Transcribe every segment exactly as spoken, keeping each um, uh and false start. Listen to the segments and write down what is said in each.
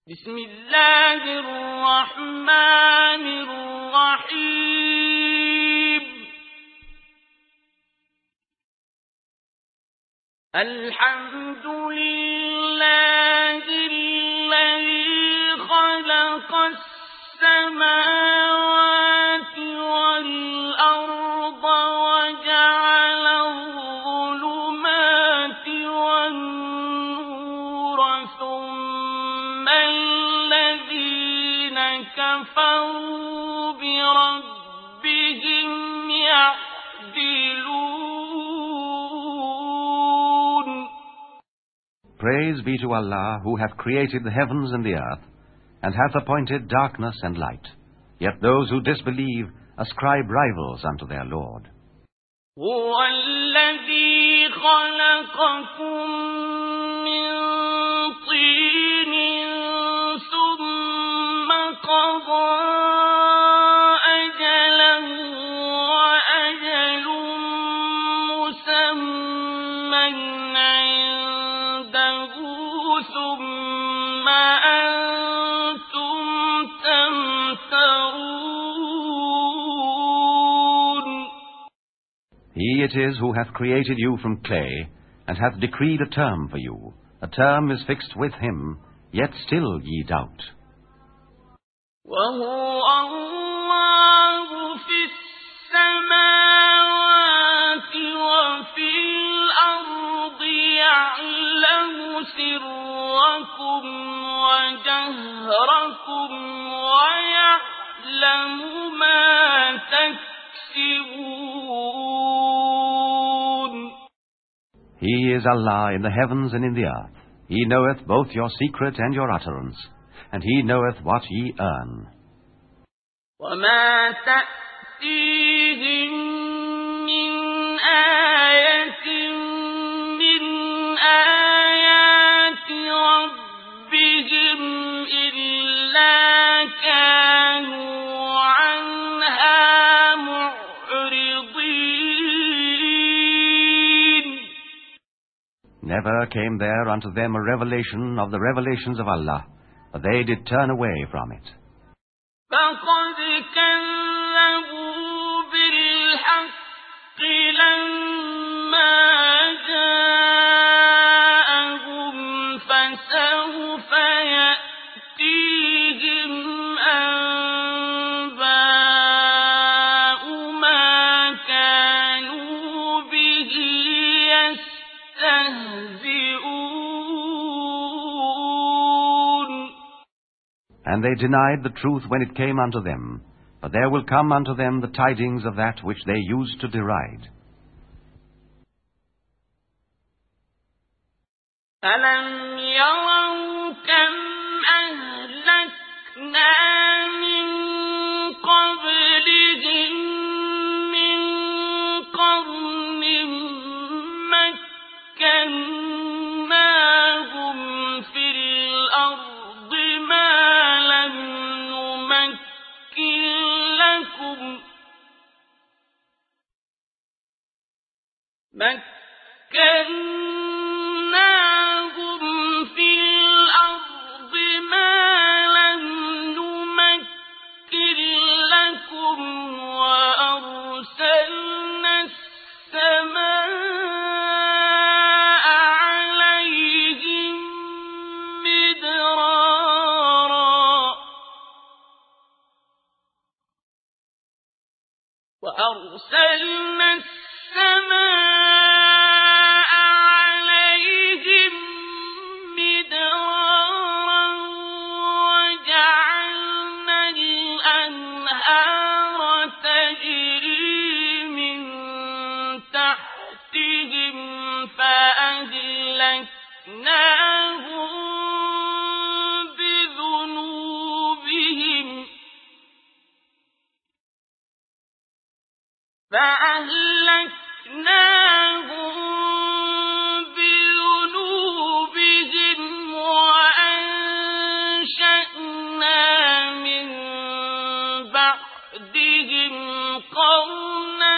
بسم الله الرحمن الرحيم الحمد لله الذي خلق السماوات والأرض وجعل الظلمات والنور ثم الذين كفروا بربهم يعدلون. Praise be to Allah, who hath created the heavens and the earth, and hath appointed darkness and light. Yet those who disbelieve ascribe rivals unto their Lord. هو الذي خلقكم من طين ثم قضى أجلا وأجل مسمى عنده ثم أنتم تمترون. He it is who hath created you from clay, and hath decreed a term for you. A term is fixed with him, yet still ye doubt. وهو الله في السماوات وفي الأرض يعلم سركم وجهركم ويعلم ما تكسبون. He is Allah in the heavens and in the earth. He knoweth both your secret and your utterance, and he knoweth what ye earn. وما تأتيهم من آية من آيات ربهم إلا كانوا عنها معرضين. Never came there unto them a revelation of the revelations of Allah, but they did turn away from it. فقد كذبوا بالحق لما جاءهم فسوف يأتيهم أنباء ما كانوا به يستهزئون. And they denied the truth when it came unto them, but there will come unto them the tidings of that which they used to deride. أَلَمْ يَرَوْا كَمْ أَهْلَكْنَا مِنْ قَبْلِهِمْ مِنْ قَرْنٍ مَكَّنَّاهُمْ فِي الْأَرْضِ مَا لَمْ نُمَكِّنْ لَكُمْ مَكَّنَّاهُمْ فِي الْأَرْضِ مَا لَمْ نُمَكِّنْ لَكُمْ وَأَرْسَلْنَا السَّمَاءَ عَلَيْهِمْ مِدْرَارًا وَأَرْسَلْنَا السَّمَاءَ عَلَيْهِمْ مِدْرَارًا وَجَعَلْنَا الْأَنْهَارَ تَجْرِي مِن تَحْتِهِمْ فَأَهْلَكْنَاهُم بِذُنُوبِهِمْ فَأَهْلَكْنَاهُم بِذُنُوبِهِمْ وَأَنشَأْنَا مِن بَعْدِهِمْ قَرْنًا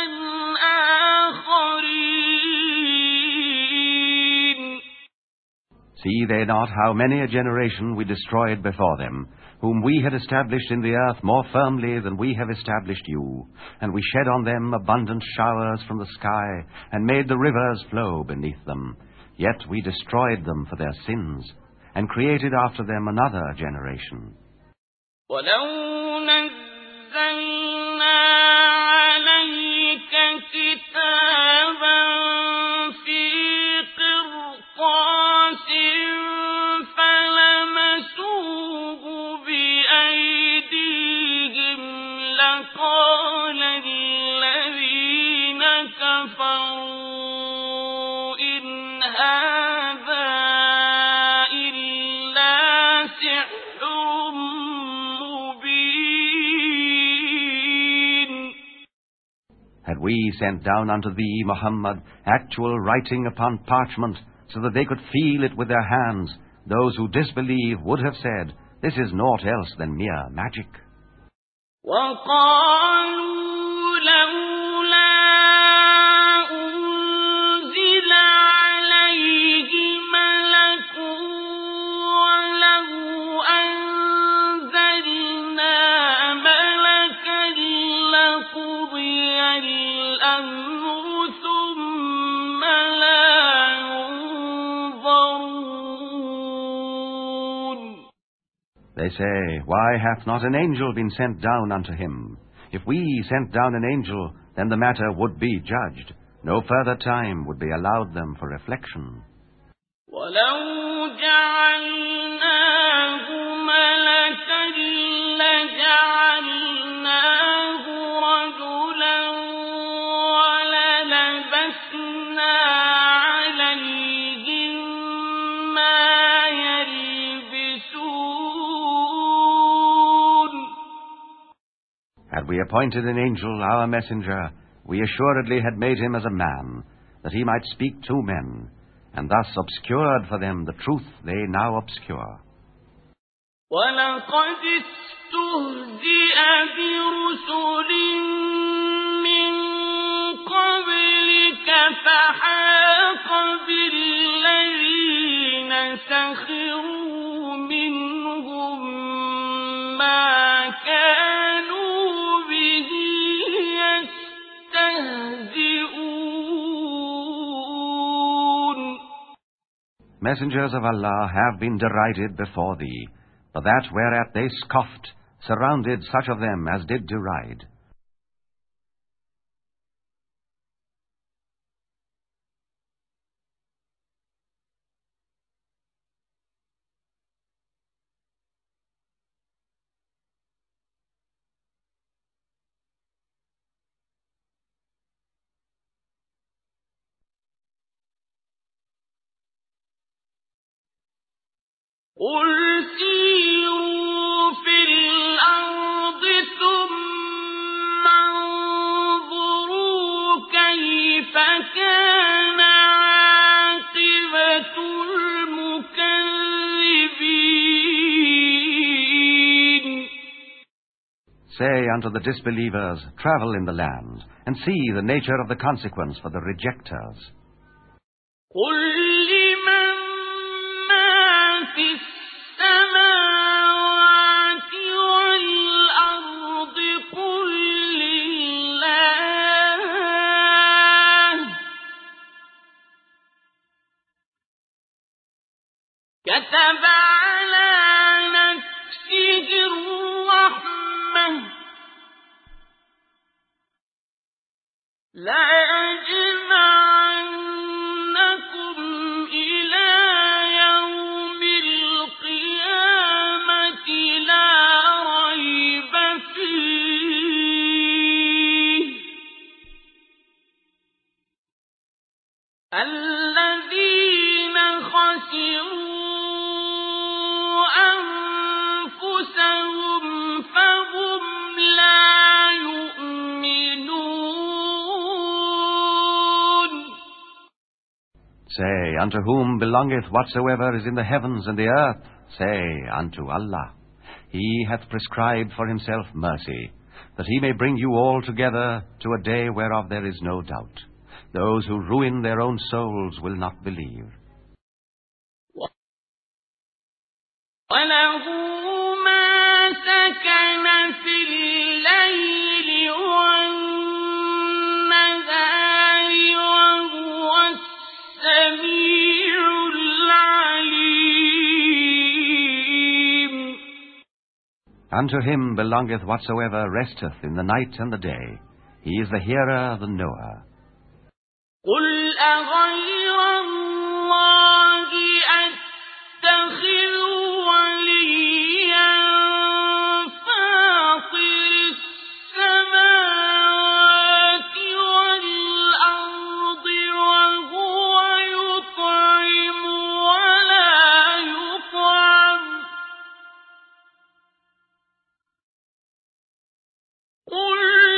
آخَرِينَ. See See they not how many a generation we destroyed before them, whom we had established in the earth more firmly than we have established you, and we shed on them abundant showers from the sky, and made the rivers flow beneath them. Yet we destroyed them for their sins, and created after them another generation. وَلَوْ نَزَّلْنَا عَلَيْكَ كِتَابًا فِي قِرْطَاسٍ فَلَمَسُوهُ بِأَيْدِيهِمْ لَقَالَ الَّذِينَ كَفَرُوا إِنْ هَذَا إِلَّا سِحْرٌ مُبِينٌ. Had we sent down unto thee, Muhammad, actual writing upon parchment, so that they could feel it with their hands, those who disbelieve would have said, this is naught else than mere magic. وَقَالُوا لَوْلَا أُنزِلَ عَلَيْهِ مَلَكٌ وَلَوْ أَنزَلْنَا مَلَكًا لَّقُضِيَ الْأَمْرُ ثُمَّ لَا يُنظَرُونَ. They say, why hath not an angel been sent down unto him? If we sent down an angel, then the matter would be judged. No further time would be allowed them for reflection. وَلَوْ جَعَلْنَاهُ مَلَكًا لَّجَعَلْنَاهُ رَجُلًا وَلَلَبَسْنَا عَلَيْهِم مَّا يَلْبِسُونَ. Had we appointed an angel, our messenger, we assuredly had made him as a man, that he might speak to men, and thus obscured for them the truth they now obscure. وَلَقَدِ اسْتُهْزِئَ بِرُسُلٍ مِّن قَبْلِكَ فَحَاقَ بِالَّذِينَ سَخِرُوا مِنْهُم مَّا كَانُوا بِهِ يَسْتَهْزِئُونَ. Messengers of Allah have been derided before thee, for that whereat they scoffed surrounded such of them as did deride. قُلْ سِيرُوا فِي الْأَرْضِ ثُمَّ انظُرُوا كَيْفَ كَانَ عَاقِبَةُ الْمُكَذِّبِينَ. Say unto the disbelievers, travel in the land, and see the nature of the consequence for the rejectors. قُلْ لِمَن مَّا فِي السَّمَاوَاتِ وَالْأَرْضِ قُل لِّلَّهِ كَتَبَ عَلَىٰ نَفْسِهِ الرَّحْمَةَ لَيَجْمَعَنَّكُمْ إِلَىٰ يَوْمِ الْقِيَامَةِ لَا رَيْبَ فِيهِ الَّذِينَ خَسِرُوا أَنفُسَهُمْ فَهُمْ لَا يُؤْمِنُونَ. Say, unto whom belongeth whatsoever is in the heavens and the earth? Say, unto Allah. He hath prescribed for himself mercy, that he may bring you all together to a day whereof there is no doubt. Those who ruin their own souls will not believe. وله ما سكن في الليل والنهار وهو السميع العليم. Unto him belongeth whatsoever resteth in the night and the day. He is the hearer, the knower. قل أغير الله أتخذ وليا فاطر السماوات والأرض وهو يطعم ولا يطعم قل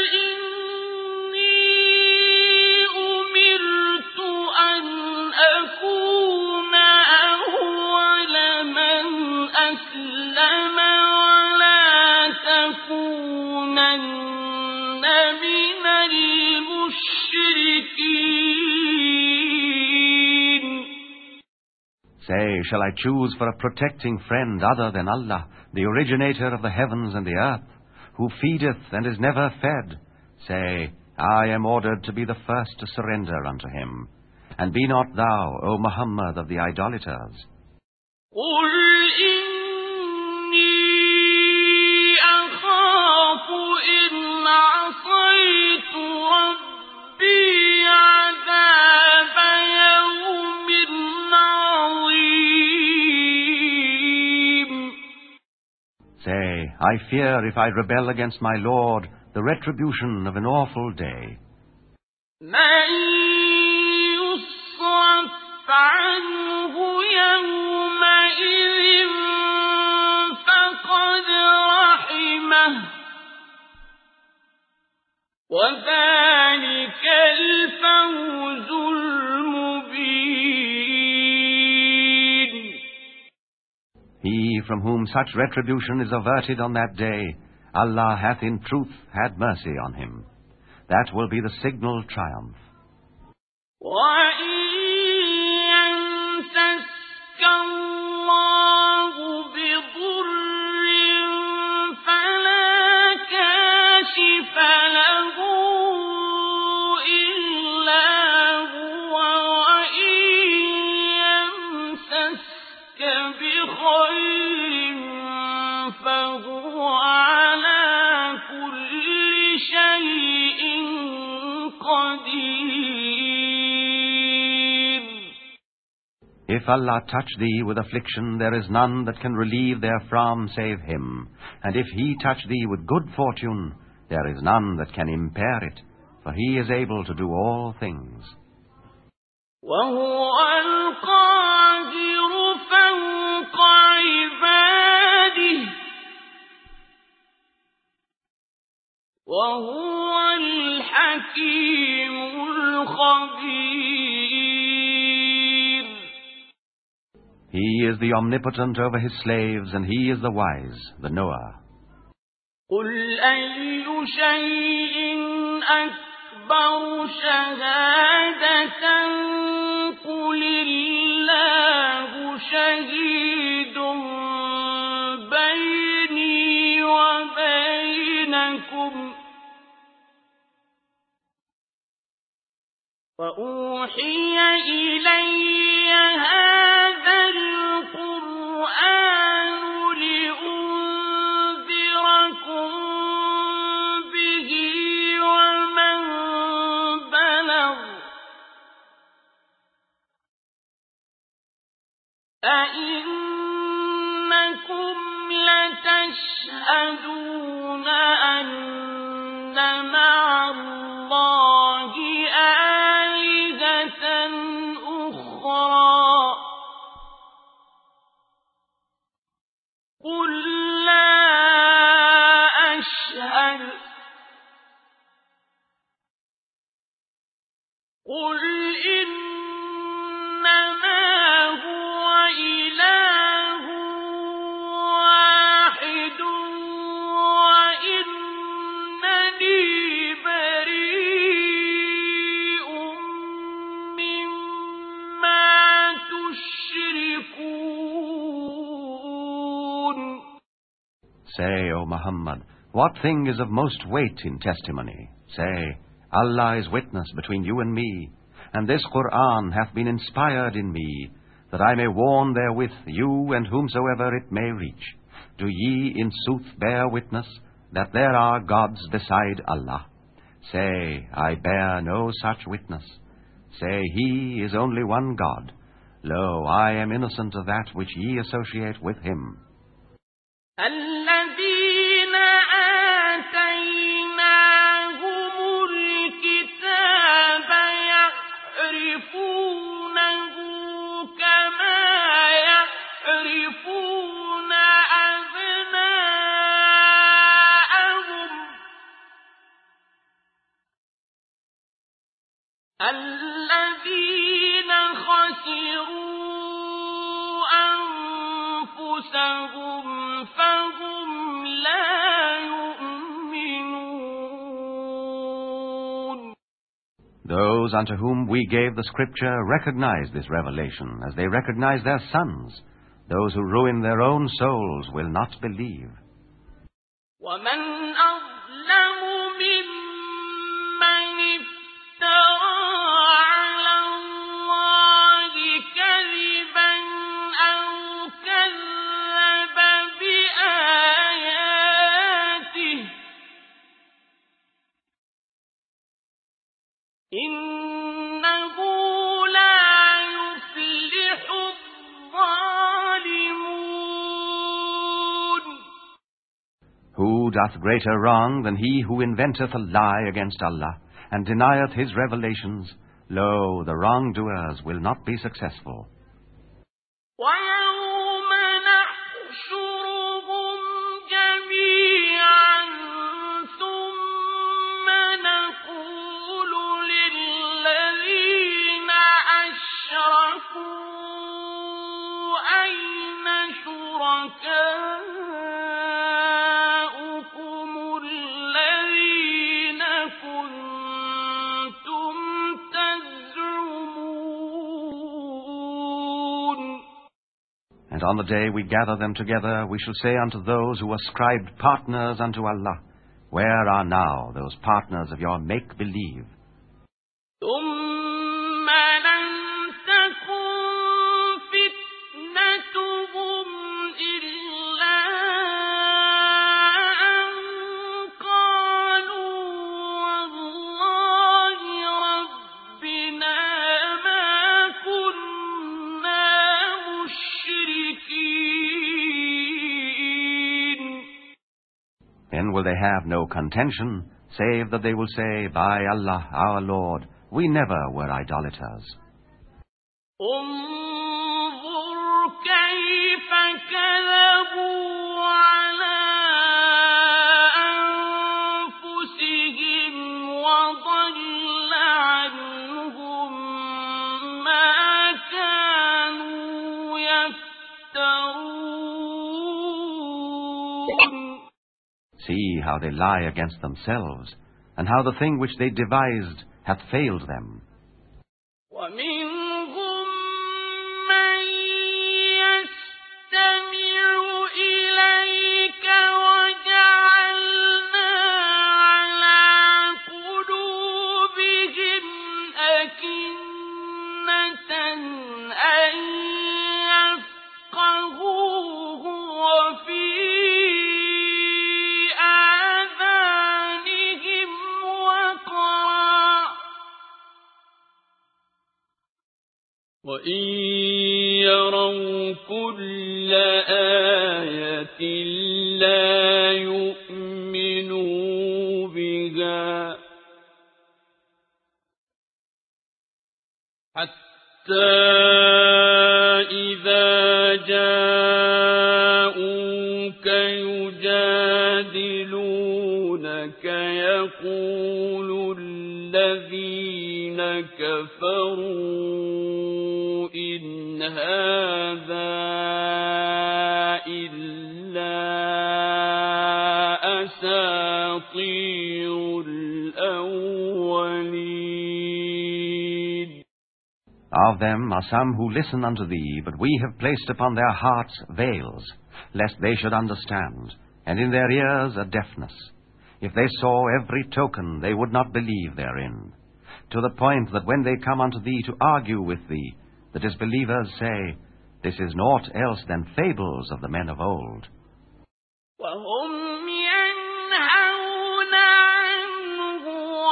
Say, shall I choose for a protecting friend other than Allah, the originator of the heavens and the earth, who feedeth and is never fed? Say, I am ordered to be the first to surrender unto him. And be not thou, O Muhammad, of the idolaters. Say, I fear if I rebel against my Lord, the retribution of an awful day. وذلك الفوز المبين. He from whom such retribution is averted on that day, Allah hath in truth had mercy on him. That will be the signal triumph. If Allah touch thee with affliction, there is none that can relieve therefrom save him. And if he touch thee with good fortune, there is none that can impair it, for he is able to do all things. وهو القاهر فوق عباده وهو الحكيم الخبير. He is the omnipotent over his slaves, and he is the wise, the knower. قل أي شيء أكبر شهادة قل الله شهيد بيني وبينكم وأوحي إلي هذا القرآن لأنذركم به ومن بلغ أئنكم لتشهدون أن مع الله آلهة أخرى قل لا أشهد قل إنما هو إله واحد وإنني بريء مما تشركون. Say, O Muhammad, what thing is of most weight in testimony? Say, Allah is witness between you and me, and this Qur'an hath been inspired in me, that I may warn therewith you and whomsoever it may reach. Do ye in sooth bear witness that there are gods beside Allah? Say, I bear no such witness. Say, He is only one God. Lo, I am innocent of that which ye associate with Him. الذين آتيناهم الكتاب يعرفونه كما يعرفون أبناءهم الذين خسروا أنفسهم فهم لا يؤمنون. Those unto whom we gave the Scripture recognize this revelation, as they recognize their sons. Those who ruin their own souls will not believe. ومن أظلم ممن افترى على الله كذبا أو كذب بآياته إنه لا يفلح الظالمون. Who doth greater wrong than he who inventeth a lie against Allah, and denieth His revelations? Lo, the wrongdoers will not be successful. ويوم نحشرهم جميعا ثم نقول للذين أشركوا أين شركاؤكم الذين كنتم تزعمون. And on the day we gather them together, we shall say unto those who ascribed partners unto Allah, where are now those partners of your make-believe? ثم لم تكن فتنتهم إلا أن قالوا والله ربنا ما كنا مشركين. Then will they have no contention, save that they will say, By Allah, our Lord, we never were idolaters. انظر كيف كذبوا على أنفسهم وضل عنهم ما كانوا يفترون. See how they lie against themselves, and how the thing which they devised hath failed them. ومنهم من يستمع إليك وجعلنا على قلوبهم أكنة أن يفقهوه وفي آذانهم وقرا وإن يروا كل آية لا يؤمنوا بها حتى إذا جاءوك يجادلونك يقول الذين كفروا إن هذا إلا أساطير الأولين. Of them are some who listen unto thee, but we have placed upon their hearts veils, lest they should understand. and in their ears a deafness. If they saw every token, they would not believe therein, to the point that when they come unto thee to argue with thee, the disbelievers say, This is naught else than fables of the men of old. وهم ينهون عنه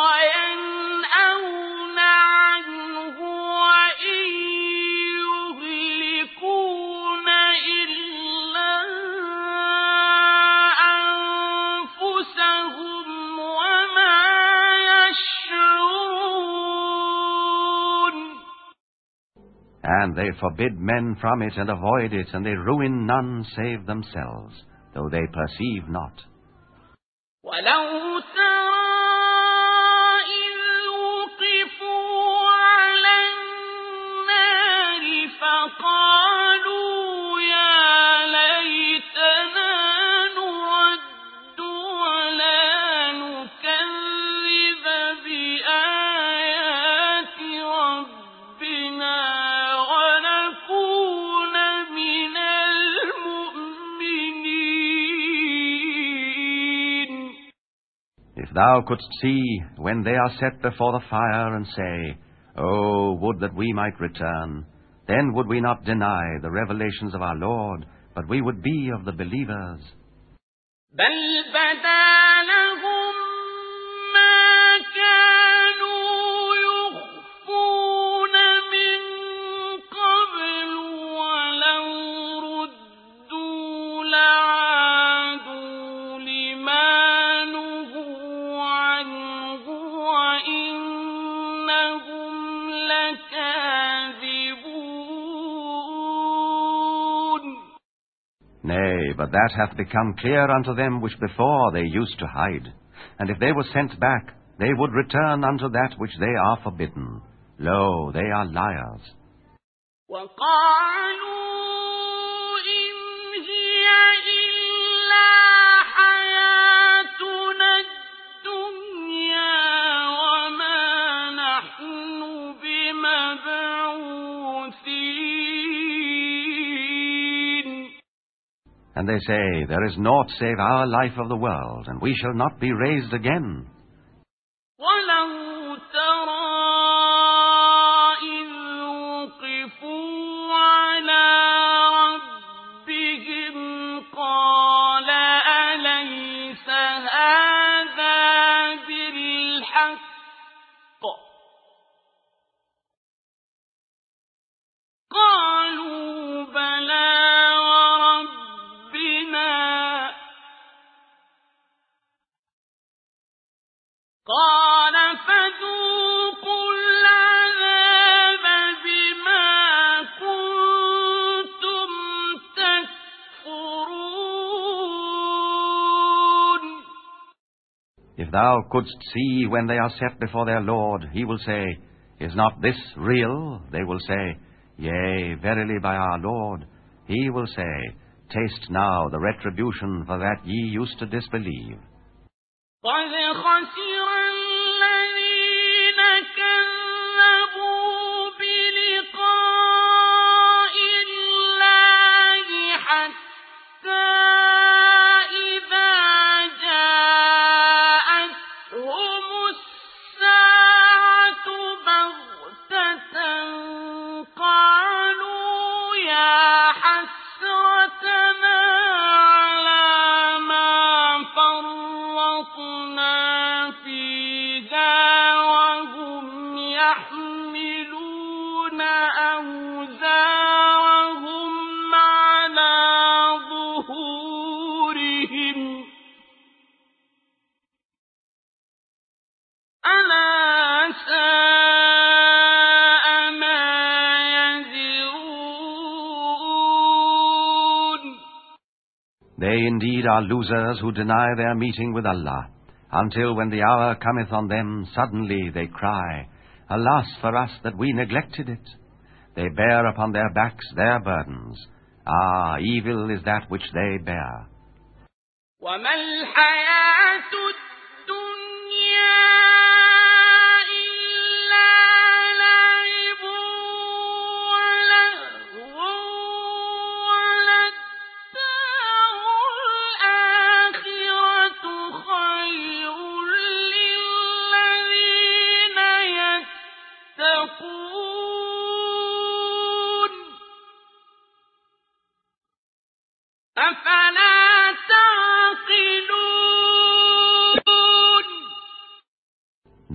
وينأون عنه وإن يهلكون إلا أنفسهم وما يشعرون. And they forbid men from it and avoid it, and they ruin none save themselves, though they perceive not. ولو ترى إذ وقفوا على النار فقالوا يا ليتنا نرد ولا نكذب بآيات ربنا ونكون من المؤمنين. If thou couldst see when they are set before the fire and say, Oh, would that we might return, then would we not deny the revelations of our Lord, but we would be of the believers. بل بدا لهم ما كانوا يخفون من قبل ولو ردوا لعادوا لما نهوا عنه وإنهم لكاذبون. Nay, but that hath become clear unto them which before they used to hide. And if they were sent back, they would return unto that which they are forbidden. Lo, they are liars. وقالوا إن هي إلا حياتنا الدنيا وما نحن بمبعوثين. And they say, There is naught save our life of the world, and we shall not be raised again. ولو ترى إذ وقفوا على ربهم قال أليس هذا بالحق قالوا بلى وربنا قال فذوقوا العذاب بما كنتم تكفرون. If thou couldst see when they are set before their Lord, he will say, Is not this real? They will say, Yea, verily by our Lord. He will say, Taste now the retribution for that ye used to disbelieve. قد خسر الذين كذبوا بلقاء الله حتى إذا جاءتهم الساعة بغتة قالوا يا حسرتنا على ما فرطنا فيها وهم يحملون أوزارهم على ظهورهم ألا ساء ما يزرون. They indeed are losers who deny their meeting with Allah, until when the hour cometh on them, suddenly they cry, Alas for us that we neglected it. They bear upon their backs their burdens. Ah, evil is that which they bear. وما الحياة الدنيا إلا لعب ولهو وللدار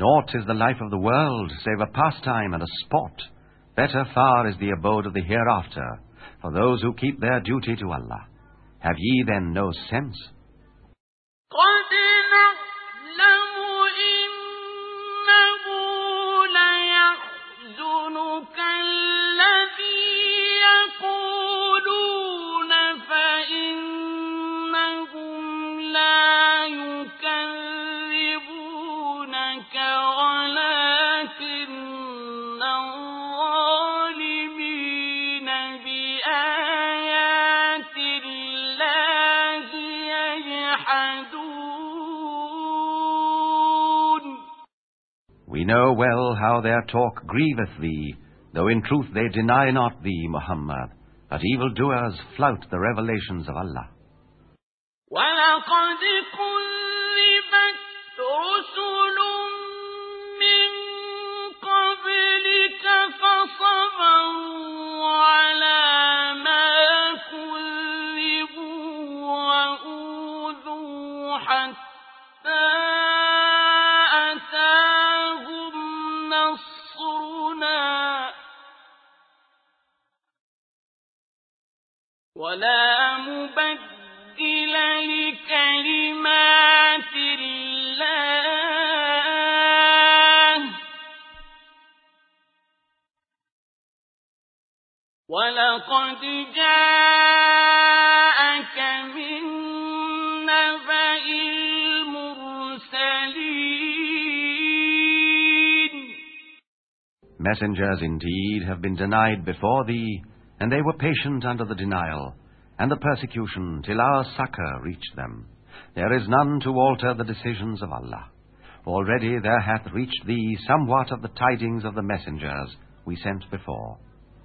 Naught is the life of the world, save a pastime and a sport. Better far is the abode of the hereafter, for those who keep their duty to Allah. Have ye then no sense? قد نعلم إنه ليحزنك الذي يقولون فإنهم لا يكذبونك ولكن الظالمين بآيات الله يجحدون. We know well how their talk grieveth thee, though in truth they deny not thee, Muhammad, but evildoers flout the revelations of Allah. وَلَقَدْ كُذِّبَتْ رُسُلٌ مِّن قَبْلِكَ فَصَبَرُوا عَلَىٰ مَا كُذِّبُوا وَأُوذُوا حَتَّىٰ أَتَاهُمْ نَصْرُنَا وَلَا مُبَدِّلَ لكلمات الله ولقد جاءك من نبأ المرسلين. Messengers indeed have been denied before thee, and they were patient under the denial and the persecution till our succor reached them. There is none to alter the decisions of Allah. Already there hath reached thee somewhat of the tidings of the messengers we sent before.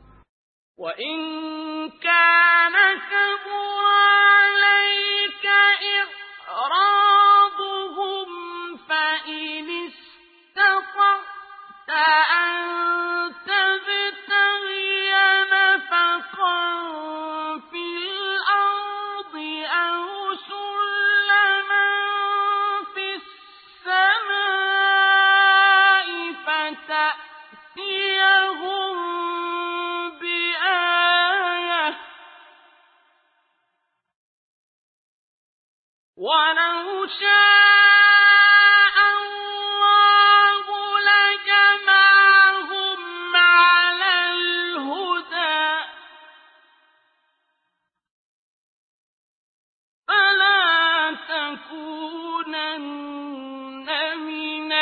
وَإِن كَانَ كَبُرَ عَلَيْكَ إِعْرَاضُهُمْ فَإِنِ اسْتَطَعْتَ أَن تَبْتَغِيَ نَفَقًا فِي الْأَرْضِ أَوْ سُلَّمًا فِي السَّمَاءِ فَتَأْتِيَهُم بِآيَةٍ ۚ وَلَوْ شَاءَ اللَّهُ لَجَمَعَهُمْ عَلَى الْهُدَىٰ ۚ فَلَا تَكُونَنَّ مِنَ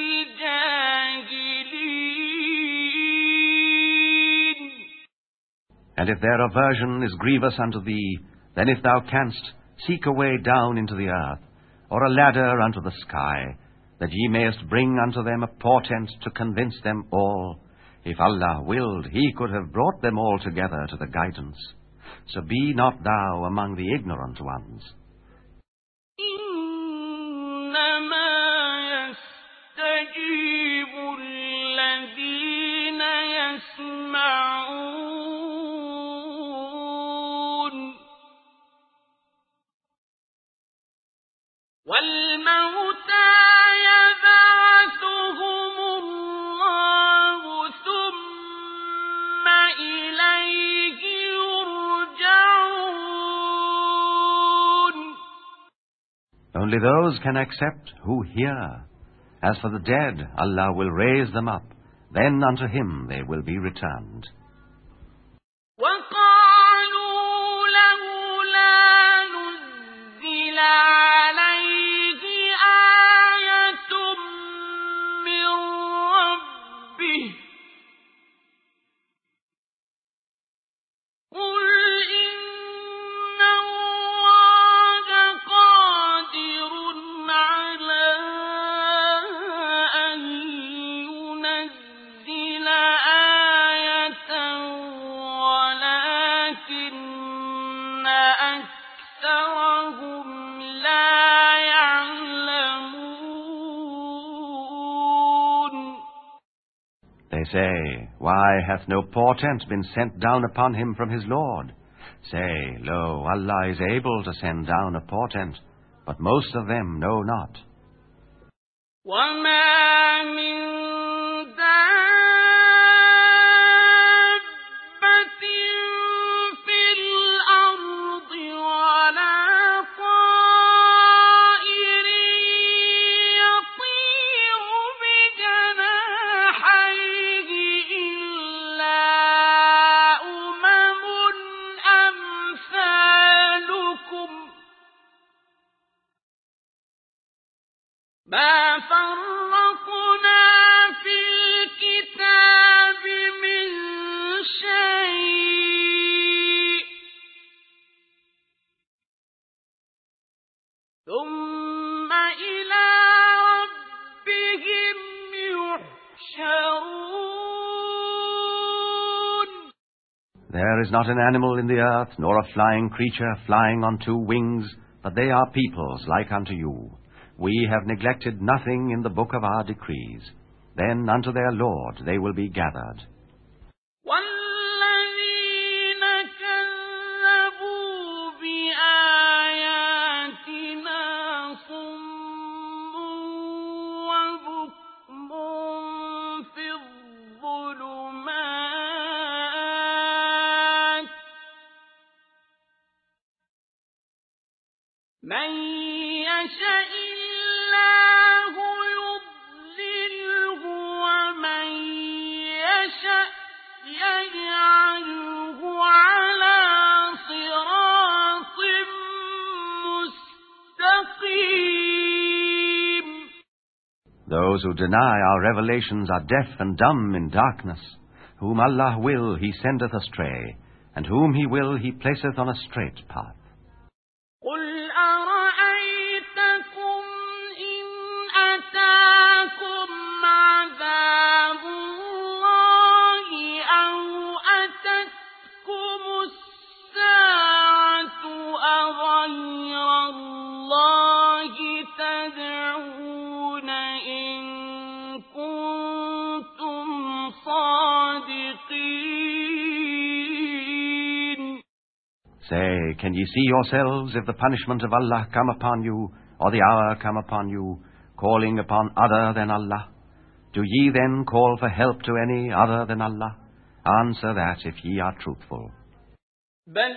الْجَاهِلِينَ. And if their aversion is grievous unto thee, then if thou canst, seek a way down into the earth, or a ladder unto the sky, that ye mayest bring unto them a portent to convince them all. If Allah willed, He could have brought them all together to the guidance. So be not thou among the ignorant ones. إِنَّمَا يَسْتَجِيبُ الَّذِينَ يَسْمَعُونَ وَالْمَوْتَىٰ يَبْعَثُهُمُ اللَّهُ ثُمَّ إِلَيْهِ يُرْجَعُونَ. Only those can accept who hear. As for the dead, Allah will raise them up. Then unto Him they will be returned. وَقَالُوا لَوْلَا نُزِّلَ عَلَيْهِ آيَةٌ مِّن رَّبِّهِ ۖ قُلْ إِنَّ اللَّهَ قَادِرٌ عَلَىٰ أَن يُنَزِّلَ آيَةً وَلَٰكِنَّ أَكْثَرَهُمْ لَا يَعْلَمُونَ. They say, Why hath no portent been sent down upon him from his Lord? Say, Lo, Allah is able to send down a portent, but most of them know not. وما من دابة في الأرض ولا طائر يطير بجناحيه إلا أمم أمثالكم ما فرطنا في الكتاب من شيء ثم إلى ربهم يحشرون. There is not an animal in the earth, nor a flying creature flying on two wings, but they are peoples like unto you. We have neglected nothing in the book of our decrees. Then unto their Lord they will be gathered. والذين كذبوا بآياتنا صم وبكم في الظلمات من يشاء الله يضلله ومن يشاء يجعله على صراط مستقيم. Those who deny our revelations are deaf and dumb in darkness. Whom Allah will, He sendeth astray, and whom He will, He placeth on a straight path. قل أرأيتكم إن أتاكم عذاب الله أو أتتكم الساعة أغير الله تدعون إن كنتم صادقين. Say, can ye see yourselves if the punishment of Allah come upon you, or the hour come upon you, calling upon other than Allah? Do ye then call for help to any other than Allah? Answer that if ye are truthful. بل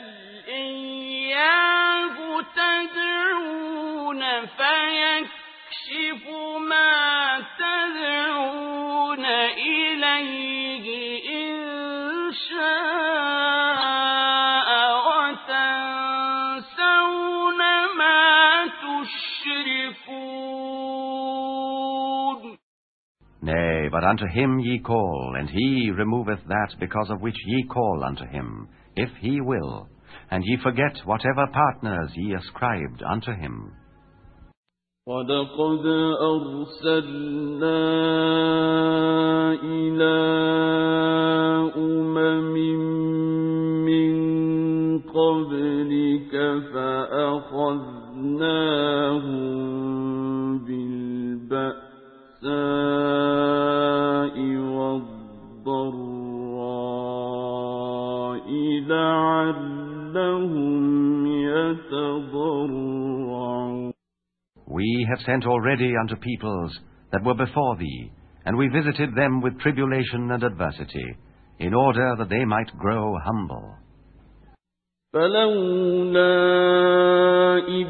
إياه تدعون فيكشف ما تدعون إليه إن شاء وتنسون ما تشركون. Nay, but unto Him ye call, and He removeth that because of which ye call unto Him, if He will, and ye forget whatever partners ye ascribed unto Him. وَلَقَدْ أَرْسَلْنَا إِلَىٰ أُمَمٍ مِّن قَبْلِكَ فَأَخَذْنَاهُم بِالْبَأْسَاءِ وَالضَّرَّاءِ لَعَلَّهُمْ يَتَضَرَّعُونَ. We have sent already unto peoples that were before thee, and we visited them with tribulation and adversity, in order that they might grow humble. فَلَوْلَا إِذْ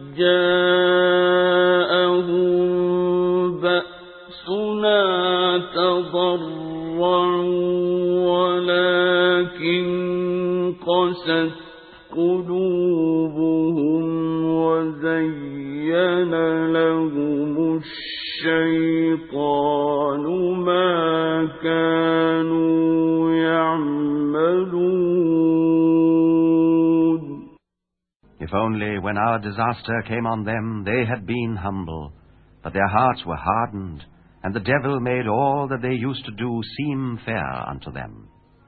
جَاءَهُم بَأْسُنَا تَضَرَّعُوا وَلَكِنْ قَسَتْ قُلُوبُهُمْ وَزَيَّنَ لَهُمُ الشَّيْطَانُ مَا كَانُوا يَعْمَلُونَ. If only when our disaster came on them they had been humble, but their hearts were hardened, and the devil made all that they used to do seem fair unto them.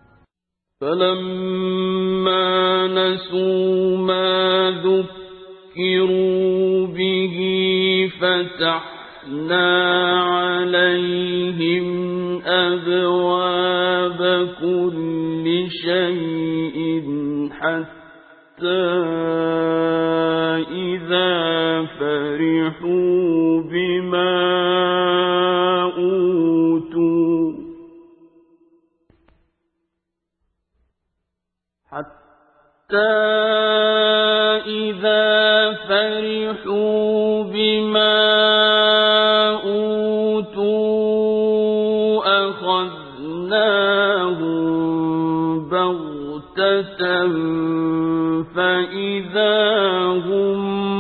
فَلَمَّا نَسُوا مَا ذُكِّرُوا بِهِ فَتَحْنَا عَلَيْهِمْ أَبْوَابَ كُلِّ شَيْءٍ حَتَّى إِذَا فَرِحُوا بِمَا فَرِحُوا بِمَا أُوتُوا أَخَذْنَاهُم بَغْتَةً فَإِذَا هُم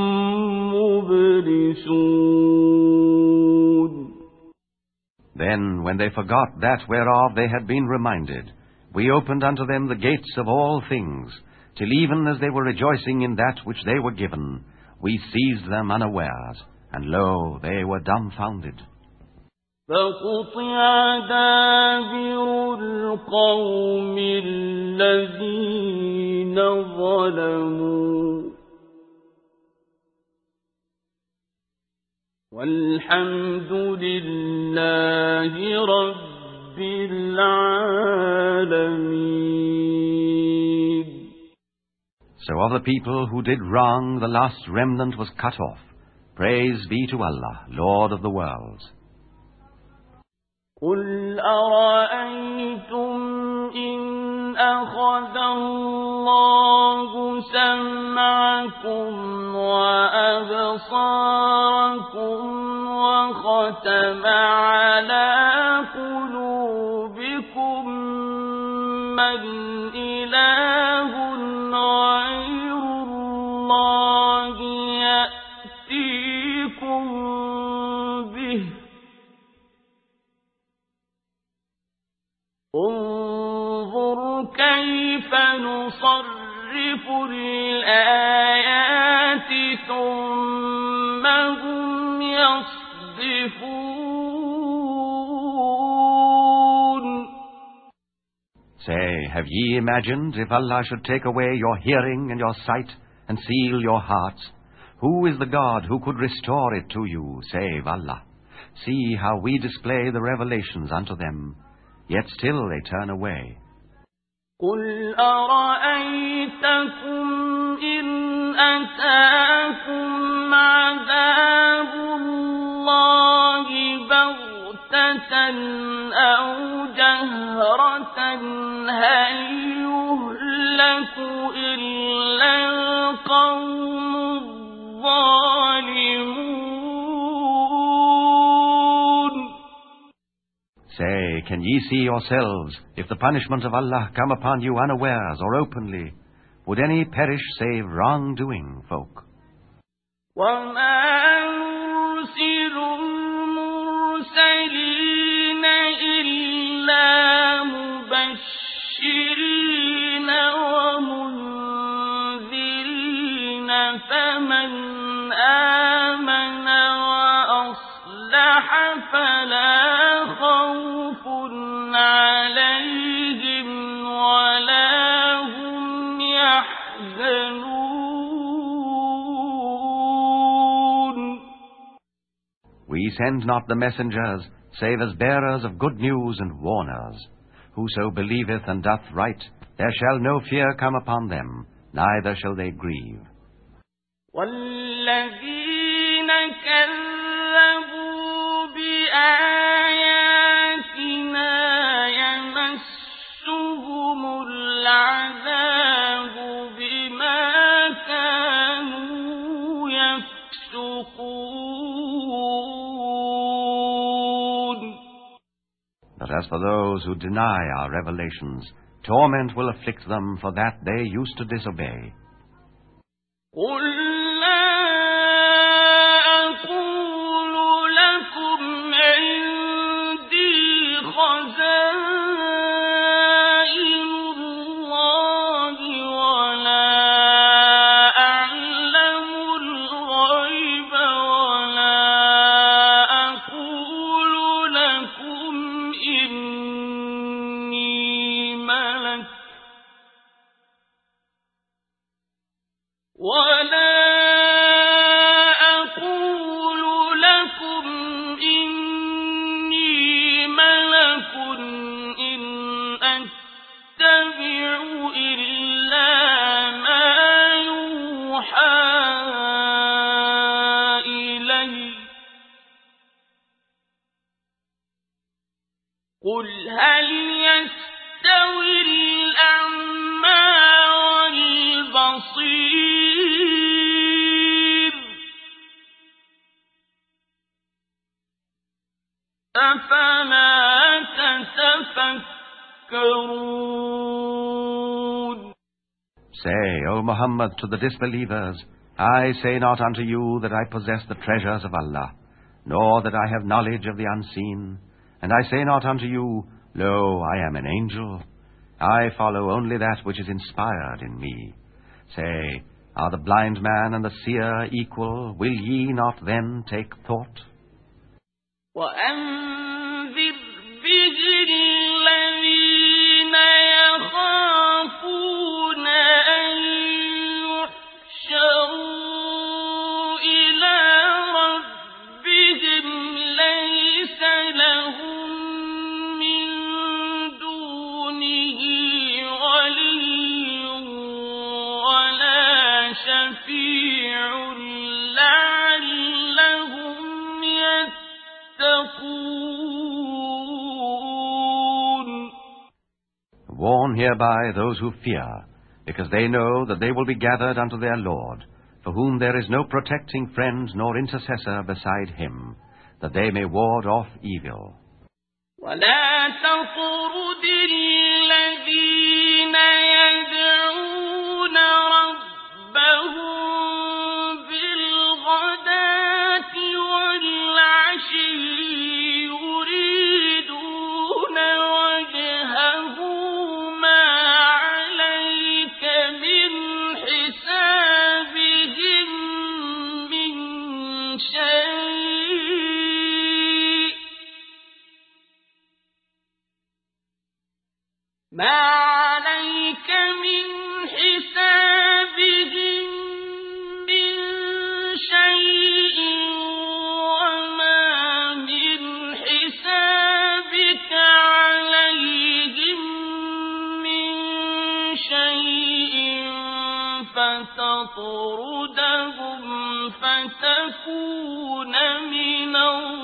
مُّبْلِسُونَ. Then, when they forgot that whereof they had been reminded, we opened unto them the gates of all things, till even as they were rejoicing in that which they were given, we seized them unawares, and lo, they were dumbfounded. فَقُطِعَ دَابِرُ الْقَوْمِ الَّذِينَ ظَلَمُوا وَالْحَمْدُ لِلَّهِ رَبِّ الْعَالَمِينَ. So of the people who did wrong, the last remnant was cut off. Praise be to Allah, Lord of the worlds. قُلْ أَرَأَيْتُمْ إِنْ أَخَذَ اللَّهُ سَمْعَكُمْ وَأَبْصَارَكُمْ وَخَتَمَ عَلَى قُلُوبِكُمْ مَنْ إِلَٰهٌ غَيْرُ اللَّهِ يَأْتِيكُمْ بِهِ انظُرْ كَيْفَ نُصَرِّفُ الْآيَاتِ ثُمَّ هُمْ يَصْدِفُونَ. Say, have ye imagined if Allah should take away your hearing and your sight and seal your hearts? Who is the God who could restore it to you, save Allah? See how we display the revelations unto them, yet still they turn away. قُلْ أَرَأَيْتَكُمْ إِنْ أَتَاكُمْ عَذَابُ اللَّهِ بَغْتَةً أَوْ جَهْرَةً هَلْ يُهْلَكُ إِلَّا الْقَوْمُ الظَّالِمُونَ. Say, can ye see yourselves, if the punishment of Allah come upon you unawares or openly, would any perish save wrong-doing folk? وَمَا نُرْسِلُ الْمُرْسَلِينَ إِلَّا مُبَشِّرِينَ وَمُنذِرِينَ فَمَنْ آمَنَ وَأَصْلَحَ فَلَا خَوْفٌ عَلَيْهِمْ وَلَا هُمْ يَحْزَنُونَ. We send not the messengers, save as bearers of good news and warners. Whoso believeth and doth right, there shall no fear come upon them, neither shall they grieve. وَالَّذِينَ كَذَّبُوا بِآيَاتِنَا يَمَسُّهُمُ الْعَذَابُ بِمَا كَانُوا يَفْسُقُونَ. But as for those who deny our revelations, torment will afflict them for that they used to disobey. قُلْ لَا أَقُولُ لَكُمْ عِندِي خَزَائِنُ اللَّهِ وَلَا أَعْلَمُ الْغَيْبَ وَلَا أَقُولُ لَكُمْ إِنِّي مَلَكٌ وَلَا أَقُولُ لَكُمْ إِنِّي مَلَكٌ إِنْ أَتَّبِعُ إِلَّا مَا يُوحَى إِلَيَّ قُلْ هَلْ يَسْتَوِي الْأَعْمَى وَالْبَصِيرُ أفلا تتفكرون. Say, O Muhammad, to the disbelievers, I say not unto you that I possess the treasures of Allah, nor that I have knowledge of the unseen. And I say not unto you, Lo, I am an angel. I follow only that which is inspired in me. Say, are the blind man and the seer equal? Will ye not then take thought? وَأَنذِرْ بِهِ الَّذِينَ يَخَافُونَ أَن يُحْشَرُوا إِلَى رَبِّهِمْ لَيْسَ لَهُم مِّن دُونِهِ وَلِيٌّ وَلَا شَفِيعٌ لَّعَلَّهُمْ يَتَّقُونَ. Warn hereby those who fear, because they know that they will be gathered unto their Lord, for whom there is no protecting friend nor intercessor beside him, that they may ward off evil. وَلَا تَطْرُدِ الَّذِينَ يَدْعُونَ رَبَّهُم بِالْغَدَاةِ وَالْعَشِيِّ يُرِيدُونَ وَجْهَهُ مَا عَلَيْكَ مِنْ حِسَابِهِم مِّن شَيْءٍ مَا عَلَيْكَ مِنْ حِسَابِهِم مِّن شَيْءٍ وَمَا مِنْ حِسَابِكَ عَلَيْهِم مِّن شَيْءٍ فَتَطْرُدَهُمْ فَتَكُونَ مِنَ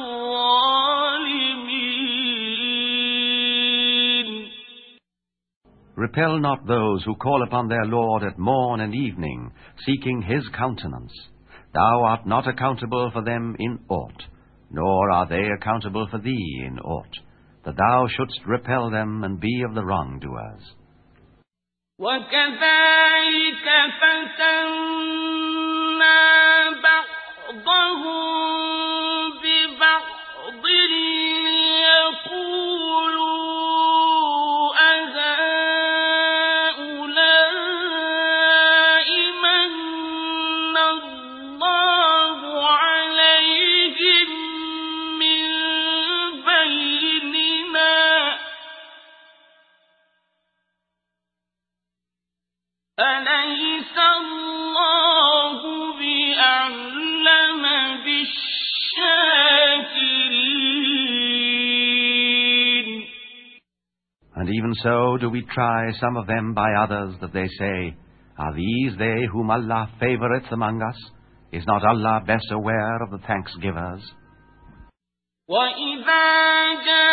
الظَّالِمِينَ. Repel not those who call upon their Lord at morn and evening, seeking his countenance. Thou art not accountable for them in aught, nor are they accountable for thee in aught, that thou shouldst repel them and be of the wrongdoers. وَكَذَلِكَ فَتَنَّا بَعْضَهُم بِبَعْضٍ لِيَقُولُوا أَهَٰؤُلَاءِ مَنَّ اللَّهُ عَلَيْهِم مِّن بَيْنِنَا أَلَيْسَ اللَّهُ بِأَعْلَمَ بِالشَّاكِرِينَ. And even so do we try some of them by others, that they say, Are these they whom Allah favoureth among us? Is not Allah best aware of the thanksgivers? وَإِذَا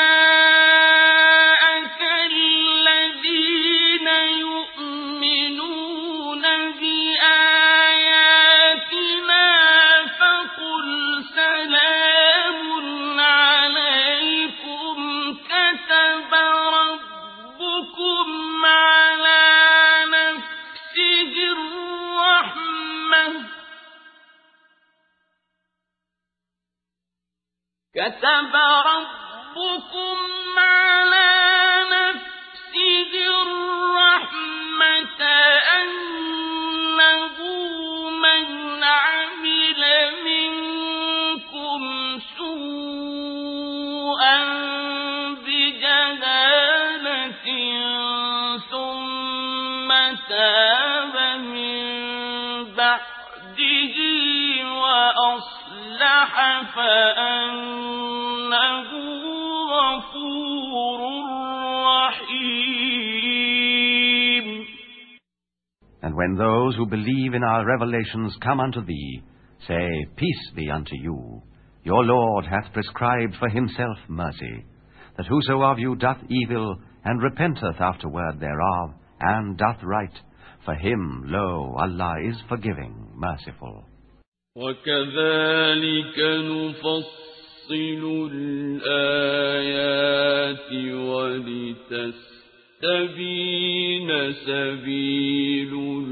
جَاءَكَ الَّذِينَ يُؤْمِنُونَ بِآيَاتِنَا فَقُلْ سَلَامٌ عَلَيْكُمْ كَتَبَ رَبُّكُمْ عَلَى نَفْسِهِ الرَّحْمَةَ كتب ربكم على نفسه الرحمة أنه من عمل منكم سوءا بجهالة ثم تاب من بعده وأصلح فأنه غفور رحيم. And when those who believe in our revelations come unto thee, say, Peace be unto you. Your Lord hath prescribed for himself mercy, that whoso of you doth evil, and repenteth afterward thereof, and doth right, for him, lo, Allah is forgiving, merciful. وَكَذَلِكَ نُفَصِّلُ الآيات ولتستبين سبيل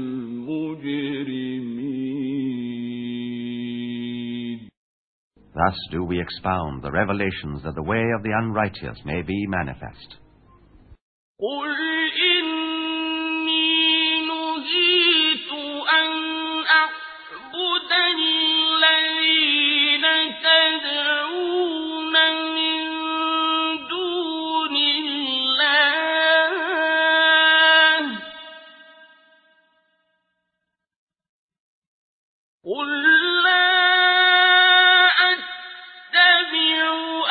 المجرمين. Thus do we expound the revelations that the way of the unrighteous may be manifest. قل إني نهيت أن أعبد الذين تدعون من دون الله قل لا أتبع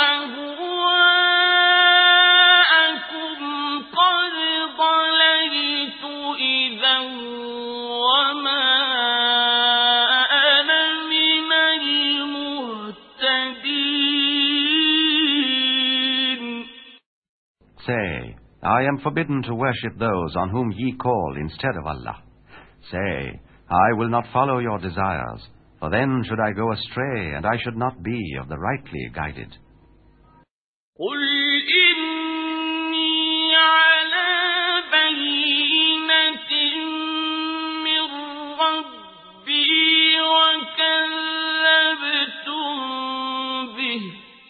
أهواءكم قد ضللت إذا وما أنا من المهتدين. Say, I am forbidden to worship those on whom ye call instead of Allah. Say, I will not follow your desires, for then should I go astray, and I should not be of the rightly guided. قل إني على بينة من ربي وكذبتم به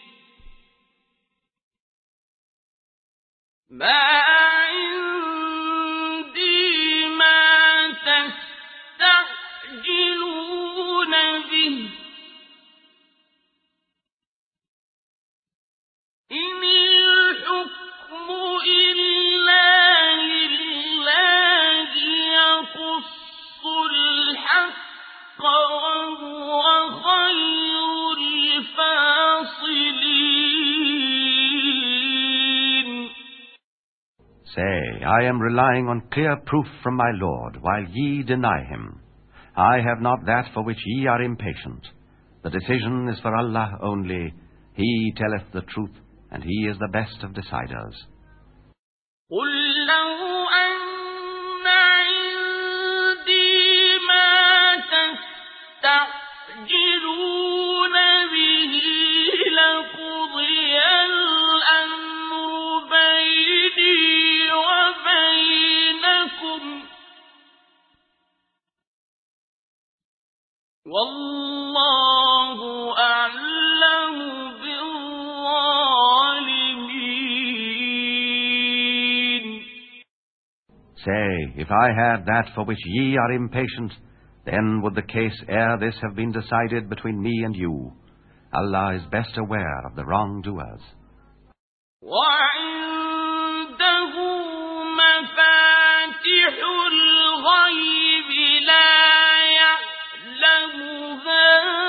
ما عندي ما تستعجلون به إن الحكم إلا لله يقص الحق وهو خير الفاصلين. Say, I am relying on clear proof from my Lord, while ye deny him. I have not that for which ye are impatient. The decision is for Allah only. He telleth the truth, and he is the best of deciders. قل لو أن عندي ما تستعجلون به لقضي الأمر بيني وبينكم والله أعلم بالظالمين. Say, if I had that for which ye are impatient, then would the case ere this have been decided between me and you. Allah is best aware of the wrongdoers. وعنده مفاتح الغيب لا يعلمها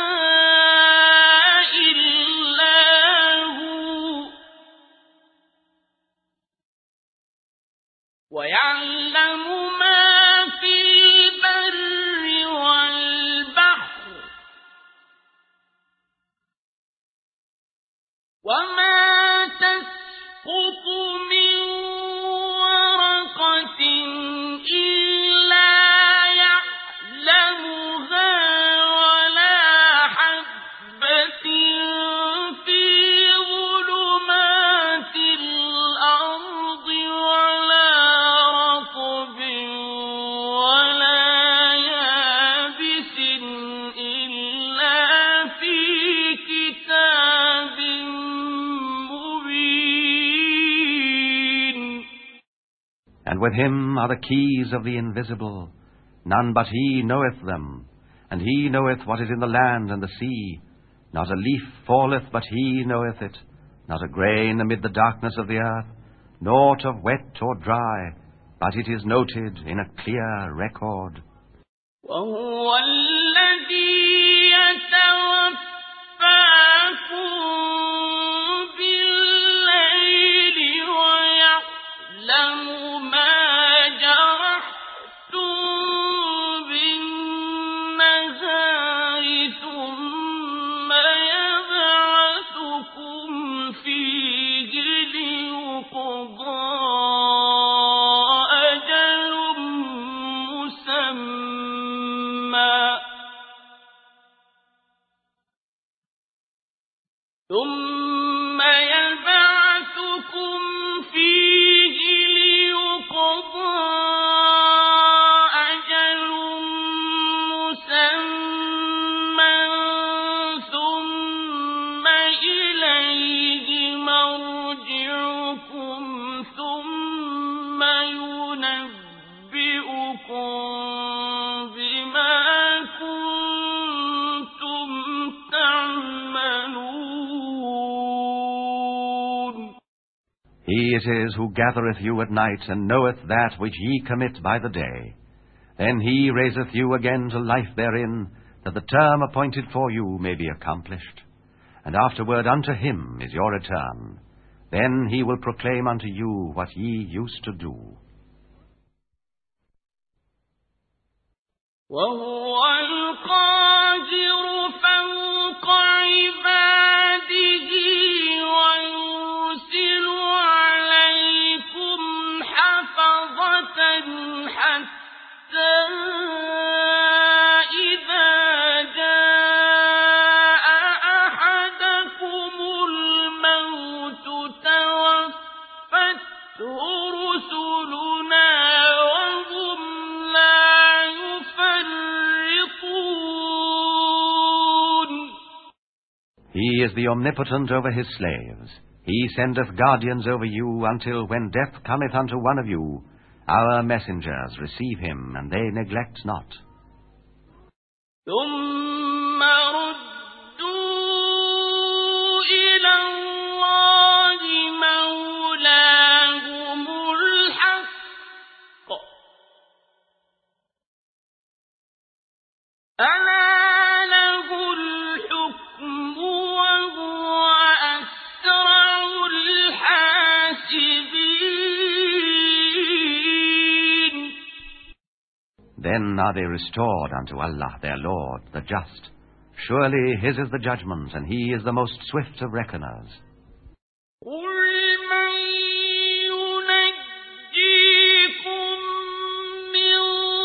إلا هو ويعلم ما في البر والبحر وما تسقط من ورقة إلا يعلمها ولا حبة في ظلمات الأرض ولا رطب ولا يابس إلا في كتاب مبين. And with him are the keys of the invisible. None but he knoweth them. And he knoweth what is in the land and the sea. Not a leaf falleth but he knoweth it. Not a grain amid the darkness of the earth. Naught of wet or dry. But it is noted in a clear record. وهو الذي يتوفاكم بالليل ويعلم ما جرحتم بالنهار ثم يبعثكم فيه ليقضى أجل مسمى ثم يبعثكم فيه ليقضى أجل مسمى ثم إليه مرجعكم ثم ينبئكم بما كنتم تعملون. He it is who gathereth you at night, and knoweth that which ye commit by the day. Then he raiseth you again to life therein, that the term appointed for you may be accomplished. And afterward unto him is your return. Then he will proclaim unto you what ye used to do. وهو القادر فوق عباده ويرسل عليكم حفظة حتى إذا جاء أحدكم الموت توفته رسلنا وهم لا يفرطون. He is the omnipotent over his slaves. He sendeth guardians over you until when death cometh unto one of you, our messengers receive him, and they neglect not. ثم ردوا إلى الله مولاهم الحق ألا له الحكم وهو أسرع الحاسبين. Then are they restored unto Allah their Lord, the just. Surely his is the judgment, and he is the most swift of reckoners. قل من ينجيكم من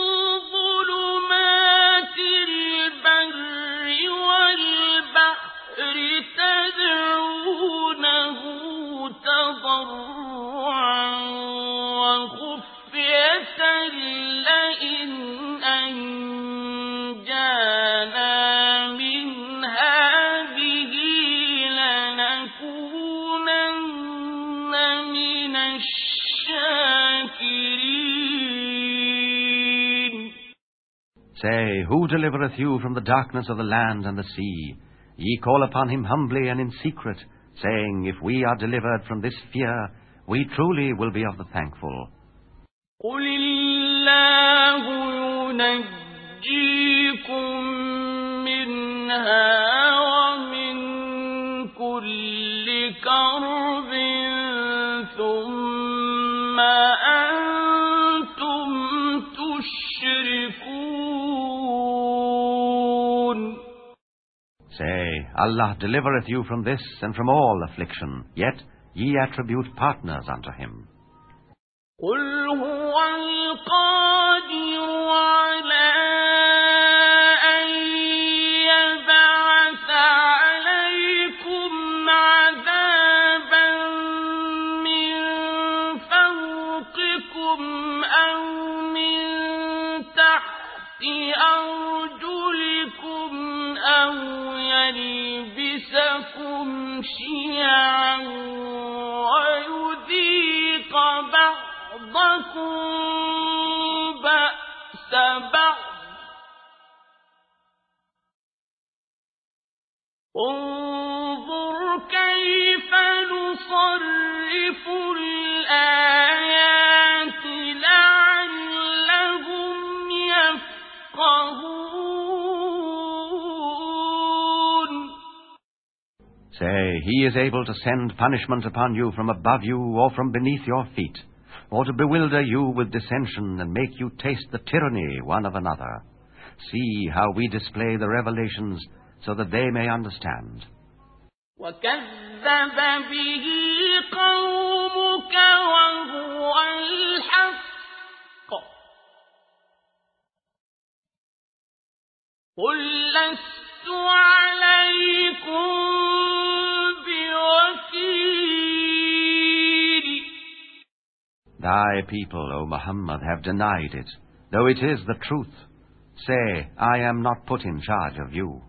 ظلمات البر والبحر تدعونه تضرعا وخفية لئن أنجانا من هذه لنكونن من الشاكرين. Say, who delivereth you from the darkness of the land and the sea? Ye call upon him humbly and in secret, saying, if we are delivered from this fear, we truly will be of the thankful. قل الله ينجيكم منها ومن كل كرب ثم أنتم تشركون. Say, Allah delivereth you from this and from all affliction, yet ye attribute partners unto him. قل هو القادر على أن يبعث عليكم عذابا من فوقكم أو من تحت أرجلكم أو يلبسكم شيعا ويذيق بعضكم بأس بعض. انظر كيف نصرف الآيات لعلهم يفقهون. Say, he is able to send punishment upon you from above you or from beneath your feet, or to bewilder you with dissension and make you taste the tyranny one of another. See how we display the revelations so that they may understand. وكذب به قومك وهو الحق قل لست عليكم Thy people, O Muhammad, have denied it, though it is the truth. Say, I am not put in charge of you.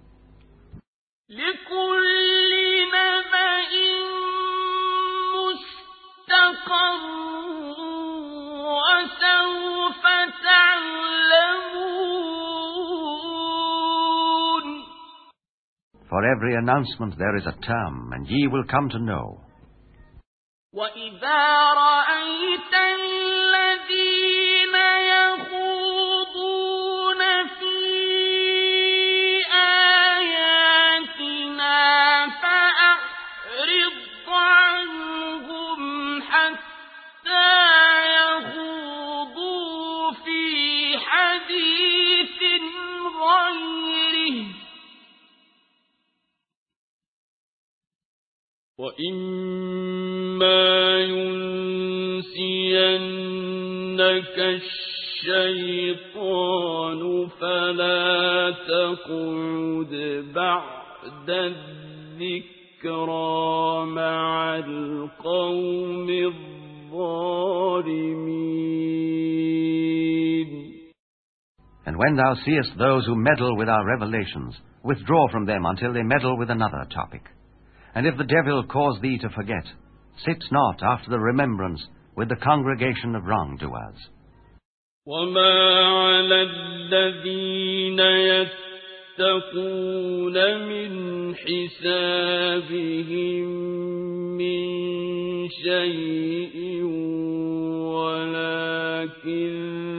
For every announcement there is a term, and ye will come to know. وَإِذَا رَأَيْتَ الَّذِينَ يَخُوضُونَ فِي آيَاتِنَا فَأَعْرِضْ عَنْهُمْ حَتَّى يَخُوضُوا فِي حَدِيثٍ غَيْرِهِ وَإِمَّا يُنْسِيَنَّكَ الشَّيْطَانُ فَلَا تَقْعُدْ بَعْدَ الذِّكْرَى مَعَ الْقَوْمِ الظَّالِمِينَ. And when thou seest those who meddle with our revelations, withdraw from them until they meddle with another topic. And if the devil cause thee to forget, sit not after the remembrance with the congregation of wrongdoers. وَمَا عَلَى الَّذِينَ يَتَّقُونَ مِنْ حِسَابِهِمْ مِنْ شَيْءٍ وَلَكِنْ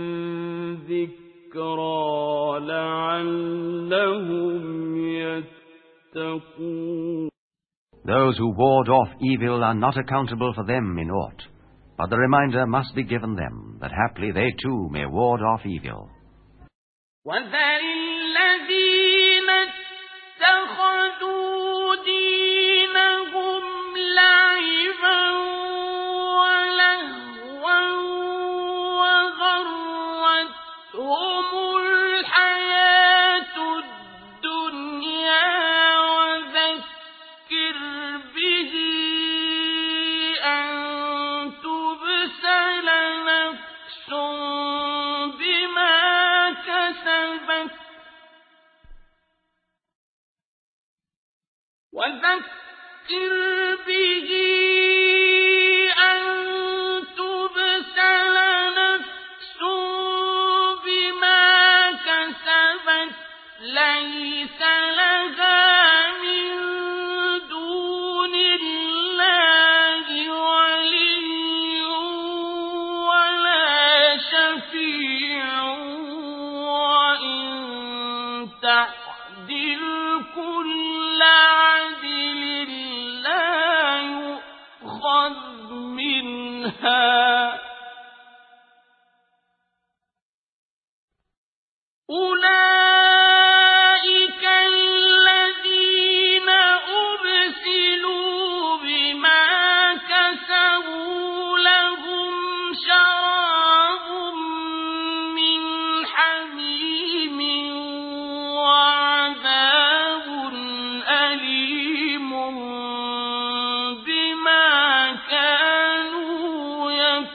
ذِكْرَى لَعَلَّهُمْ يَتَّقُونَ. Those who ward off evil are not accountable for them in aught, but the reminder must be given them, that haply they too may ward off evil. وَذَرِ الَّذِينَ اتَّخَذُوا دِينَهُمْ لَعِبًا وَلَهْوًا وَغَرَّتْهُمُ الْحَيَاةُ الدُّنْيَا وَذَكِّرْ بِهِ أَن تُبْسَلَ نَفْسٌ بِمَا كَسَبَتْ وَذَكِّرْ بِهِ أَن تُبْسَلَ نَفْسٌ بِمَا كَسَبَتْ لَيْسَ لَهَا مِن دُونِ اللَّهِ وَلِيٌّ وَلَا شَفِيعٌ وَإِن تَعْدِلْ كُلَّ عَدْلٍ لَّا يُؤْخَذْ مِنْهَا أُولَئِكَ الَّذِينَ أُبْسِلُوا بِمَا كَسَبُوا لَهُمْ شَرَابٌ مِّنْ حَمِيمٍ وَعَذَابٌ أَلِيمٌ بِمَا كَانُوا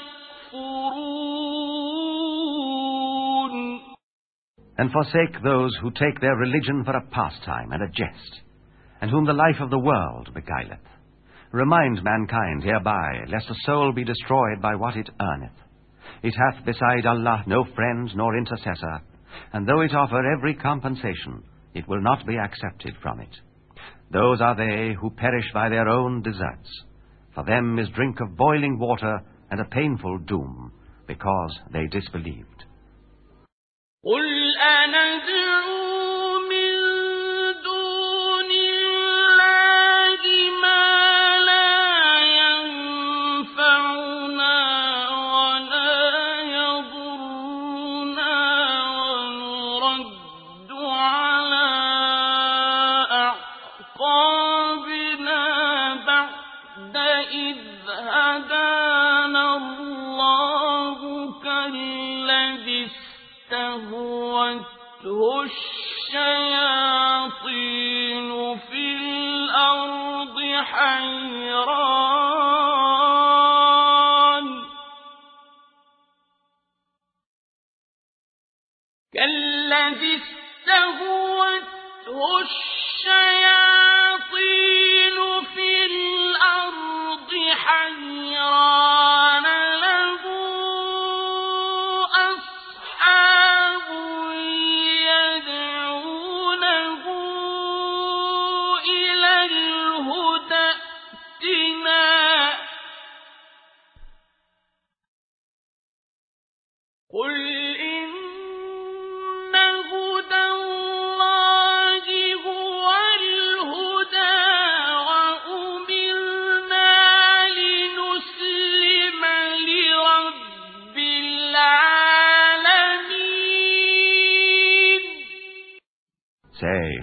يَكْفُرُونَ. And forsake those who take their religion for a pastime and a jest, and whom the life of the world beguileth. Remind mankind hereby, lest a soul be destroyed by what it earneth. It hath beside Allah no friend nor intercessor, and though it offer every compensation, it will not be accepted from it. Those are they who perish by their own deserts. For them is drink of boiling water and a painful doom, because they disbelieved. قُلْ أَنَدْعُو مِن دُونِ اللَّهِ مَا لَا يَنفَعُنَا وَلَا يَضُرُّنَا وَنُرَدُّ عَلَىٰ أَعْقَابِنَا بَعْدَ إِذْ هَدَانَا اللَّهُ كَالَّذِي استهوته الشياطين في الأرض حيران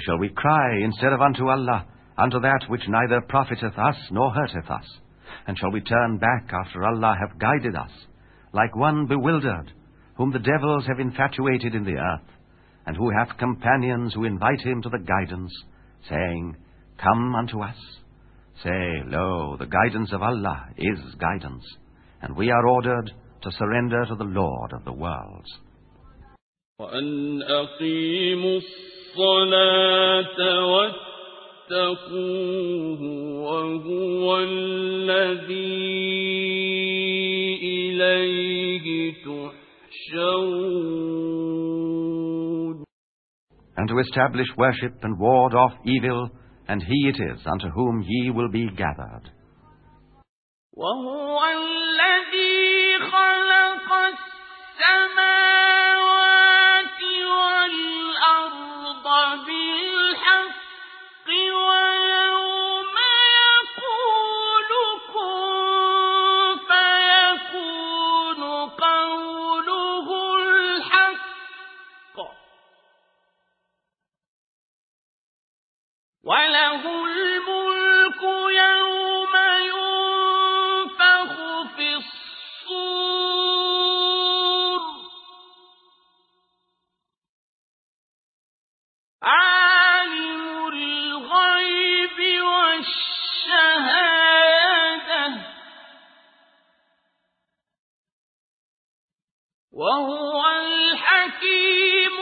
shall we cry instead of unto Allah, unto that which neither profiteth us nor hurteth us? And shall we turn back after Allah hath guided us, like one bewildered, whom the devils have infatuated in the earth, and who hath companions who invite him to the guidance, saying, Come unto us. Say, Lo, the guidance of Allah is guidance, and we are ordered to surrender to the Lord of the worlds. وَأَنْ أَقِيمُوا الصَّلَاةَ وَاتَّقُوهُ وَهُوَ الَّذِي إِلَيْهِ تُحْشَرُونَ. And to establish worship and ward off evil, and he it is unto whom ye will be gathered. وَهُوَ الَّذِي خَلَقَ السَّمَاوَاتِ وَالْأَرْضَ بِالْحَقِّ وَيَوْمَ يَقُولُ كُن فَيَكُونُ قَوْلُهُ الْحَقَّ وَلَهُ الْمُلْكُ يَوْمَ يُنفَخُ فِي الصُّورِ عَالِمُ الْغَيْبِ وَالشَّهَادَةِ وَهُوَ الْحَكِيمُ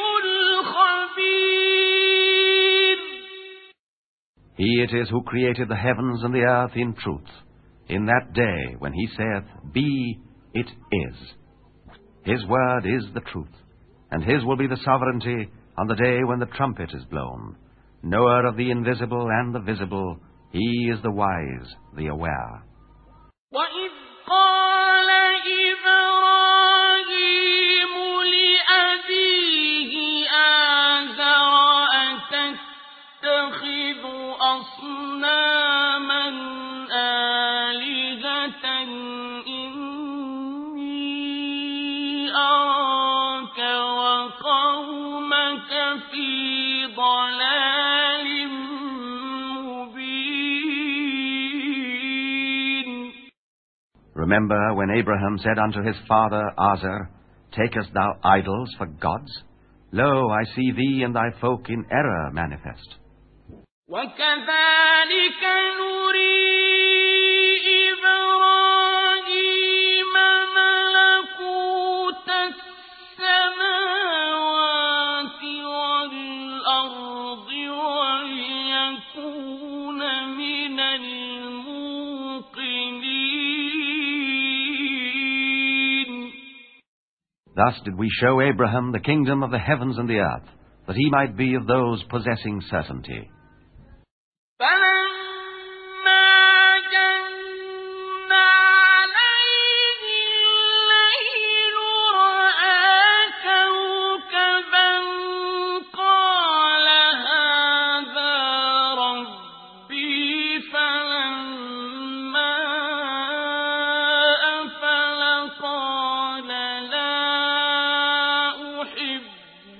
الْخَبِيرُ. He it is who created the heavens and the earth in truth, in that day when he saith, Be, it is. His word is the truth, and his will be the sovereignty on the day when the trumpet is blown. Knower of the invisible and the visible, he is the wise, the aware. وَإِذْ قَالَ إِبْرَاهِيمُ لِأَبِيهِ آزَرَ أَتَتَّخِذُ أَصْنَامًا آلِهَةً إِنِّي أَرَاكَ وَقَوْمَكَ فِي ضَلَالٍ مُبِينٍ. Remember when Abraham said unto his father Azar, Takest thou idols for gods? Lo, I see thee and thy folk in error manifest. وَكَذَلِكَ نُرِي إِبْرَاهِيمَ مَلَكُوتَ السَّمَاوَاتِ وَالْأَرْضِ وَلِيَكُونَ مِنَ الْمُوقِنِينَ. Thus did we show Abraham the kingdom of the heavens and the earth, that he might be of those possessing certainty. فَلَمَّا جَنَّ عَلَيْهِ اللَّيْلُ رَأَىٰ كَوْكَبًا قَالَ هَٰذَا رَبِّي فَلَمَّا أَفَلَ قَالَ لَا أُحِبُّ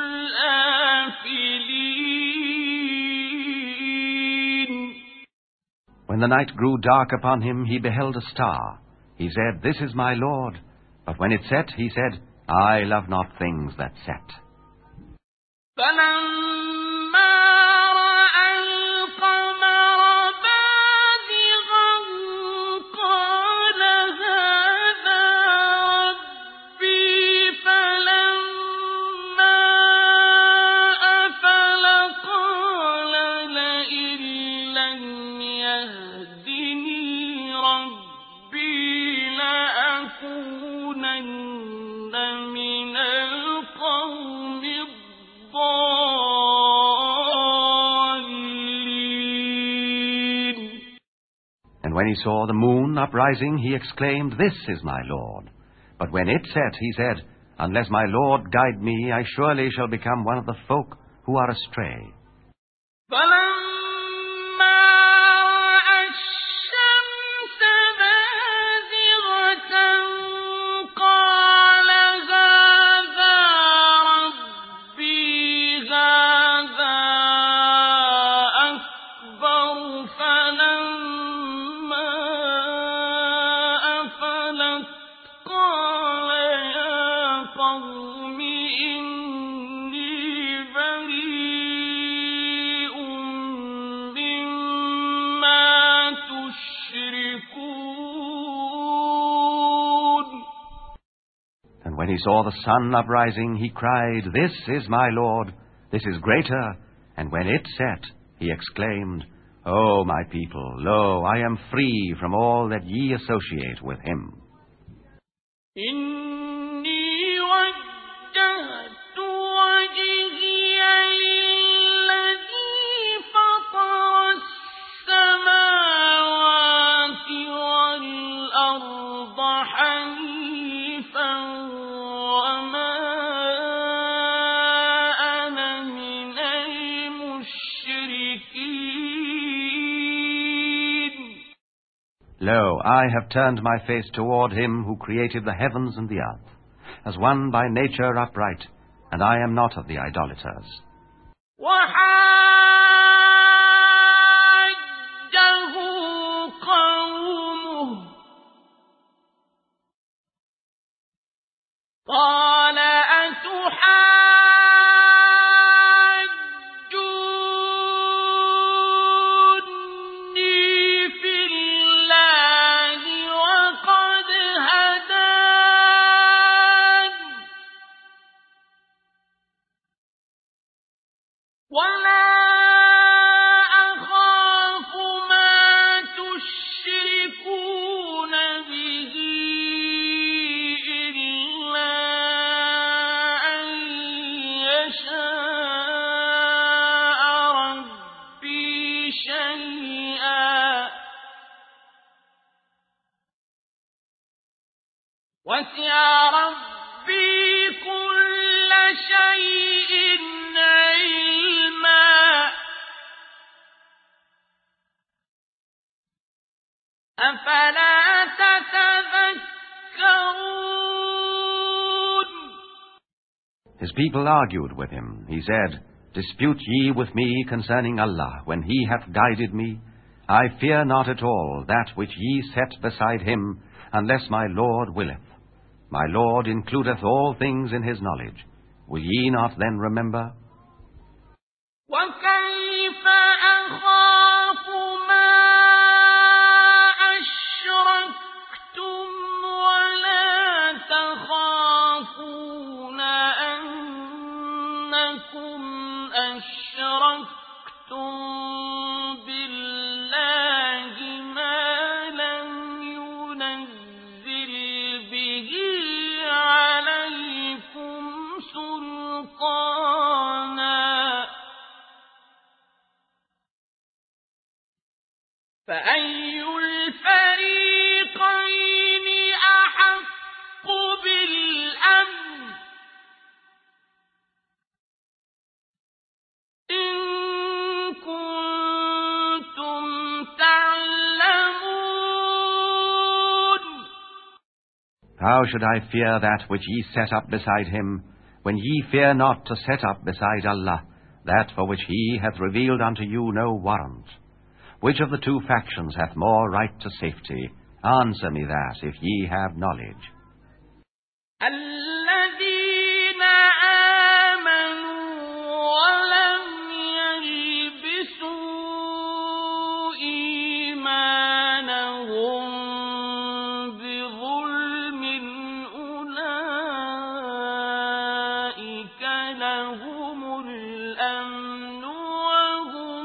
الْآفِلِينَ. When the night grew dark upon him, he beheld a star. He said, This is my Lord. But when it set, he said, I love not things that set. فَلَمَّا رَأَى الْقَمَرَ بَازِغًا قَالَ هَٰذَا رَبِّي فَلَمَّا أَفَلَ قَالَ لَئِن لَّمْ يَهْدِنِي رَبِّي لَأَكُونَنَّ مِنَ الْقَوْمِ الضَّالِّينَ. And when he saw the moon uprising, he exclaimed, This is my Lord. But when it set, he said, Unless my Lord guide me, I surely shall become one of the folk who are astray. فَلَمَّا رَأَى الشَّمْسَ بَازِغَةً قَالَ هَٰذَا رَبِّي هَٰذَا اسْتَكْبَرُوا فَلَمَّا أَفَلَتْ قَالَ يَا قَوْمِ إِنِّي بَرِيءٌ مِّمَّا تُشْرِكُونَ. And when he saw the sun uprising, he cried, "This is my Lord, this is greater." And when it set, he exclaimed, "O my people, lo, I am free from all that ye associate with him." إِنِّي وَجَّهْتُ وَجْهِيَ لِلَّذِي فَطَرَ السَّمَاوَاتِ وَالْأَرْضَ حَنِيفًا وَمَا أَنَا مِنَ الْمُشْرِكِينَ. Lo, I have turned my face toward him who created the heavens and the earth, as one by nature upright, and I am not of the idolaters. وَحَاجَّهُ قَوْمُهُ قَالَ أَتُحَاجُّونِّي فِي اللَّهِ وَقَدْ هَدَانِ وَلَا أَخَافُ مَا تُشْرِكُونَ بِهِ إِلَّا أَن يَشَاءَ رَبِّي شَيْئًا وَسِعَ رَبِّي كُلَّ شَيْءٍ عِلْمًا أَفَلَا تَتَذَكَّرُونَ. His people argued with him. He said, "Dispute ye with me concerning Allah, when he hath guided me? I fear not at all that which ye set beside him, unless my Lord willeth. My Lord includeth all things in his knowledge. Will ye not then remember?" وَكَيْفَ أَخَافُ مَا أَشْرَكْتُمْ وَلَا تَخَافُونَ أَنَّكُمْ أَشْرَكْتُم بِاللَّهِ مَا لَمْ يُنَزِّلْ بِهِ عَلَيْكُمْ سُلْطَانًا فَأَيُّ الْفَرِيقَيْنِ أَحَقُّ بِالْأَمْنِ إِن كُنتُمْ تَعْلَمُونَ. How should I fear that which ye set up beside him, when ye fear not to set up beside Allah that for which he hath revealed unto you no warrant? Which of the two factions hath more right to safety? Answer me that, if ye have knowledge. الَّذِينَ آمَنُوا وَلَمْ يَلْبِسُوا إِيمَانَهُم بِظُلْمٍ أُولَٰئِكَ لَهُمُ الْأَمْنُ وَهُم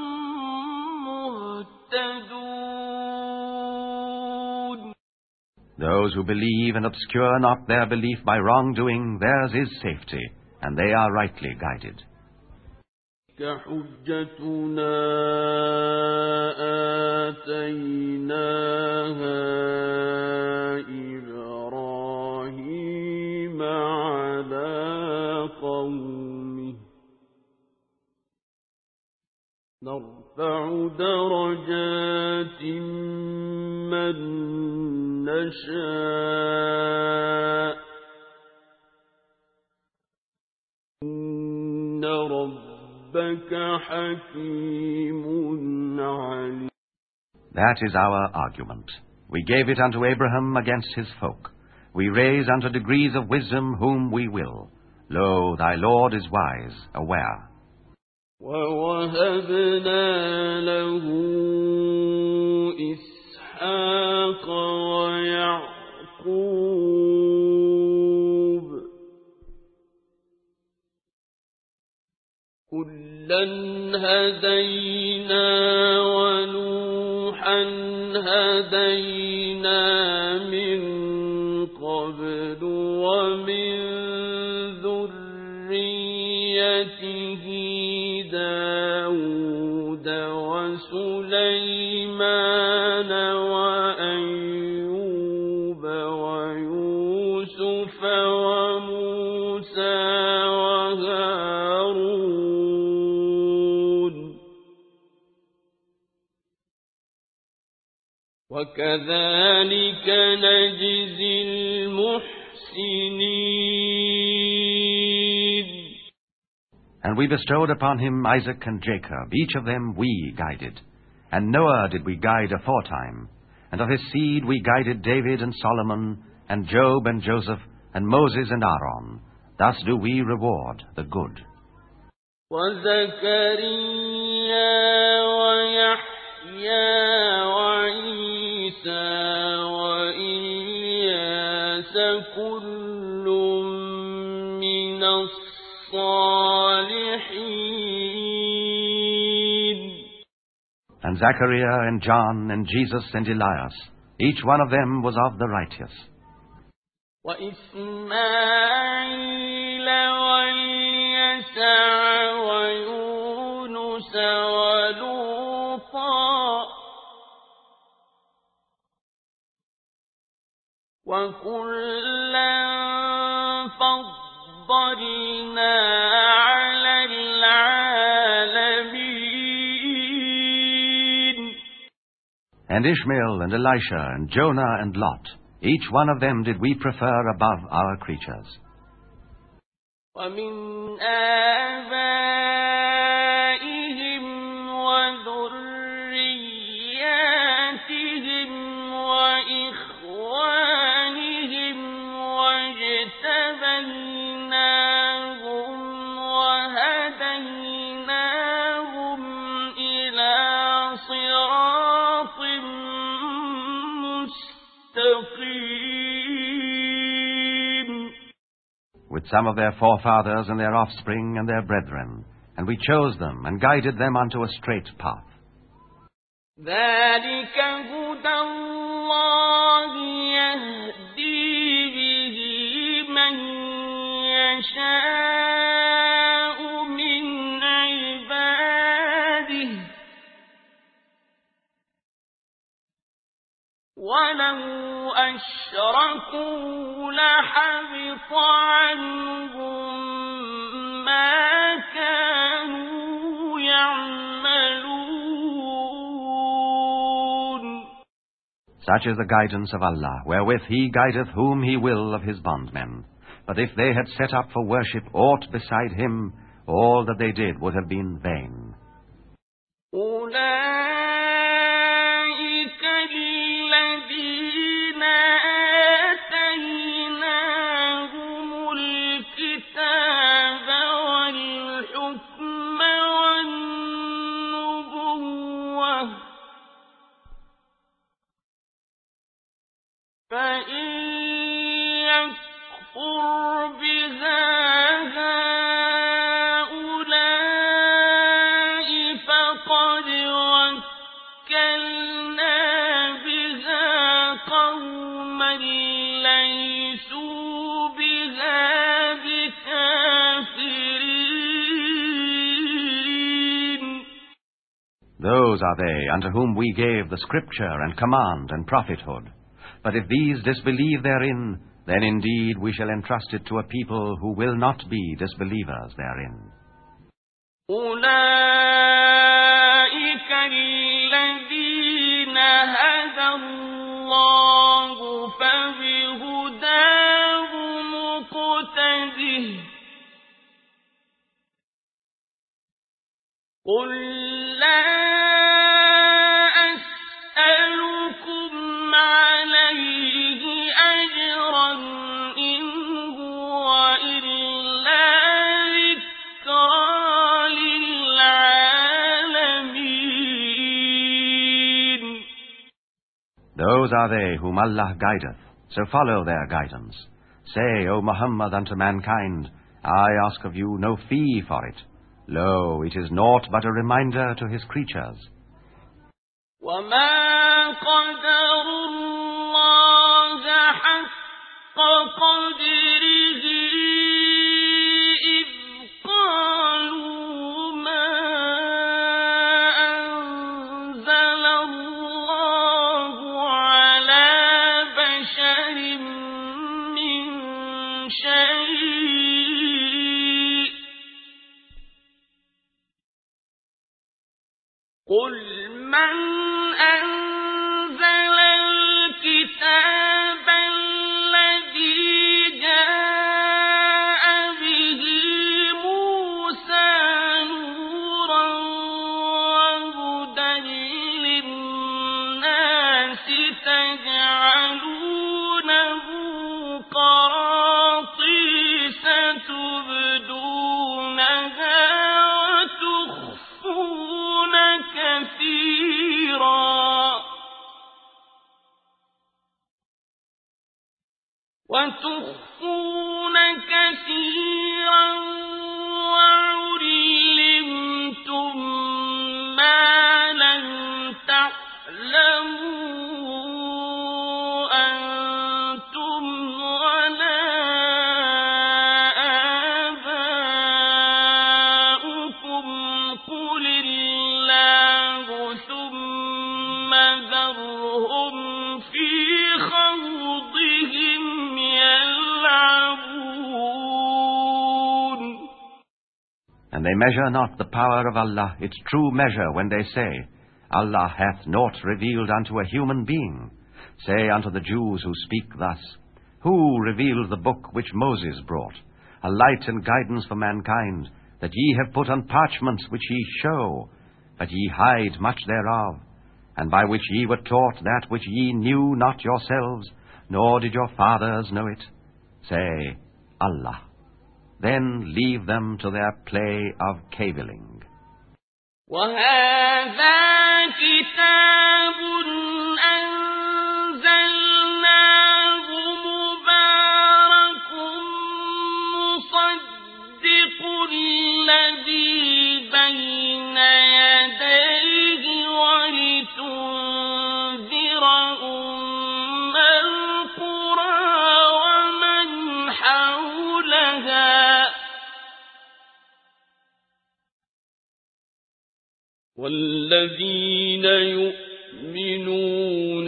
مُّهْتَدُونَ. Those who believe and obscure not their belief by wrongdoing, theirs is safety, and they are rightly guided. كَحُجَّتُنَا آتَيْنَاهَا إِبْرَاهِيمَ عَلَىٰ قَوْمِهِ نَرْفَعُ دَرَجَاتٍ مَّن نَّشَاءُ إِنَّ رَبَّكَ إنك حكيم عليم. That is our argument. We gave it unto Abraham against his folk. We raise unto degrees of wisdom whom we will. Lo, thy Lord is wise, aware. وَوَهَبْنَا لَهُ إِسْحَاقَ وَيَعْقُوبَ كُلًّا هَدَيْنَا وَنُوحًا هَدَيْنَا مِن قَبْلُ وَمِن ذُرِّيَّتِهِ دَاوُودَ وَسُلَيْمَانَ وَأَيُّوبَ وَيُوسُفَ وَمُوسَى وَهَارُونَ وَكَذَلِكَ نَجْزِي الْمُحْسِنِينَ. And we bestowed upon him Isaac and Jacob, each of them we guided. And Noah did we guide aforetime. And of his seed we guided David and Solomon, and Job and Joseph, and Moses and Aaron. Thus do we reward the good. وَزَكَرِيَّا وَيَحْيَى وَعِيسَى وَإِلْيَاسَ كُلٌّ مِّنَ الصَّالِحِينَ. And Zachariah and John and Jesus and Elias, each one of them was of the righteous. وَإِسْمَاعِيلَ وَالْيَسَعَ وَيُونُسَ وَلُوطًا وَكُلًّا فَضَّلْنَا عَلَى الْعَالَمِينَ. And Ishmael and Elisha and Jonah and Lot, each one of them did we prefer above our creatures. وَمِنْ آبَائِهِمْ وَذُرِّيَّاتِهِمْ وَإِخْوَانِهِمْ وَاجْتَبَيْنَاهُمْ وَهَدَيْنَاهُمْ إِلَى صِرَاطٍ مُّسْتَقِيمٍ. With some of their forefathers and their offspring and their brethren, and we chose them and guided them unto a straight path. ذَلِكَ هُدَى اللَّهِ يَهْدِي بِهِ مَن يَشَاءُ مِنْ عِبَادِهِ وَلَوْ أَشْرَكُوا لَحَبِطَ عَنْهُم مَّا كَانُوا يَعْمَلُونَ. Such is the guidance of Allah, wherewith He guideth whom He will of His bondmen. But if they had set up for worship aught beside Him, all that they did would have been vain. أُولَٰئِكَ الَّذِينَ آتَيْنَاهُمُ الْكِتَابَ وَالْحُكْمَ وَالنُّبُوَّةَ فَإِن يَكْفُرْ بِهَا هَٰؤُلَاءِ فَقَدْ وَكَّلْنَا بِهَا قَوْمًا لَّيْسُوا بِهَا بِكَافِرِينَ. Those are they unto whom we gave the scripture and command and prophethood. But if these disbelieve therein, then indeed we shall entrust it to a people who will not be disbelievers therein. أُولَٰئِكَ الَّذِينَ هَدَى اللَّهُ فَبِهُدَاهُ مُقْتَدِهْ Those are they whom Allah guideth, so follow their guidance. Say, O Muhammad, unto mankind, I ask of you no fee for it. Lo, it is naught but a reminder to his creatures. وَمَا قَدَرُ اللَّهَ حَقَّ قَدْرِهِ إِذْ قَالُوا مَا أَنزَلَ اللَّهُ عَلَى بَشَرٍ مِّن شَيْءٍ قُلْ مَنْ أَنزَلَ الْكِتَابَ الَّذِي جَاءَ بِهِ مُوسَىٰ نُورًا وَهُدًى لِّلنَّاسِ تَجْعَلُونَهُ قَرَاطِيسَ تُبْدُونَهَا وَتُخْفُونَ كَثِيرًا وَتُخْفُونَ كَثِيرًا وَعُلِّمْتُم مَّا لَمْ تَعْلَمُوا أَنتُمْ وَلَا آبَاؤُكُمْ قُلِ اللَّهُ ثُمَّ ذَرْهُمْ فِي خَوْضِهِمْ يَلْعَبُونَ. And they measure not the power of Allah its true measure when they say, Allah hath naught revealed unto a human being. Say unto the Jews who speak thus, Who revealed the book which Moses brought, a light and guidance for mankind, that ye have put on parchments which ye show, but ye hide much thereof, and by which ye were taught that which ye knew not yourselves, nor did your fathers know it? Say, Allah. Then leave them to their play of cavilling. وَهَذَا كِتَابٌ أَنزَلْنَاهُ مُبَارَكٌ مُصَدِّقُ الَّذِي بَيْنَ يَدَيْهِ وَلِتُنذِرَ أُمَّ الْقُرَىٰ وَمَنْ حَوْلَهَا وَالَّذِينَ يُؤْمِنُونَ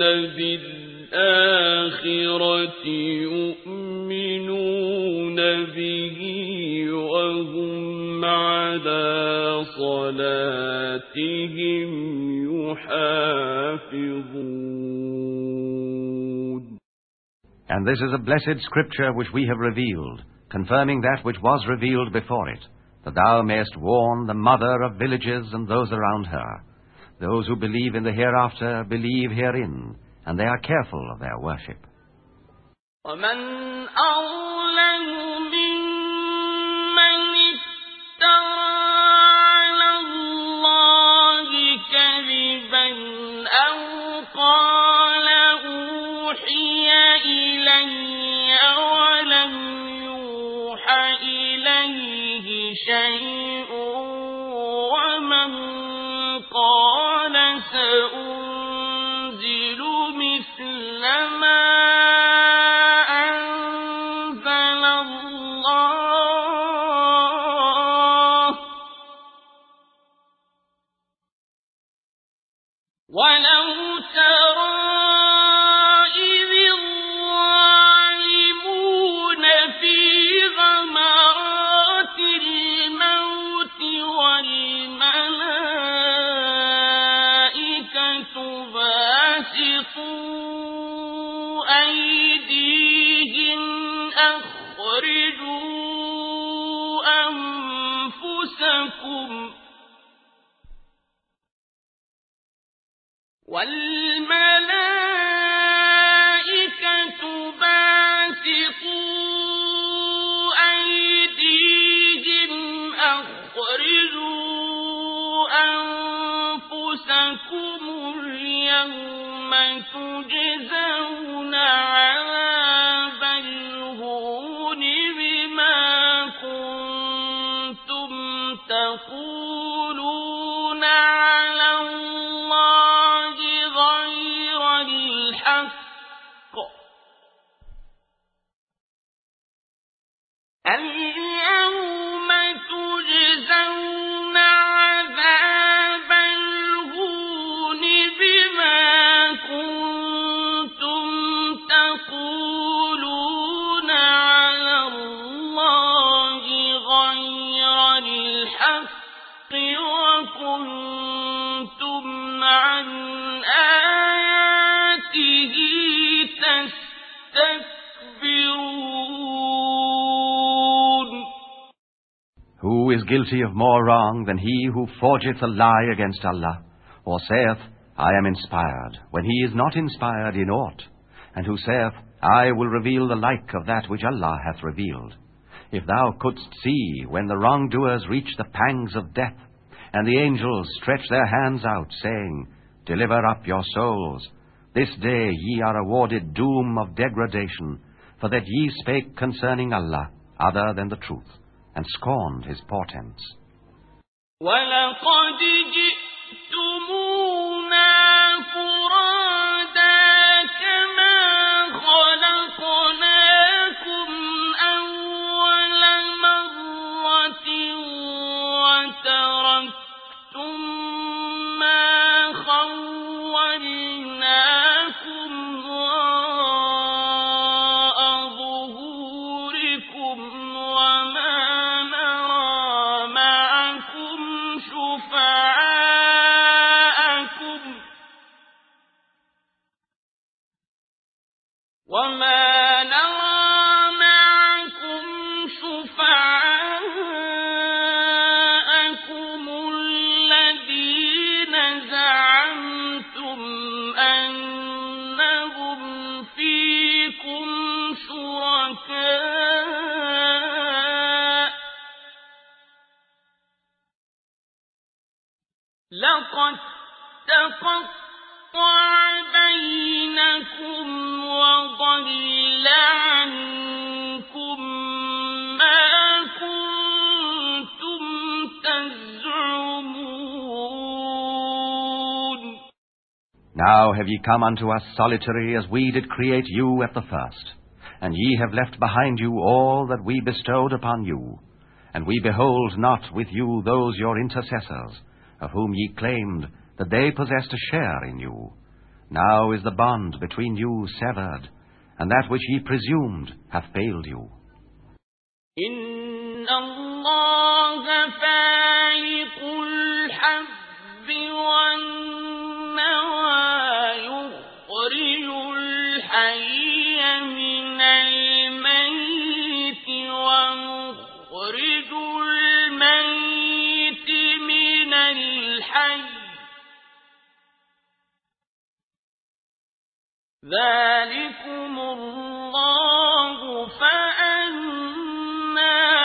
بِالْآخِرَةِ يُؤْمِنُونَ بِهِ وَهُمْ عَلَىٰ صَلَاتِهِمْ يُحَافِظُونَ. And this is a blessed scripture which we have revealed, confirming that which was revealed before it, that thou mayest warn the mother of villages and those around her. Those who believe in the hereafter believe herein, and they are careful of their worship. وَمَنْ أَظْلَمُ مِمَّنِ افْتَرَىٰ عَلَى اللَّهِ كَذِبًا أَوْ قَالَ أُوحِيَ إِلَيَّ وَلَمْ يُوحَ إِلَيْهِ شَيْءٌ وَمَنْ قَالَ سَأُنزِلُ مِثْلَ مَا أَنزَلَ اللَّهُ وَلَوْ تَرَىٰ إِذِ الظَّالِمُونَ فِي غَمَرَاتِ الْمَوْتِ وَالْمَلَائِكَةُ بَاسِطُو أَيْدِيهِمْ أَخْرِجُوا أَنفُسَكُمْ وَالْمَلَائِكَةُ بَاسِطُو أَيْدِيهِمْ أَخْرِجُوا أَنفُسَكُمُ الْيَوْمَ تجزون عذاب الهون بما كنتم تقولون على الله غير الحق اليوم تجزون عذاب الهون بما كنتم تقولون على الله غير الحق وكنتم عن آياته تستكبرون. Who is guilty of more wrong than he who forgeth a lie against Allah, or saith, I am inspired, when he is not inspired in aught, and who saith, I will reveal the like of that which Allah hath revealed? If thou couldst see when the wrongdoers reach the pangs of death, and the angels stretch their hands out, saying, Deliver up your souls. This day ye are awarded doom of degradation, for that ye spake concerning Allah other than the truth, and scorned his portents. وَلَقَدْ جِئْتُمُونَا فُرَادَىٰ كَمَا خَلَقْنَاكُمْ أَوَّلَ مَرَّةٍ وَتَرَكْتُم مَّا خَوَّلْنَاكُمْ وَرَاءَ ظُهُورِكُمْ وَمَا نَرَىٰ مَعَكُمْ شُفَعَاءَكُمْ وَمَا نَرَىٰ مَعَكُمْ شُفَعَاءَكُمُ الَّذِينَ زَعَمْتُمْ أَنَّهُمْ فِيكُمْ شُرَكَاءُ لَقَد تَّقَطَّعَ بَيْنَكُمْ وَضَلَّ عَنكُم مَّا كُنتُمْ تَزْعُمُونَ. Now have ye come unto us solitary, as we did create you at the first, and ye have left behind you all that we bestowed upon you, and we behold not with you those your intercessors, of whom ye claimed that they possessed a share in you. Now is the bond between you severed, and that which ye presumed hath failed you. إِنَّ اللَّهَ فَالِقُ الْحَبِّ وَالنَّوَىٰ يُخْرِجُ الْحَيَّ مِنَ الْمَيِّتِ وَمُخْرِجُ الْمَيِّتِ مِنَ الْحَيِّ ذَٰلِكُمُ اللَّهُ فَأَنَّىٰ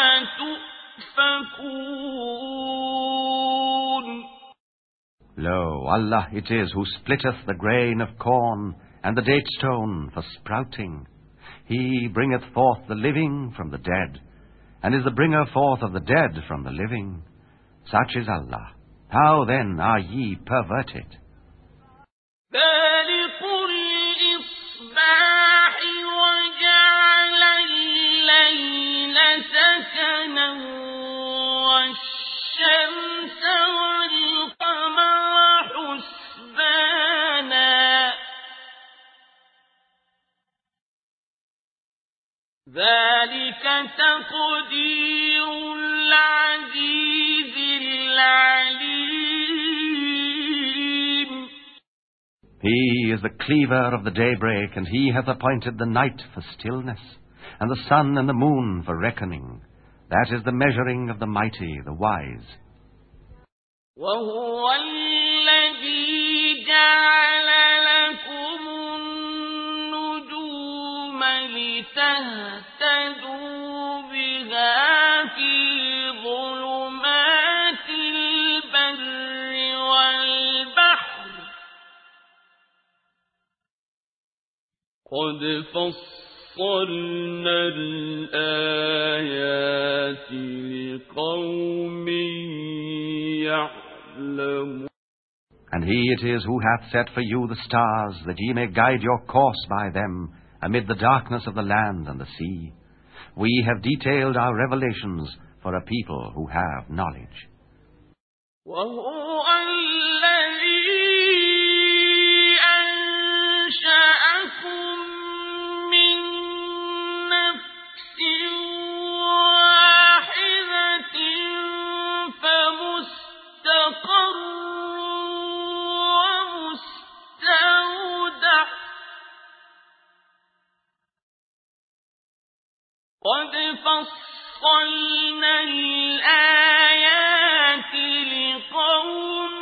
تُؤْفَكُونَ. Lo, Allah it is who splitteth the grain of corn and the date stone for sprouting. He bringeth forth the living from the dead, and is the bringer forth of the dead from the living. Such is Allah. How then are ye perverted? فَالِقُ الْإِصْبَاحِ وَجَعَلَ اللَّيْلَ سَكَنًا وَالشَّمْسَ وَالْقَمَرَ حُسْبَانًا ۚ ذَٰلِكَ تَقْدِيرُ الْعَزِيزِ الْعَلِيمِ. He is the cleaver of the daybreak, and he hath appointed the night for stillness, and the sun and the moon for reckoning. That is the measuring of the mighty, the wise. وَهُوَ الَّذِي جَعَلَ لَكُمُ النُّجُومَ لِتَهْتَدُوا بِهَا فِي ظُلُمَاتِ الْبَرِّ وَالْبَحْرِ قد فصلنا الآيات لقوم يعلمون. And he it is who hath set for you the stars, that ye may guide your course by them amid the darkness of the land and the sea. We have detailed our revelations for a people who have knowledge. وهو الذي أنشأكم من نفس واحدة فمستقر ومستودع قد فصلنا الآيات لقوم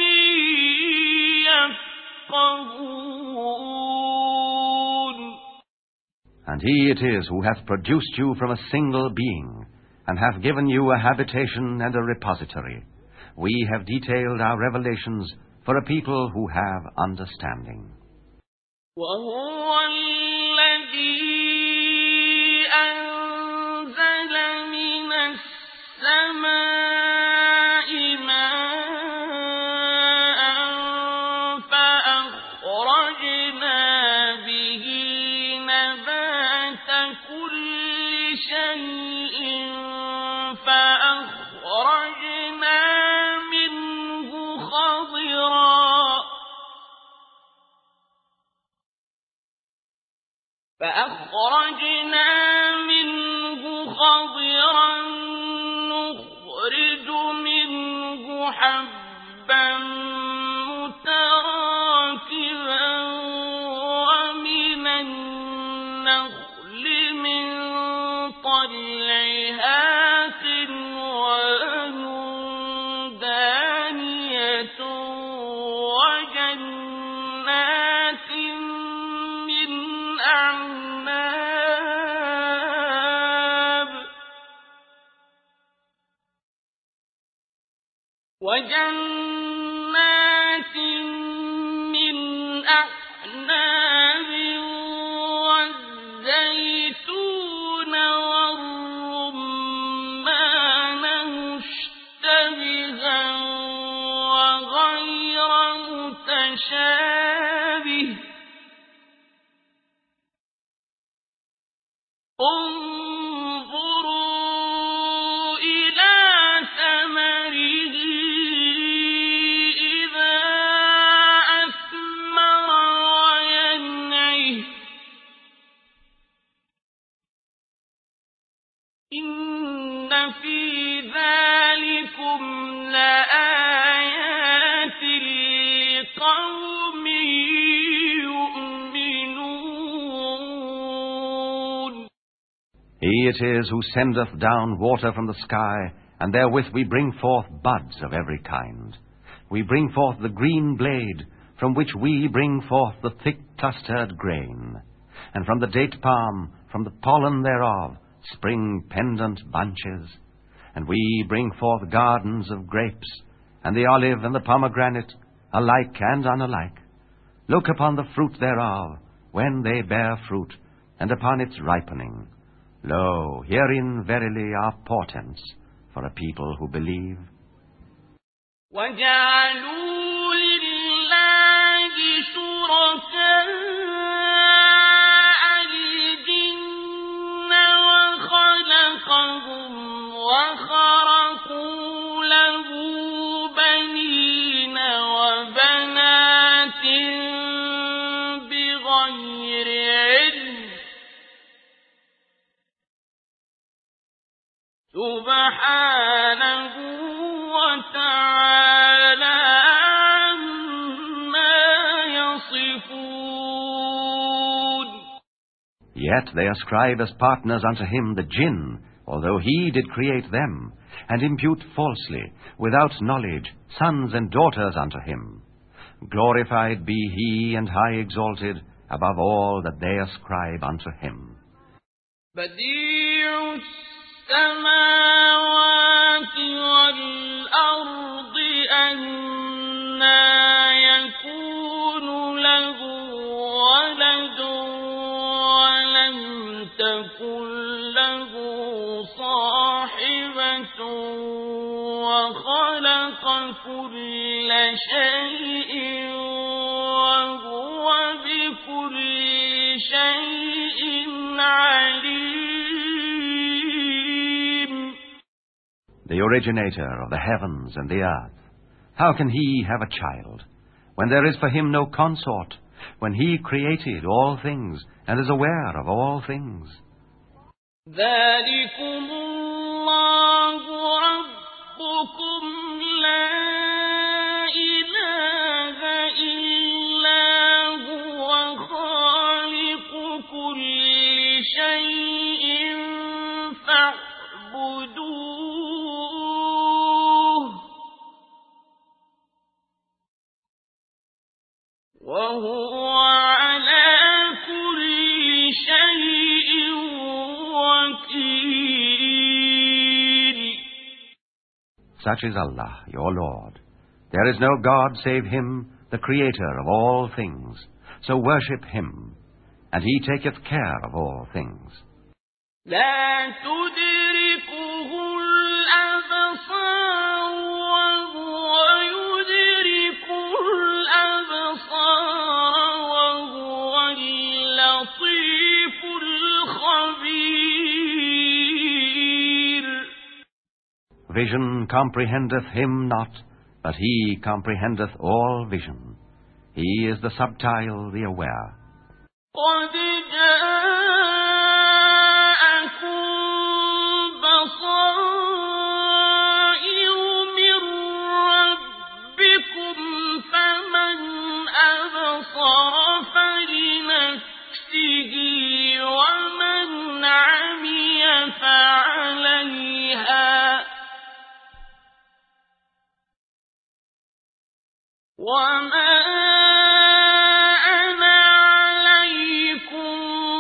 يفقهون. And he it is who hath produced you from a single being, and hath given you a habitation and a repository. We have detailed our revelations for a people who have understanding. وهو الذي أنزل من السماء ماء فأخرجنا به نبات كل شيء فأخرجنا منه خضرا فأخرجنا منه خضرا نخرج منه حبا متراكبا ومن النخل من طلعها قنوان دانية وجنات من أعناب وجنات من أعناب والزيتون والرمان مشتبها وغير متشابه انظروا إلى ثمره إذا أثمر وينعه إن في ذلكم لآيات لقوم يؤمنون. He it is who sendeth down water from the sky, and therewith we bring forth buds of every kind. We bring forth the green blade, from which we bring forth the thick clustered grain. And from the date palm, from the pollen thereof, spring pendant bunches. And we bring forth gardens of grapes, and the olive and the pomegranate, alike and unalike. Look upon the fruit thereof, when they bear fruit, and upon its ripening. Lo, herein verily are portents for a people who believe. وَجَعَلُوا لِلَّهِ شُرَكَاءَ الْجِنَّ وَخَلَقَهُمْ وَخَرَقُوا لَهُ بَنِينَ وَبَنَاتٍ بِغَيْرِ عِلْمٍ سبحانه وتعالى عما يصفون. Yet they ascribe as partners unto him the jinn, although he did create them, and impute falsely, without knowledge, sons and daughters unto him. Glorified be he and high exalted above all that they ascribe unto him. بديع السماوات والأرض أنى يكون له ولد تكن له صاحبة وخلق كل شيء وهو بكل شيء عليم. The originator of the heavens and the earth, how can he have a child, when there is for him no consort, when he created all things and is aware of all things? ذلكم الله ربكم لا إله إلا هو خالق كل شيء فاعبدوه وهو على كل شيء وكيل. Such is Allah, your Lord. There is no God save Him, the Creator of all things. So worship Him, and He taketh care of all things. لا تدركه الأبصار وهو يدرك الأبصار وهو اللطيف الخبير. Vision comprehendeth Him not, but He comprehendeth all vision. He is the subtile, the aware. قد جاءكم بصائر من ربكم فمن أبصر فلنفسه ومن عمي فعليها وما أنا عليكم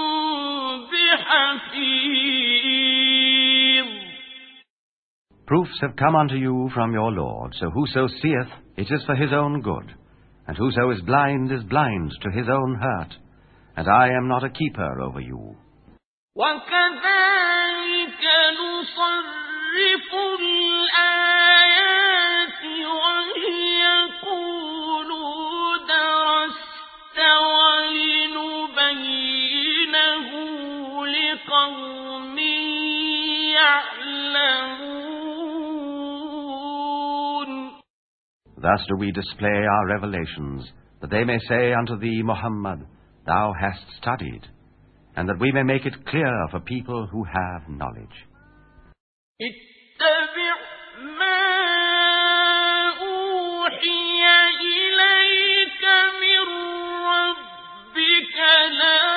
بحفيظ. Proofs have come unto you from your Lord, so whoso seeth, it is for his own good, and whoso is blind is blind to his own hurt, and I am not a keeper over you. وكذلك نصرف الآيات وليقولوا درست ولنبينه لقوم يعلمون. Thus do we display our revelations, that they may say unto thee, Muhammad, thou hast studied, and that we may make it clear for people who have knowledge. اتبع ما أوحي إليك من ربك لا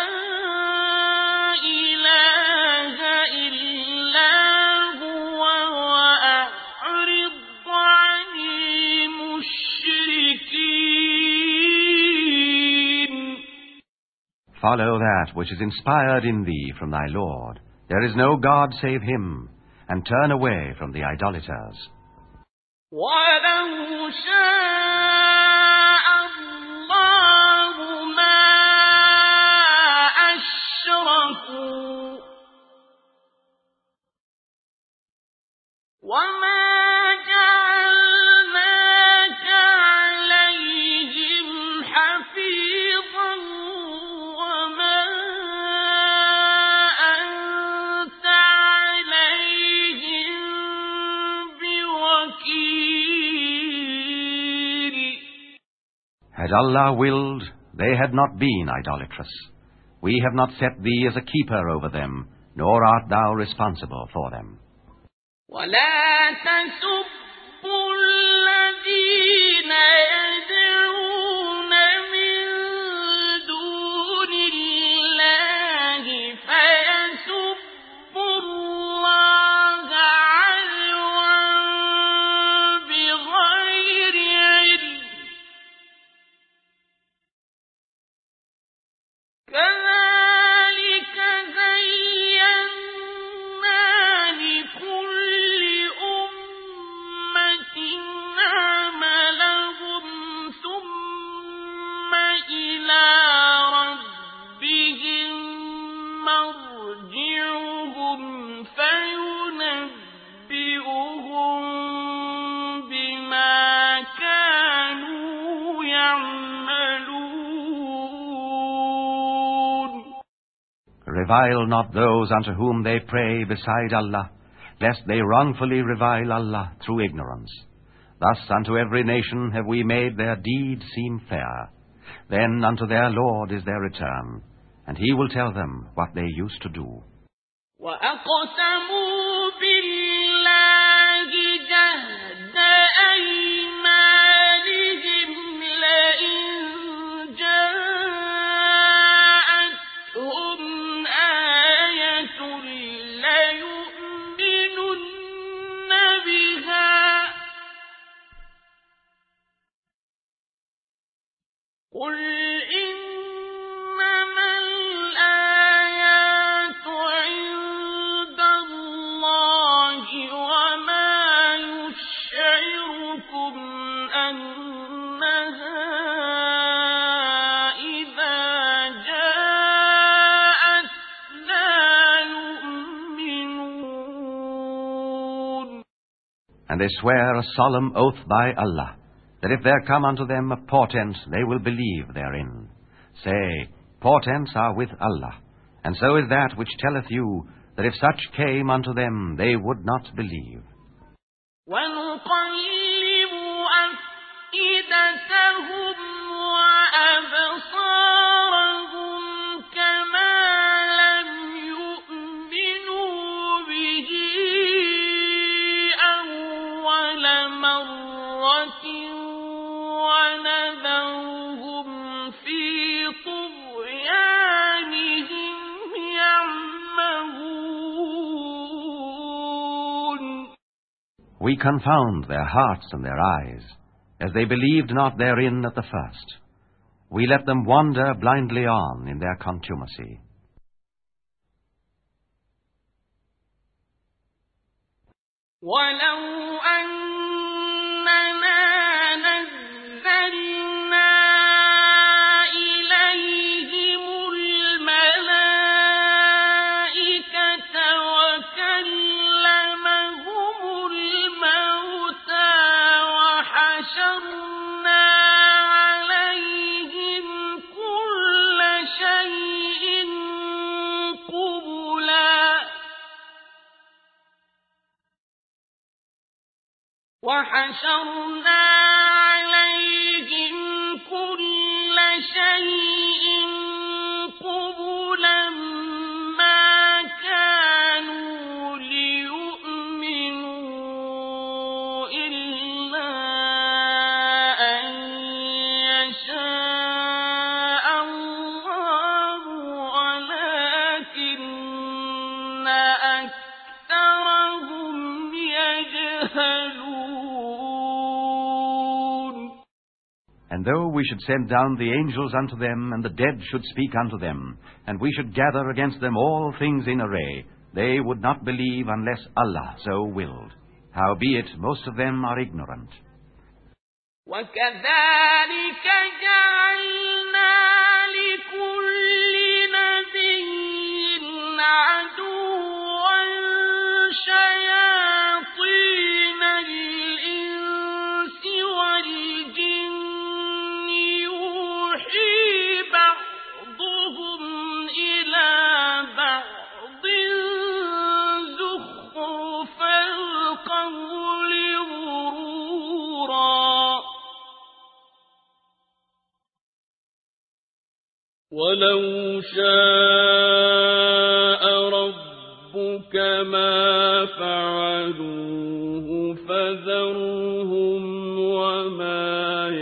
إله إلا هو وأعرض عن المشركين. Follow that which is inspired in thee from thy Lord. There is no God save Him, and turn away from the idolaters. وَلَوْ شَاءَ اللَّهُ مَا أَشْرَكُوا وَمَا جَعَلْنَاكَ عَلَيْهِمْ حَفِيظًا وَمَا أَنْتَ عَلَيْهِمْ بِوَكِيلٍ. Had Allah willed, they had not been idolatrous. We have not set thee as a keeper over them, nor art thou responsible for them. ولا تسبوا الذين يدعون من دون الله فيسبوا الله عدوا بغير علم. كذلك زينا لكل أمة عملهم ثم إلى ربهم مرجعهم Revile not those unto whom they pray beside Allah, lest they wrongfully revile Allah through ignorance. Thus unto every nation have we made their deeds seem fair. Then unto their Lord is their return, and He will tell them what they used to do. وَأَقْسَمُوا بِاللَّهِ جَهْدَ أَيْمَانِهِمْ لَئِن جَاءَتْهُمْ آيَةٌ لَّيُؤْمِنُنَّ بِهَا قُلْ إِنَّمَا الْآيَاتُ عِندَ اللَّهِ وَمَا يُشْعِرُكُمْ أَنَّهَا إِذَا جَاءَتْ لَا يُؤْمِنُونَ. And they swear a solemn oath by Allah, that if there come unto them a portent, they will believe therein. Say, portents are with Allah, and so is that which telleth you, that if such came unto them, they would not believe. وَنُقَلِّبُ أَفْئِدَتَهُمْ وَأَبْصَارَهُمْ كَمَا لَمْ يُؤْمِنُوا بِهِ أَوَّلَ مَرَّةٍ وَنَذَرُهُمْ فِي طُغْيَانِهِمْ يَعْمَهُونَ. We confound their hearts and their eyes, as they believed not therein at the first. We let them wander blindly on in their contumacy. وَلَوْ أَنَّنَا نَزَّلْنَا إِلَيْهِمُ الْمَلَائِكَةَ وَكَلَّمَهُمُ الْمَوْتَىٰ وَحَشَرْنَا عَلَيْهِمْ كُلَّ شَيْءٍ قُبُلًا وَحَشَرْنَا عَلَيْهِمْ كُلَّ شَيْءٍ قُبُلًا مَّا كَانُوا لِيُؤْمِنُوا إِلَّا أَن يَشَاءَ اللَّهُ وَلَٰكِنَّ أَكْثَرَهُمْ يَجْهَلُونَ. And though we should send down the angels unto them, and the dead should speak unto them, and we should gather against them all things in array, they would not believe unless Allah so willed. Howbeit, most of them are ignorant. وَكَذَلِكَ جَعَلْنَا لِكُلِّ نَبِيٍّ عَدُوًّا شَيَاطِينَ الْإِنسِ وَالْجِنِّ يُوحِي بَعْضُهُمْ إِلَىٰ بَعْضٍ زُخْرُفَ الْقَوْلِ غُرُورًا. وَلَوْ شَاءَ رَبُّكَ مَا فَعَلُوهُ فَذَرْهُمْ وَمَا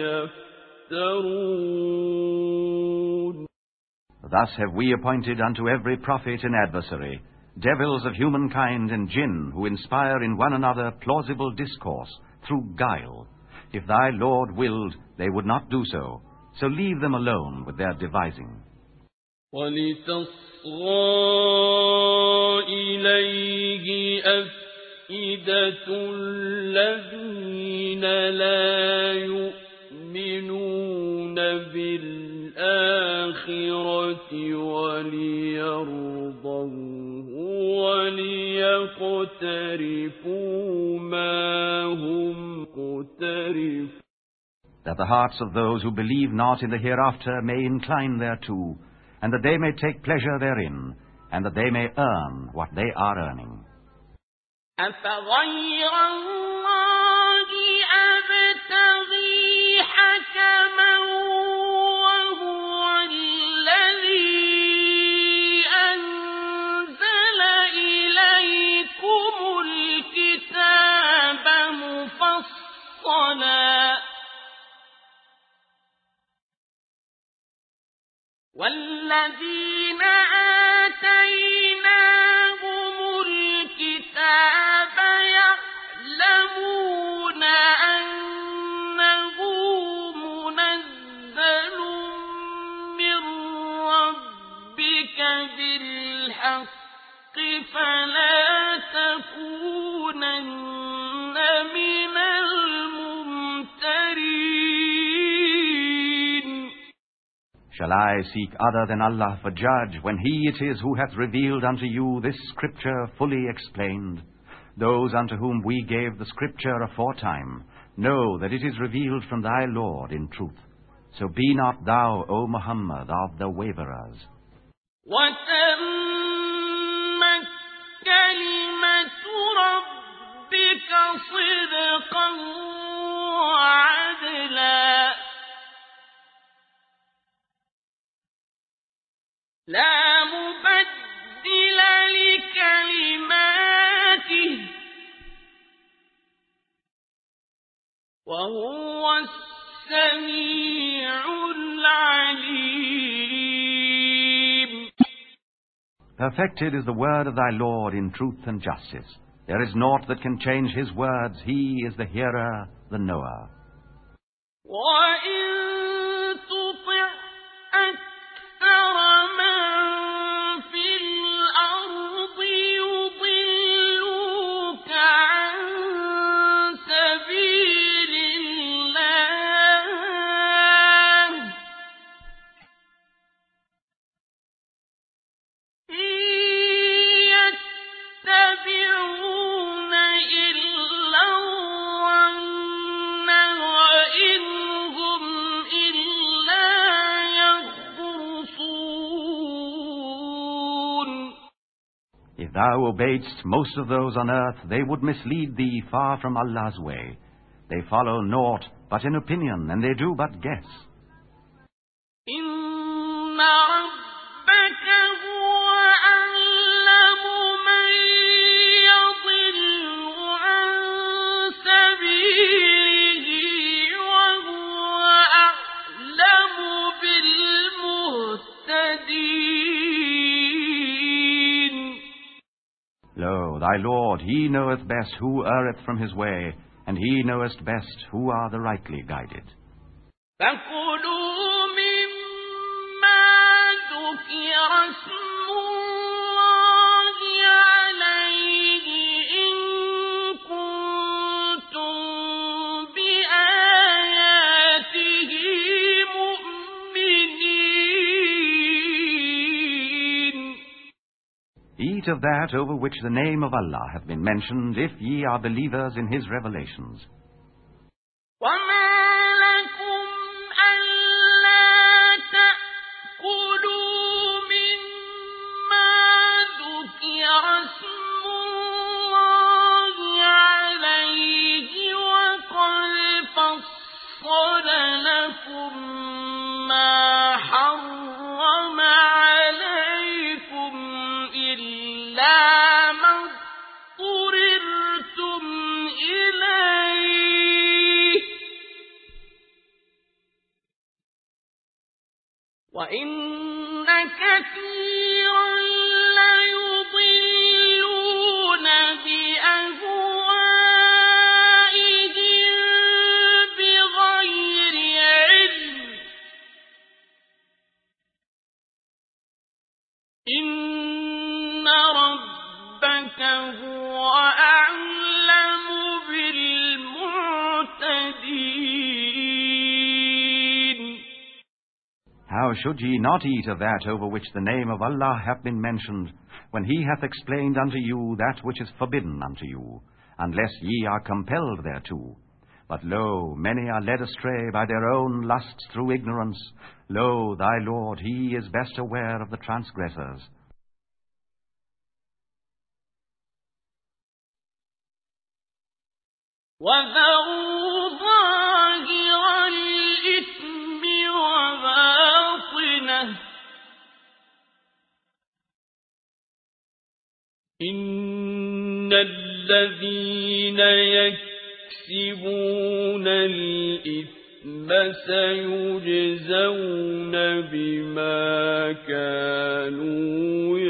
يَفْتَرُونَ. Thus have we appointed unto every prophet an adversary, devils of humankind and jinn, who inspire in one another plausible discourse through guile. If thy Lord willed, they would not do so. So leave them alone with their devising. وَلِتَصْغَىٰ إِلَيْهِ أَفْئِدَةُ الَّذِينَ لَا يُؤْمِنُونَ بِالْآخِرَةِ وَلِيَرْضَوْهُ وَلِيَقْتَرِفُوا مَا هُمْ مُقْتَرِفُونَ. That the hearts of those who believe not in the hereafter may incline thereto, and that they may take pleasure therein, and that they may earn what they are earning. أفغير الله أبتغي حكما وهو الذي أنزل إليكم الكتاب مفصلا والذين آتيناهم الكتاب يعلمون أنه منزل من ربك بالحق فلا تكونن من الممترين. Shall I seek other than Allah for judge, when He it is who hath revealed unto you this scripture fully explained? Those unto whom we gave the scripture aforetime know that it is revealed from thy Lord in truth. So be not thou, O Muhammad, of the waverers. وَتَمَّتْ كَلِمَةُ رَبِّكَ صِدْقًا وَعَدْلًا لا مبدل لكلماته وهو السميع العليم. Perfected is the word of thy Lord in truth and justice. There is naught that can change His words. He is the hearer, the knower. وَإِن تُطِعْ أَكْثَرَ مَن فِي الْأَرْضِ يُضِلُّوكَ عَن سَبِيلِ اللَّهِ إِن يَتَّبِعُونَ إِلَّا الظَّنَّ وَإِنْ هُمْ إِلَّا يَخْرُصُونَ. If thou obeyedst most of those on earth, they would mislead thee far from Allah's way. They follow naught but an opinion, and they do but guess. إِنَّ رَبَّكَ هُوَ أَعْلَمُ مَن يَضِلُّ عَن سَبِيلِهِ وَهُوَ أَعْلَمُ بِالْمُهْتَدِينَ. Lo, thy Lord, He knoweth best who erreth from His way, and He knoweth best who are the rightly guided. فَكُلُوا مِمَّا ذُكِرَ اسْمُ اللَّهِ عَلَيْهِ إِن كُنتُم بِآيَاتِهِ مُؤْمِنِينَ. Eat of that over which the name of Allah hath been mentioned, if ye are believers in His revelations. وَمَا لَكُمْ أَلَّا تَأْكُلُوا مِمَّا ذُكِرَ اسْمُ اللَّهِ عَلَيْهِ وَقَدْ فَصَّلَ لَكُم مَّا حَرَّمَ عَلَيْكُمْ إِلَّا مَا اضْطُرِرْتُمْ إِلَيْهِ وَإِنَّ كَثِيرًا لَّيُضِلُّونَ بِأَهْوَائِهِم بِغَيْرِ عِلْمٍ. إِنَّ رَبَّكَ هُوَ أَعْلَمُ بِالْمُعْتَدِينَ. How should ye not eat of that over which the name of Allah hath been mentioned, when He hath explained unto you that which is forbidden unto you, unless ye are compelled thereto? But lo, many are led astray by their own lusts through ignorance. Lo, thy Lord, He is best aware of the transgressors. وذروا ظاهر الإثم وباطنه إن الذين يكسبون الإثم سيجزون بما كانوا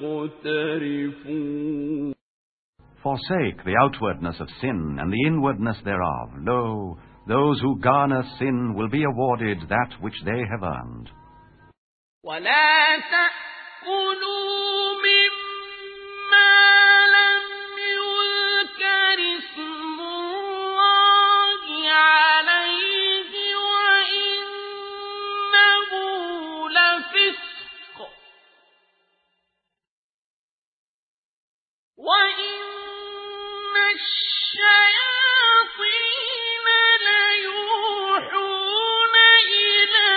يقترفون. Forsake the outwardness of sin and the inwardness thereof. Lo, those who garner sin will be awarded that which they have earned. ولا تأكلوا مما لم يذكر اسم الله عليه وإنه لفسق وإن الشياطين ليوحون إلى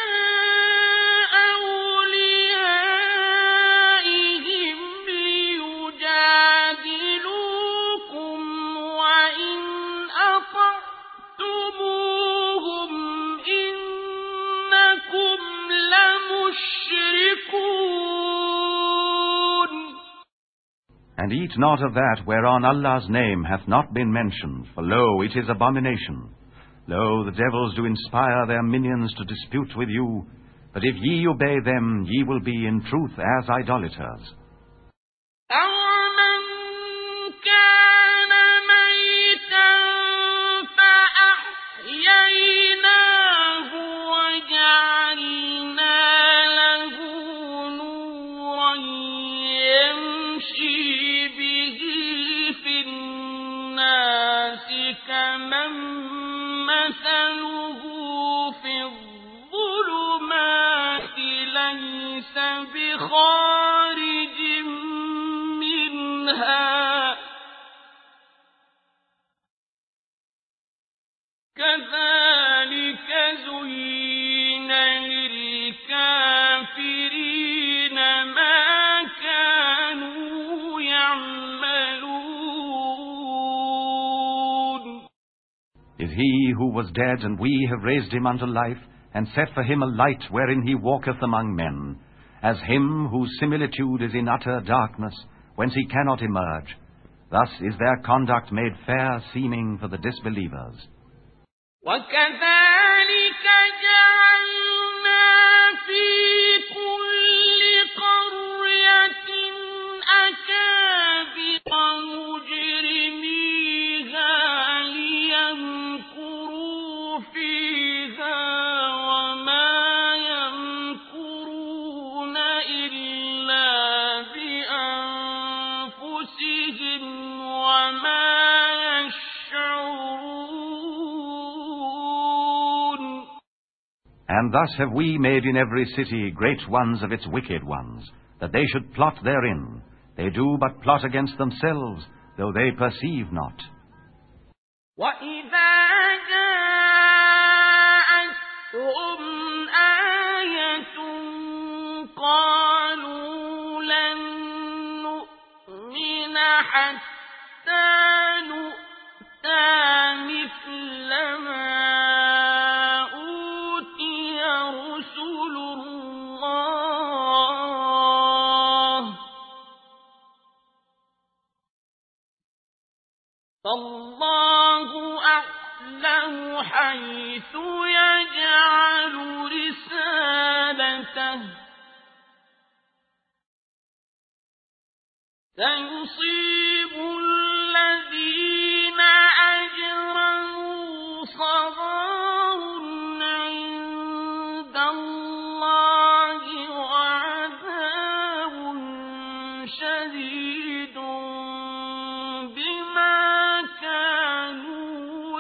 أوليائهم ليجادلوكم وإن أطعتموهم إنكم لمشركون. And eat not of that whereon Allah's name hath not been mentioned, for lo, it is abomination. Lo, the devils do inspire their minions to dispute with you, but if ye obey them, ye will be in truth as idolaters. أَوَمَنْ كَانَ مَيْتًا فَأَحْيَيْنَاهُ وَجَعَلْنَا لَهُ نُورًا يَمْشِي بِهِ فِي النَّاسِ كَمَن مَّثَلُهُ فِي الظُّلُمَاتِ لَيْسَ بِخَارِجٍ منها كذلك زين للكافرين ما كانوا يعملون. Is he who was dead, and we have raised him unto life, and set for him a light wherein he walketh among men, as him whose similitude is in utter darkness, whence he cannot emerge? Thus is their conduct made fair seeming for the disbelievers. وَكَذَلِكَ جَعَلْنَا فِي كُلِّ قَرْيَةٍ أَكَابِرَ مُجْرِمِيهَا لِيَمْكُرُوا فِيهَا وَمَا يَمْكُرُونَ إِلَّا بِأَنفُسِهِمْ وَمَا يَشْعُرُونَ. And thus have we made in every city great ones of its wicked ones, that they should plot therein. They do but plot against themselves, though they perceive not. وَإِذَا جَاءَتْهُمْ آيَةٌ قَالُوا لَن نُّؤْمِنَ حَتَّى نُؤْتَىٰ مِثْلَ مَا أُوتِيَ رُسُلُ اللَّهِ فَاللَّهُ أَعْلَمُ حَيْثُ يَجْعَلُ رِسَالَتَهُ سَيُصِيبُ الَّذِينَ أَجْرَمُوا صَغَارٌ عِندَ اللَّهِ وَعَذَابٌ شَدِيدٌ بِمَا كَانُوا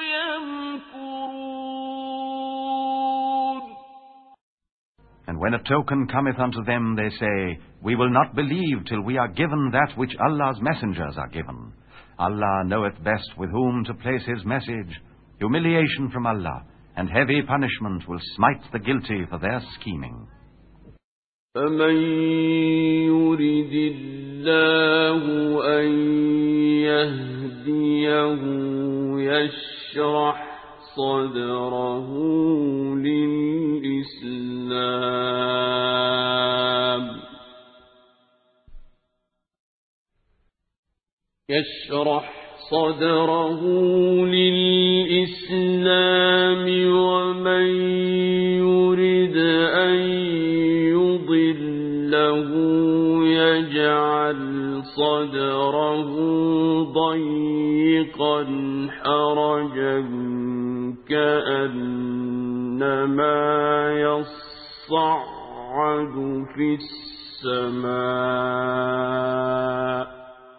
يَمْكُرُونَ. And when a token cometh unto them, they say, We will not believe till we are given that which Allah's messengers are given. Allah knoweth best with whom to place his message. Humiliation from Allah and heavy punishment will smite the guilty for their scheming. فَمَن يُرِدِ اللَّهُ أَن يَهْدِيَهُ يشرح صدره للإسلام يشرح صدره للإسلام ومن يرد أن يضله يجعل صدره ضيقا حرجا كأنما يصعد في السماء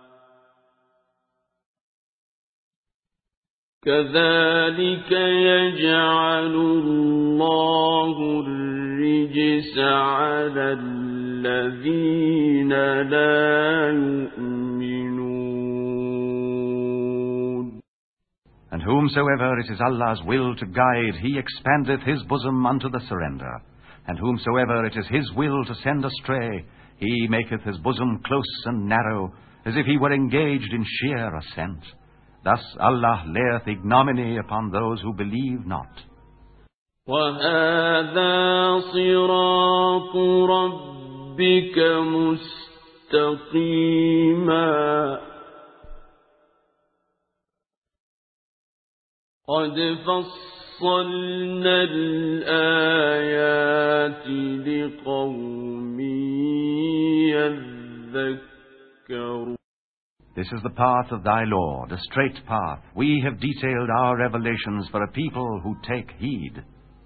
كذلك يجعل الله الرجس على الذين لا يؤمنون. And whomsoever it is Allah's will to guide, He expandeth His bosom unto the surrender. And whomsoever it is His will to send astray, He maketh His bosom close and narrow, as if He were engaged in sheer ascent. Thus Allah layeth ignominy upon those who believe not. وَهَذَا صِرَاطُ رَبِّكَ مُسْتَقِيمًا قَدْ فَصَّلْنَا الْآيَاتِ لِقَوْمٍ يَذَّكَّرُونَ. This is the path of thy Lord, a straight path. We have detailed our revelations for a people who take heed.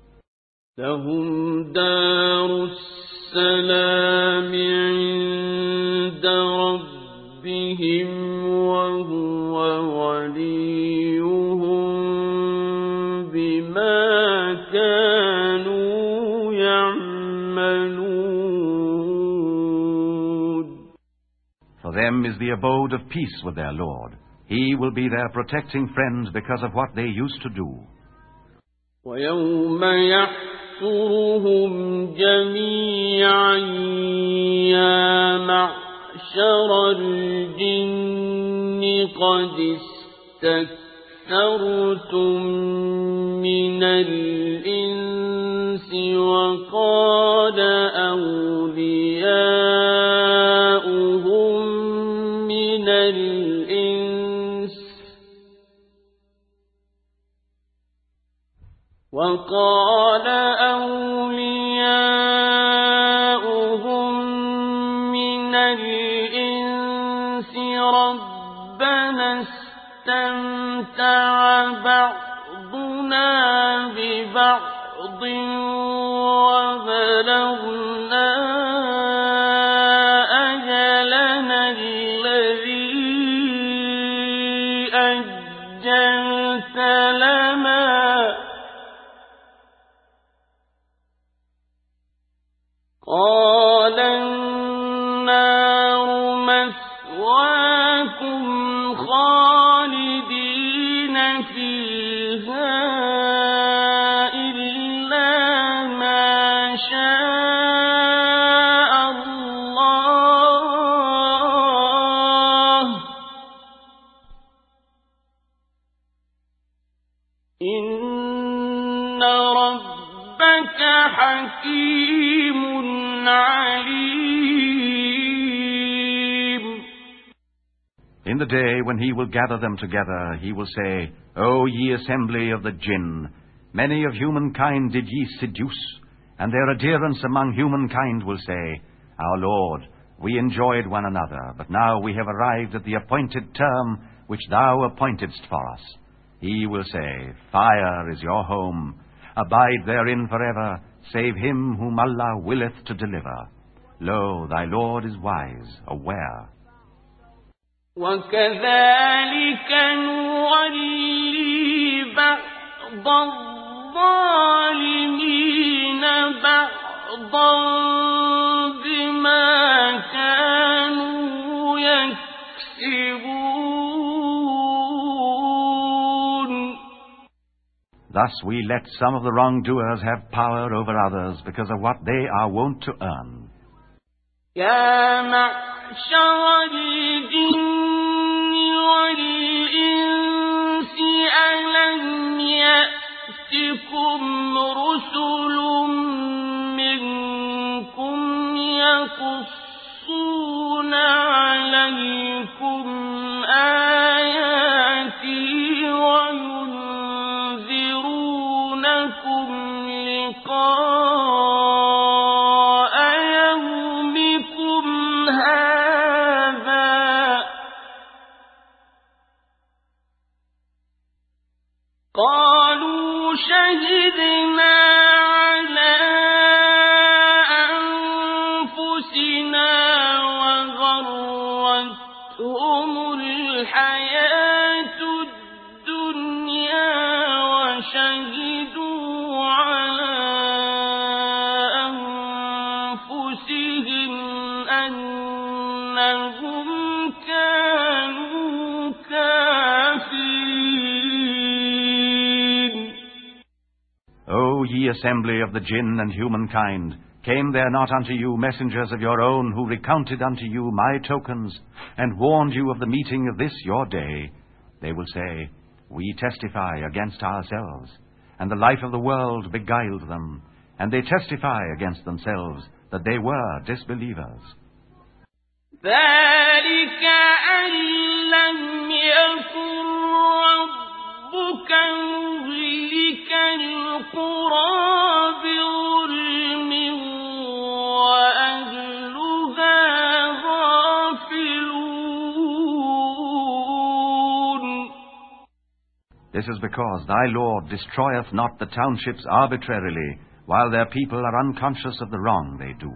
لهم دار السلام عند ربهم وهو وليهم بما كانوا يعملون. For them is the abode of peace with their Lord. He will be their protecting friend because of what they used to do. ويوم يحشرهم جميعا يا معشر الجن قد استكثرتم من الإنس وقال أولياؤهم من الإنس وقال أولياؤهم من الإنس ربنا استمتع بعضنا ببعض وبلغنا أجلنا الذي أجلت لنا قال النار مثواكم خالدين فيها إلا ما شاء الله إن ربك حكيم عليم. In the day when He will gather them together, He will say, O ye assembly of the jinn, many of humankind did ye seduce, and their adherents among humankind will say, Our Lord, we enjoyed one another, but now we have arrived at the appointed term which Thou appointedst for us. He will say, Fire is your home. Abide therein forever, save him whom Allah willeth to deliver. Lo, thy Lord is wise, aware. وَكَذَلِكَ نُوَلِّي بَعْضَ الظَّالِمِينَ بَعْضًا بِمَا كَانُوا يَكْسِبُونَ. Thus we let some of the wrongdoers have power over others because of what they are wont to earn. يا معشر الجن والإنس ألا يأتكم رسل منكم يقصون عليكم آياتي وينذرونكم لقاء يومكم هذا قالوا شهدنا على أنفسنا وغرتهم الحياة الدنيا وشهدوا على أنفسهم أنهم كانوا كافرين. O ye assembly of the jinn and humankind, came there not unto you messengers of your own who recounted unto you my tokens, and warned you of the meeting of this your day? They will say, We testify against ourselves, and the life of the world beguiled them, and they testify against themselves that they were disbelievers. ذلك أن لم يكن ربك مهلك القرى بظلم وأهلها غافلون. This is because thy Lord destroyeth not the townships arbitrarily, while their people are unconscious of the wrong they do.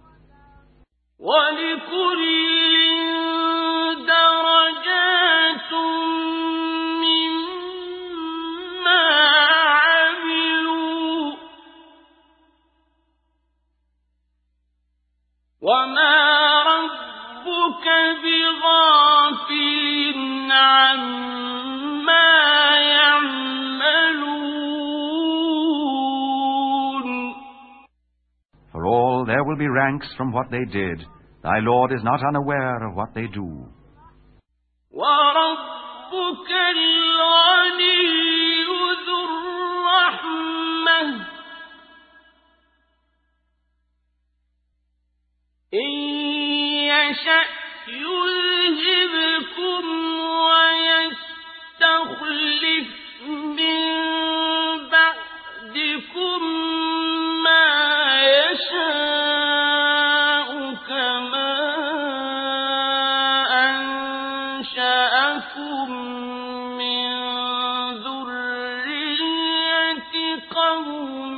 ولكل درجات مما عملوا وما ربك بغافل عما يعملون. For all there will be ranks from what they did. Thy Lord is not unaware of what they do. وَرَبُّكَ الْغَنِيُّ ذُو الرَّحْمَةِ إِن يَشَأْ يُذْهِبْكُمْ وَيَسْتَخْلِفْ مِن بَعْدِكُم مَّا يَشَاءُ كَمَا أَنشَأَكُم مِّن ذُرِّيَّةِ قَوْمٍ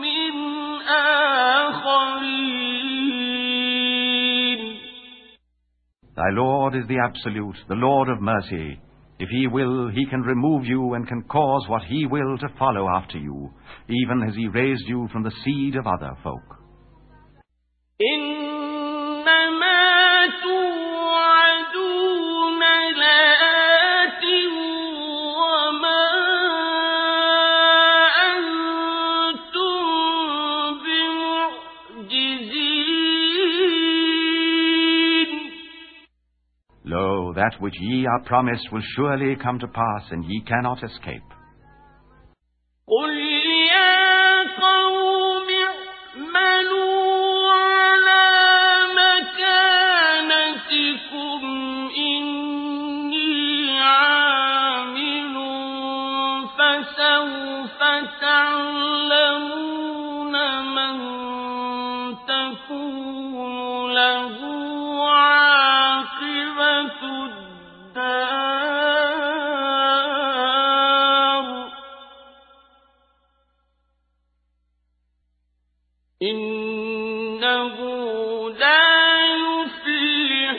آخَرِينَ. Thy Lord is the Absolute, the Lord of mercy. If He will, He can remove you and can cause what He will to follow after you, even as He raised you from the seed of other folk. إنما توعدون لآت وما أنتم بمعجزين. Lo, that which ye are promised will surely come to pass, and ye cannot escape. قل يا قوم اعملوا على مكانتكم إني عامل فسوف تعلمون من تكون له عاقبة الدار إنه لا يفلح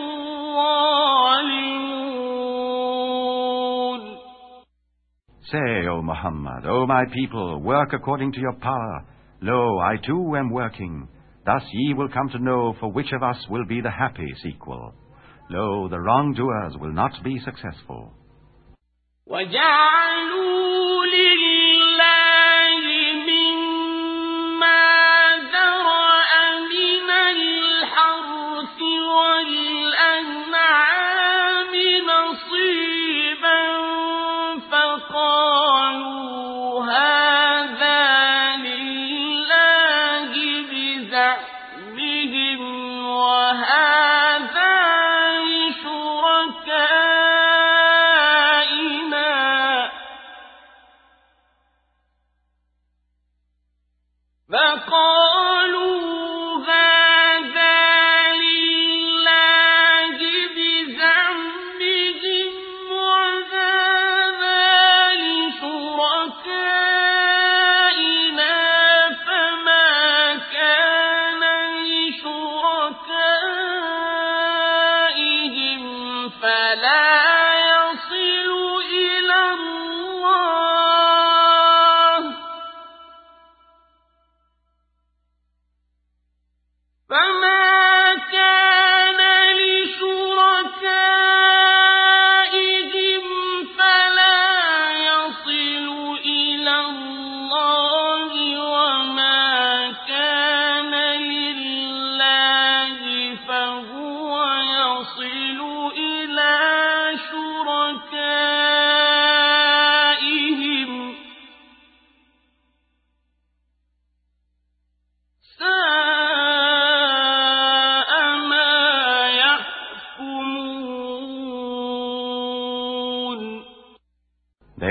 الظالمون. Say, O Muhammad, O my people, work according to your power. Lo, I too am working. Thus ye will come to know for which of us will be the happy sequel. Lo, the wrongdoers will not be successful. وَجَعَلُوا لِلَّهِ مِمَّا ذَرَأَ مِنَ الْحَرْثِ وَالْأَنْعَامِ نَصِيبًا فَقَالُوا هَٰذَا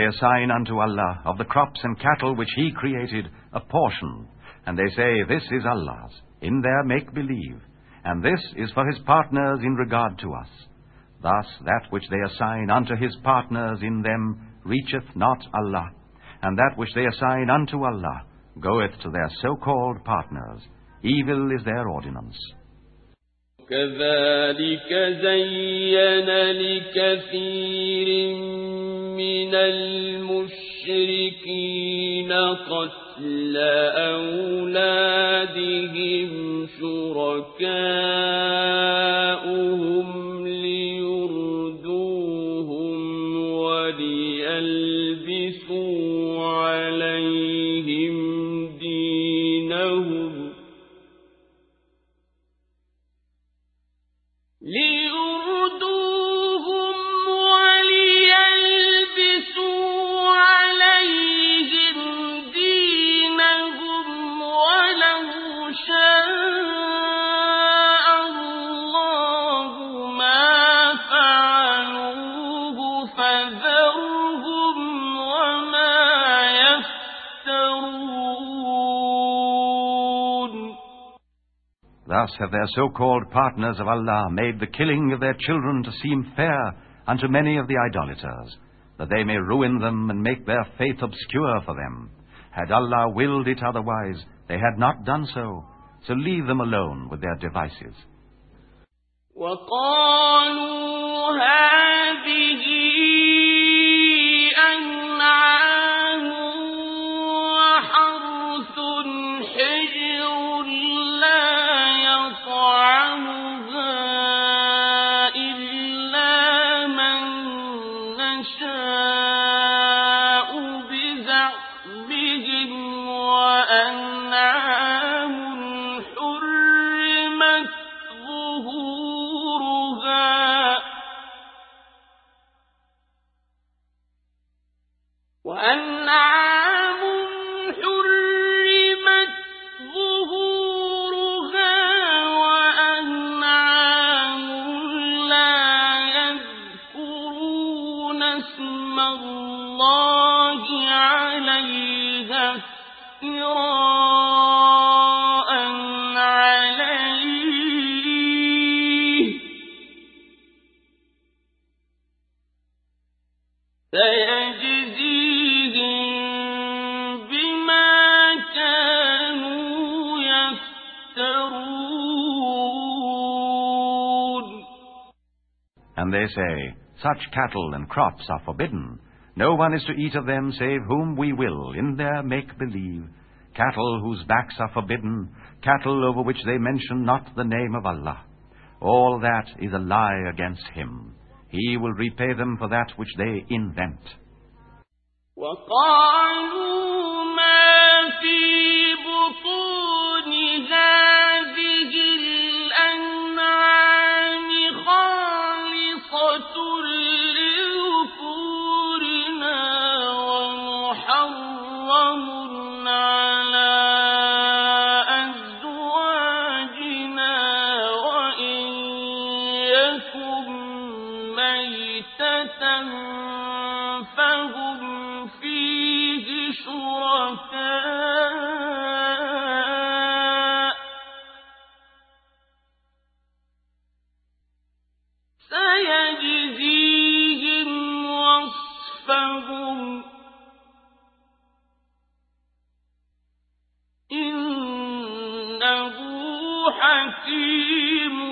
they assign unto Allah of the crops and cattle which He created a portion, and they say, this is Allah's, in their make-believe, and this is for His partners in regard to us. Thus that which they assign unto His partners in them reacheth not Allah, and that which they assign unto Allah goeth to their so-called partners. Evil is their ordinance. كذلك زين لكثير من المشركين قتل أولادهم شركاؤهم ليردوهم وليلبسوا عليهم دينهم ليردوهم وليلبسوا عليهم دينهم ولو شاء الله ما فعلوه فذرهم وما يفترون. Thus have their so-called partners of Allah made the killing of their children to seem fair unto many of the idolaters, that they may ruin them and make their faith obscure for them. Had Allah willed it otherwise, they had not done so. So leave them alone with their devices. وقالوا هذه أنعام وحرث حجر لا يطعمها إلا من نشاء بزعمهم وأنعام حرمت ظهورها وأنعام حرمت ظهورها وأنعام لا يذكرون اسم الله عليها افتراء عليه سيجزيهم بما كانوا يفترون. And they say, such cattle and crops are forbidden. No one is to eat of them save whom we will, in their make-believe. Cattle whose backs are forbidden, cattle over which they mention not the name of Allah. All that is a lie against Him. He will repay them for that which they invent. وقالوا ما في بطون هذه الأنعام خالصة لذكورنا ومحرم على أزواجنا وإن يكن ميتة فهم فيه شركاء سيجزيهم وصفهم إنه حكيم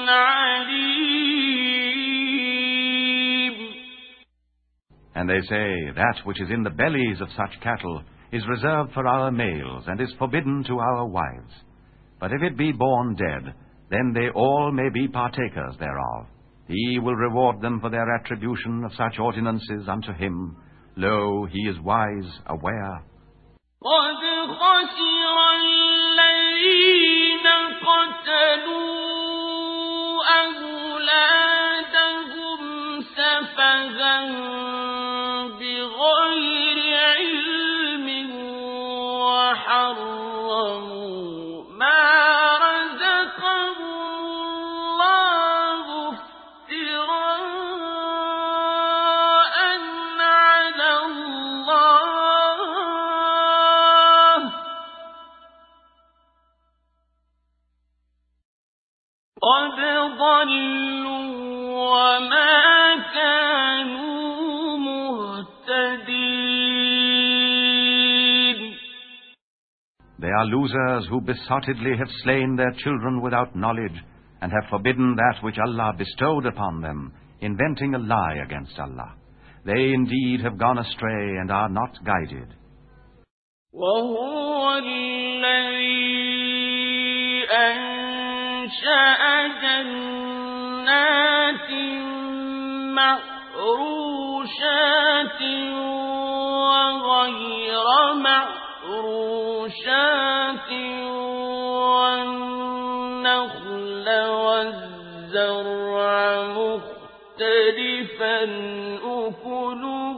عليم. And they say, that which is in the bellies of such cattle is reserved for our males and is forbidden to our wives. But if it be born dead, then they all may be partakers thereof. He will reward them for their attribution of such ordinances unto Him. Lo, He is wise, aware. قد خسر الذين قتلوا أولادهم سفها بغير علم وحرموا ما رزقهم الله افتراء على الله قد ضلوا وما كانوا مهتدين. They are losers who besottedly have slain their children without knowledge, and have forbidden that which Allah bestowed upon them, inventing a lie against Allah. They indeed have gone astray and are not guided. وهو الذي أنشأ جنات معروشات وغير معروشات والنخل والزرع مختلفا أكله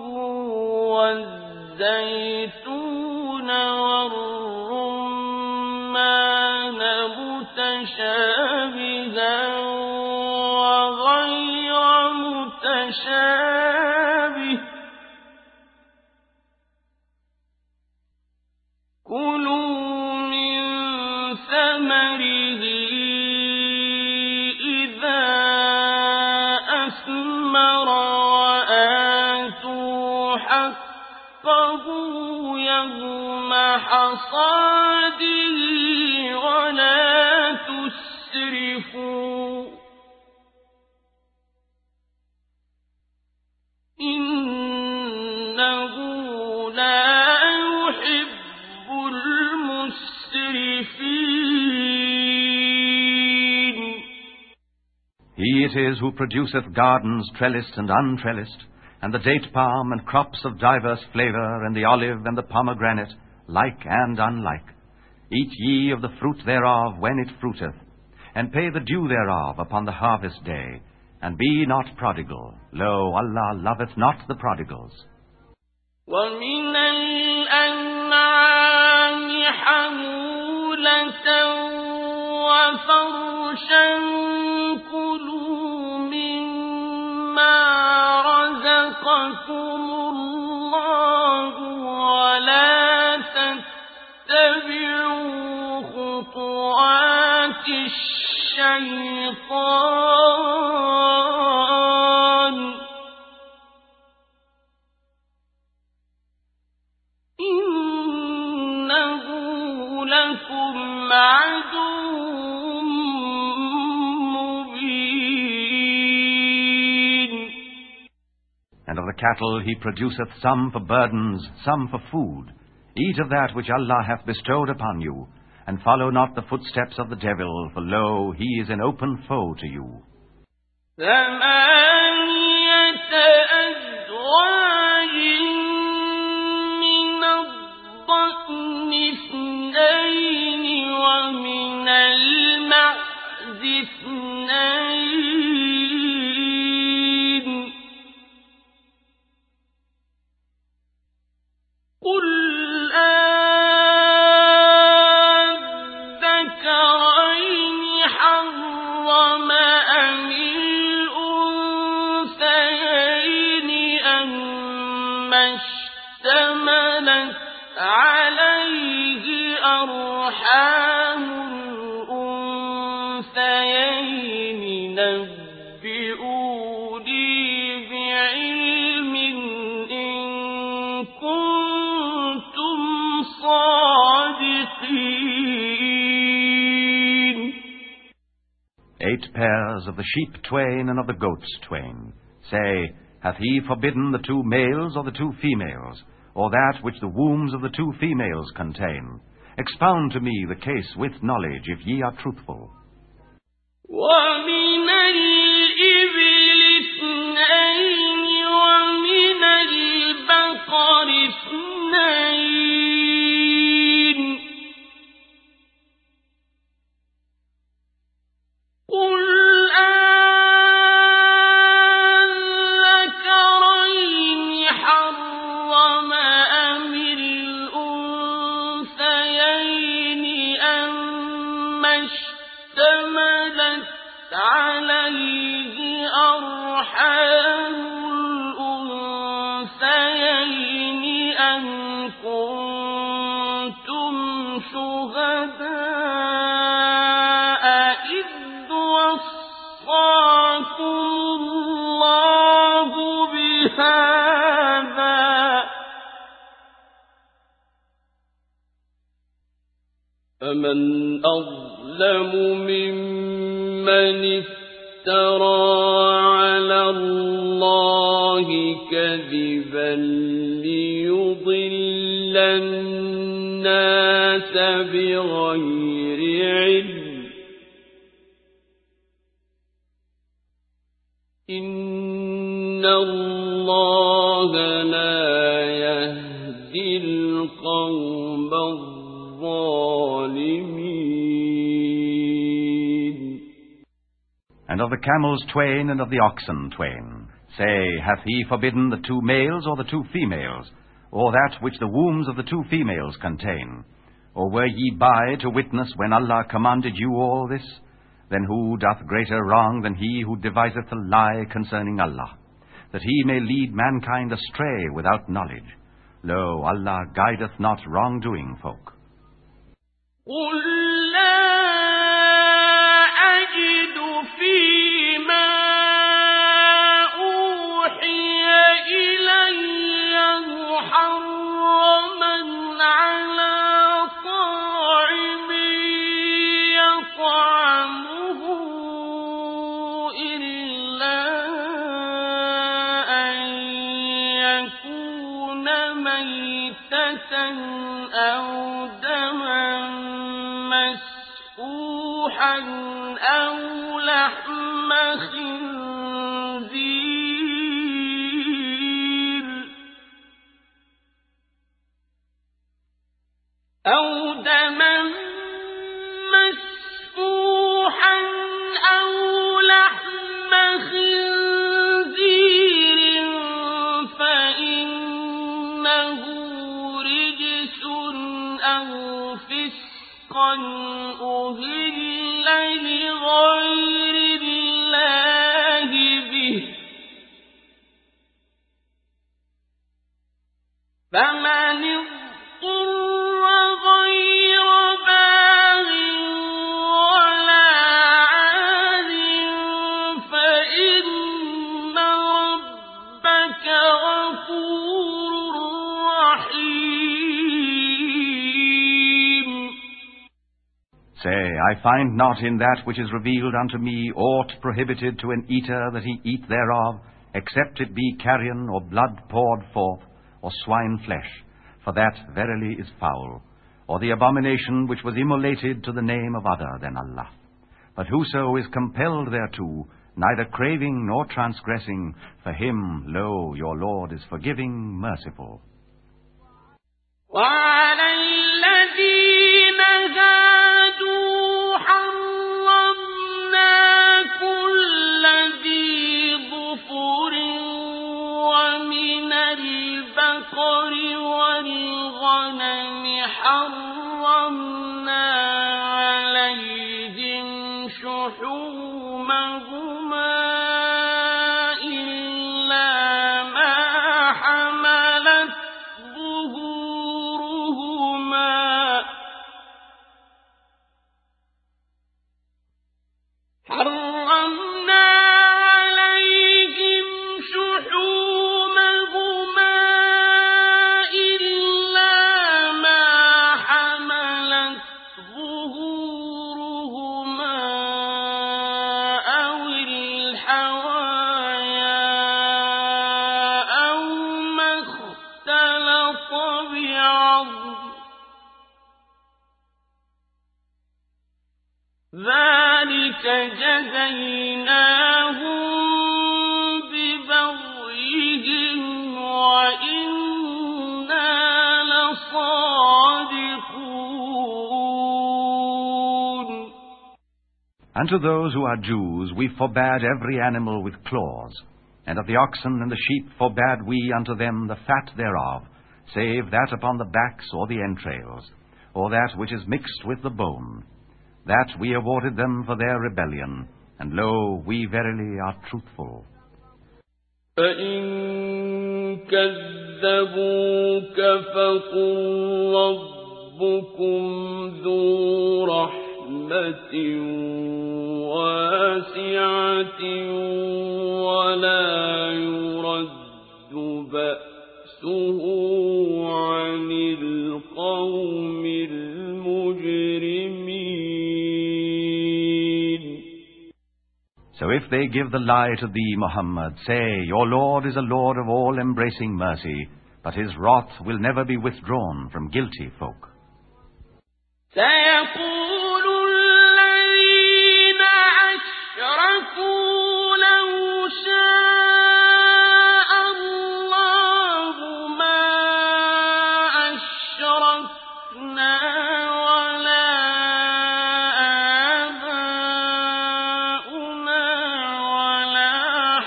والزيتون والرمان متشابها وغير متشابه كلوا من ثمره إذا أثمر وآتوا حقه يوم حصاده ولا تسرفوا إنه لا يحب المسرفين. He it is who produceth gardens trellised and untrellised, and the date palm and crops of diverse flavour, and the olive and the pomegranate, like and unlike. Eat ye of the fruit thereof when it fruiteth, and pay the due thereof upon the harvest day, and be not prodigal. Lo, Allah loveth not the prodigals. ومن الأنعام حمولة وفرشا كلوا مما رزقكم الله ولا تتبعوا خطوات الشيطان إنه لكم عدو مبين. And of the cattle he produceth some for burdens, some for food. Eat of that which Allah hath bestowed upon you, and follow not the footsteps of the devil, for lo, he is an open foe to you. ثمانية أزواج من الضأن اثنين ومن المعز اثنين قل أذكرين حرم أم الأنثيين أما اشتملت عليه أرحام الأنثيين نبئوني بعلم إن كنتم صادقين. Eight pairs of the sheep twain and of the goats twain. Say, hath he forbidden the two males or the two females, or that which the wombs of the two females contain? Expound to me the case with knowledge, if ye are truthful. ومن الإبل اثنين ومن البقر اثنين قل أذكرين حرم أم الأنثيين أما اشتملت عليه أرحام الأنثيين أم كنتم شهداء إذ وصف وَصَّاكُمُ اللَّهُ بِهَٰذَا ۚ فَمَنْ أَظْلَمُ مِمَّنِ افْتَرَىٰ عَلَى اللَّهِ كَذِبًا لِّيُضِلَّ النَّاسَ بِغَيْرِ عِلْمٍ ۗ إِنَّ اللَّهَ لَا يَهْدِي الْقَوْمَ الظَّالِمِينَ. And of the camels twain and of the oxen twain, say, hath he forbidden the two males or the two females, or that which the wombs of the two females contain? Or were ye by to witness when Allah commanded you all this? Then who doth greater wrong than he who deviseth a lie concerning Allah, that he may lead mankind astray without knowledge? Lo, Allah guideth not wrongdoing folk. قُل لَّا أَجِدُ فِيمَا أُوحِيَ إِلَيَّ مُحَرَّمًا عَلَىٰ طَاعِمٍ يَطْعَمُهُ إِلَّا أَن يَكُونَ مَيْتَةً أَوْ دَمًا مَّسْفُوحًا أَوْ لَحْمَ خِنزِيرٍ أَوْ دَمًا مَّسْفُوحًا أَوْ لَحْمَ خِنزِيرٍ فَإِنَّهُ رِجْسٌ أَوْ فِسْقًا أُهِلَّ لِغَيْرِ اللَّهِ بِهِ ۚ فَمَنِ اضْطُرَّ غَيْرَ بَاغٍ وَلَا عَادٍ فَإِنَّ رَبَّكَ غَفُورٌ رَّحِيمٌ. Say, I find not in that which is revealed unto me aught prohibited to an eater that he eat thereof, except it be carrion or blood poured forth, or swine flesh, for that verily is foul, or the abomination which was immolated to the name of other than Allah. But whoso is compelled thereto, neither craving nor transgressing, for him, lo, your Lord is forgiving, merciful. وَعَلَى الَّذِينَ هَادُوا حَرَّمْنَا كُلَّ ذِي ظُفُرٍ وَمِنَ الْبَقَرِ وَالْغَنَمِ حَرَّمْنَا عَلَيْهِمْ شُحُومَهُمَا إِلَّا مَا حَمَلَتْ ظُهُورُهُمَا حَرَّمْنَا عَلَيْهِمْ شُحُومَهُمَا إِلَّا مَا حَمَلَتْ ظُهُورُهُمَا أَوِ الْحَوَايَا أَوْ مَا اخْتَلَطَ بِعَظْمٍ ۚ ذَلِكَ جَزَيْنَاهُم بِبَغْيِهِمْ وَإِنَّا لَصَادِقُونَ. And to those who are Jews we forbade every animal with claws, and of the oxen and the sheep forbade we unto them the fat thereof, save that upon the backs or the entrails, or that which is mixed with the bone. That we awarded them for their rebellion, and lo, we verily are truthful. فَإِن كَذَّبُوكَ فَقُل رَّبُّكُمْ ذُو رَحْمَةٍ رحمة واسعة ولا يرد بأسه عن القوم المجرمين. So if they give the lie to thee, Muhammad, say, your Lord is a Lord of all-embracing mercy, but his wrath will never be withdrawn from guilty folk. سيقول الذين أشركوا لو شاء الله ما أشركنا ولا آباؤنا ولا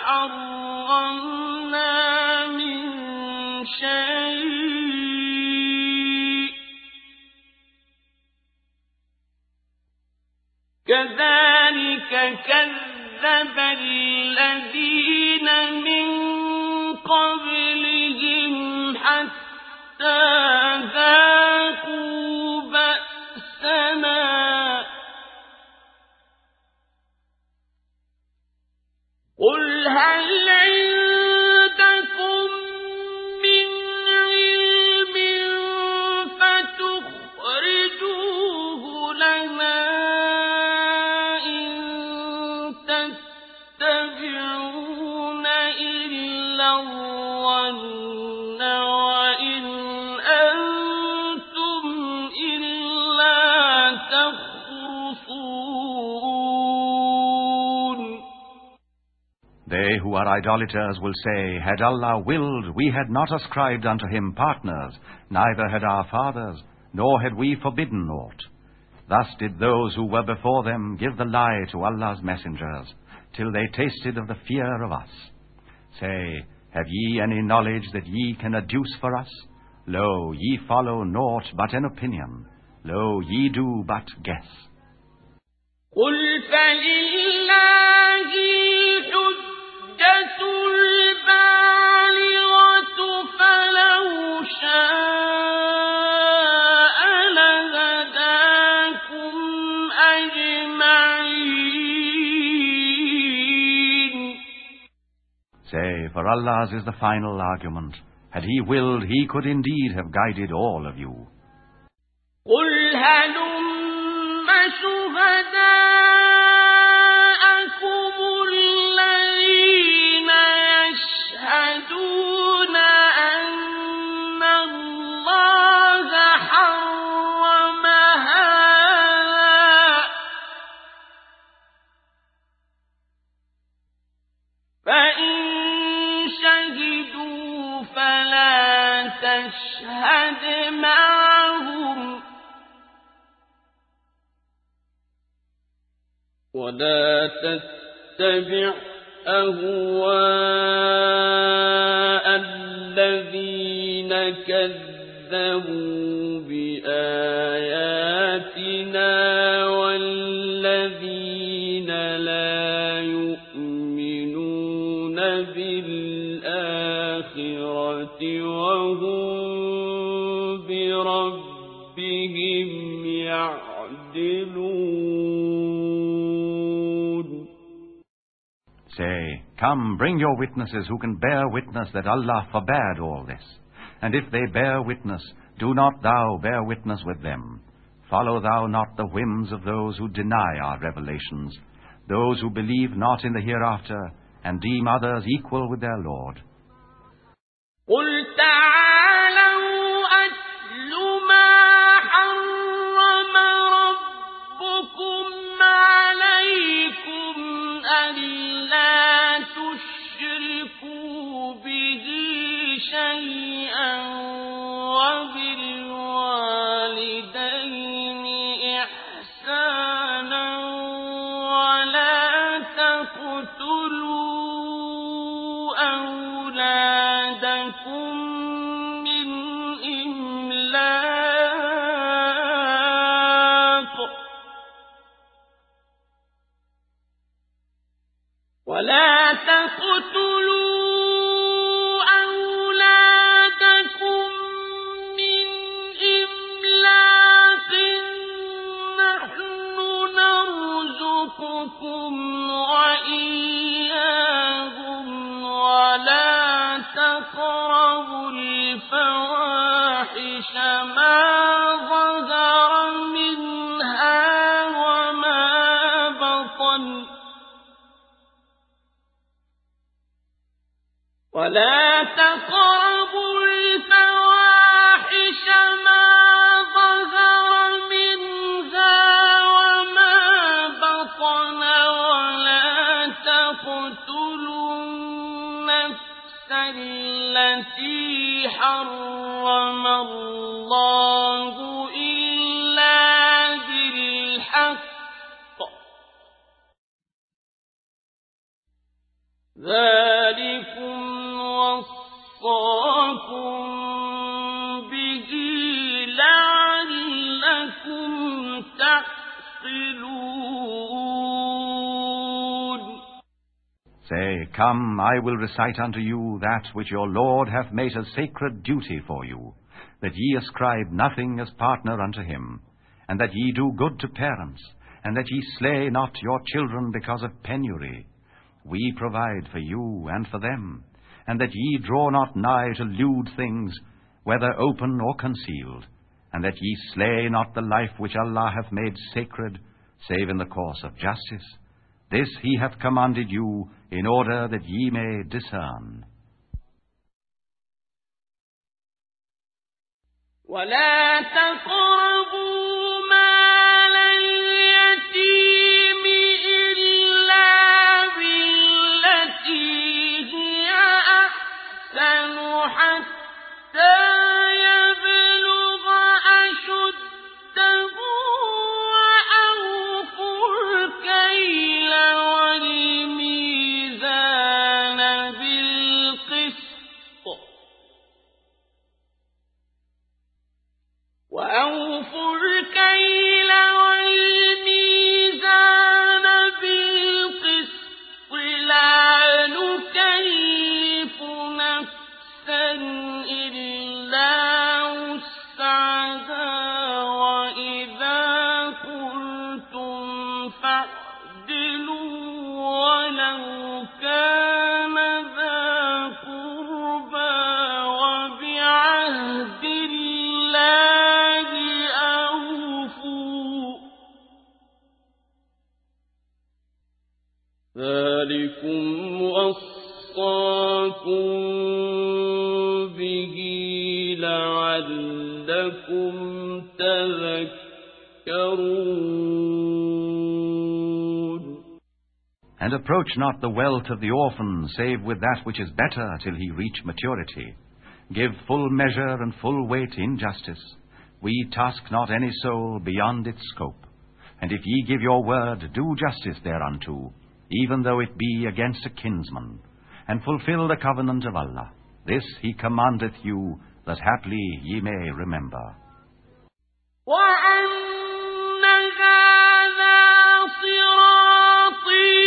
حرمنا من شيء كذلك كذب الذين من قبلهم حتى ذاقوا بأسنا قل هل عندكم من علم فتخرجوه لنا تتبعون إلا الظن وإن أنتم إلا تخرصون. They who are idolaters will say, had Allah willed, we had not ascribed unto him partners, neither had our fathers, nor had we forbidden aught. Thus did those who were before them give the lie to Allah's messengers, till they tasted of the fear of us. Say, have ye any knowledge that ye can adduce for us? Lo, ye follow naught but an opinion. Lo, ye do but guess. قل فلله الحجة البالغة فلو شاء لهداكم أجمعين. Say, for Allah's is the final argument. Had he willed, he could indeed have guided all of you. قل هلم شهداءكم الذين يشهدون أن الله حرم هذا فإن شهدوا فلا تشهد معهم ولا تتبع أهواء الذين كذبوا بآياتنا والذين لا يؤمنون بالآخرة وهم بربهم يعدلون. Say, come, bring your witnesses who can bear witness that Allah forbade all this. And if they bear witness, do not thou bear witness with them. Follow thou not the whims of those who deny our revelations, those who believe not in the hereafter, and deem others equal with their Lord. قل تعالوا أتل ما حرم ربكم عليكم ألا تشركوا به شيئا وبالوالدين إحسانا ولا تقتلوا أولادكم من إملاق ولا تقتلوا أولادكم من إملاق نحن ما ظهر منها وما بطن ولا تقربوا الفواحش ما ظهر منها وما بطن ولا تقتلوا النفس التي حرم الله إلا بالحق ذلكم وصاكم به لعلكم تعقلون. Say, come, I will recite unto you that which your Lord hath made a sacred duty for you, that ye ascribe nothing as partner unto him, and that ye do good to parents, and that ye slay not your children because of penury. We provide for you and for them, and that ye draw not nigh to lewd things, whether open or concealed, and that ye slay not the life which Allah hath made sacred, save in the course of justice. This he hath commanded you, in order that ye may discern. ولا تقربوا مال اليتيم إلا بالتي هي أحسن حتى يبلغ أشده وأوفوا الكيل والميزان بالقسط وأوفوا الكيل والميزان بالقسط لا نكلف نفسا إلا وسعها وإذا قلتم فاعدلوا ولو كان ذا قربى وبعهد الله أوفوا ذلكم وصاكم به لعلكم تذكرون. And approach not the wealth of the orphan, save with that which is better, till he reach maturity. Give full measure and full weight in justice. We task not any soul beyond its scope. And if ye give your word, do justice thereunto, even though it be against a kinsman, and fulfill the covenant of Allah. This he commandeth you, that haply ye may remember. وأن هذا صراطي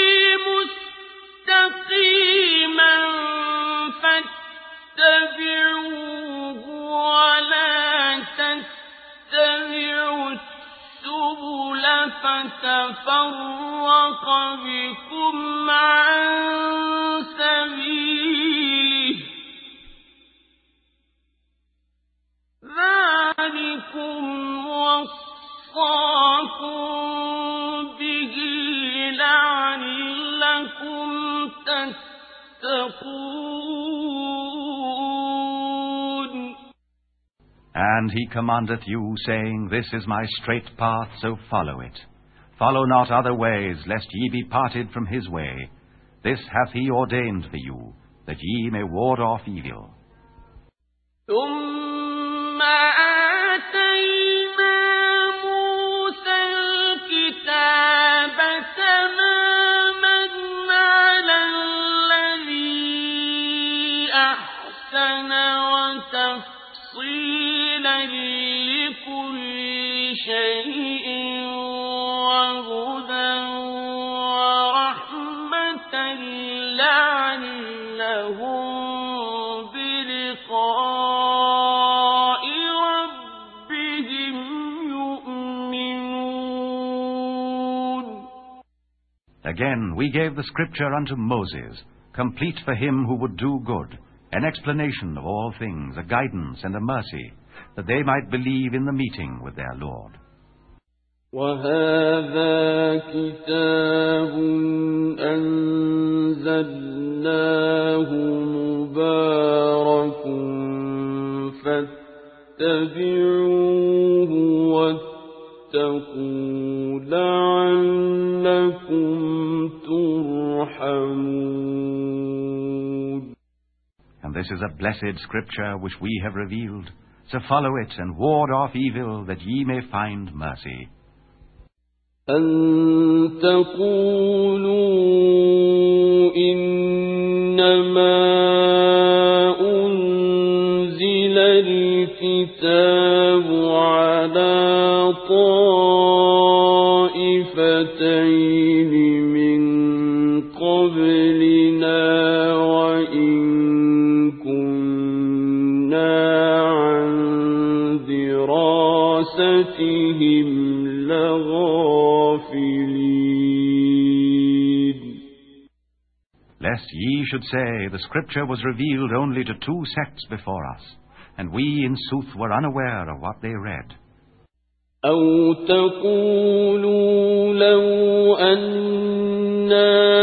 مستقيما فاتبعوه ولا تتبعوا السبل فتفرق بكم عن سبيله ذلكم وصاكم به لعلكم تتقون. And he commandeth you, saying, This is my straight path, so follow it. Follow not other ways, lest ye be parted from his way. This hath he ordained for you, that ye may ward off evil. ثم آتينا موسى الكتاب تماما على الذي أحسن وتفصيلا لكل شيء وهدى ورحمة لعلهم بلقاء ربهم يؤمنون. Again, we gave the scripture unto Moses, complete for him who would do good, an explanation of all things, a guidance and a mercy, that they might believe in the meeting with their Lord. وَهَذَا كِتَابٌ أَنزَلْنَاهُ مُبَارَكٌ فَاتَّبِعُوهُ وَاتَّقُوا لَعَلَّكُمْ تُرْحَمُونَ. And this is a blessed scripture which we have revealed. So follow it and ward off evil, that ye may find mercy. أَن تَقُولُوا إِنَّمَا أُنزِلَ الْكِتَابُ عَلَى طَائِفَتَيْنِ مِنْ قَبْلِنَا وَإِنْ كُنَّا عَنْ دِرَاسَتِهِمْ لَغَافِلِينَ. Lest ye should say, the Scripture was revealed only to two sects before us, and we in sooth were unaware of what they read. أَوْ تَقُولُوا لَوْ أَنَّا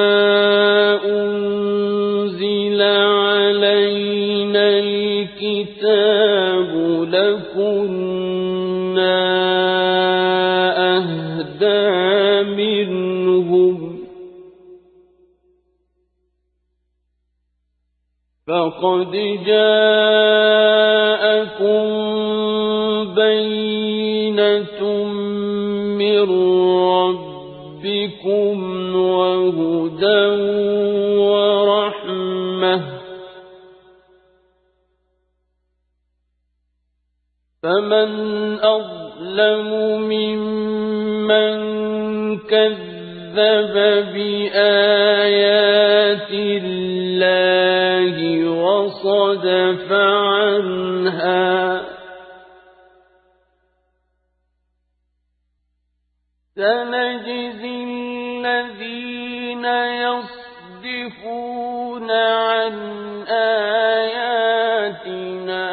أُنزِلَ عَلَيْنَا الْكِتَابُ لَكُنَّا أَهْدَىٰ مِنْهُمْ فَقَدْ جَاءَكُمْ بَيِّنَةٌ مِّن رَّبِّكُمْ وَهُدًى وَرَحْمَةٌ فَمَنْ أَظْلَمُ مِمَّنْ كَذَّبَ بِآيَاتِ اللَّهِ وَصَدَفَ عَنْهَا سَنَجْزِي الَّذِينَ يَصْدِفُونَ عَنْ آيَاتِنَا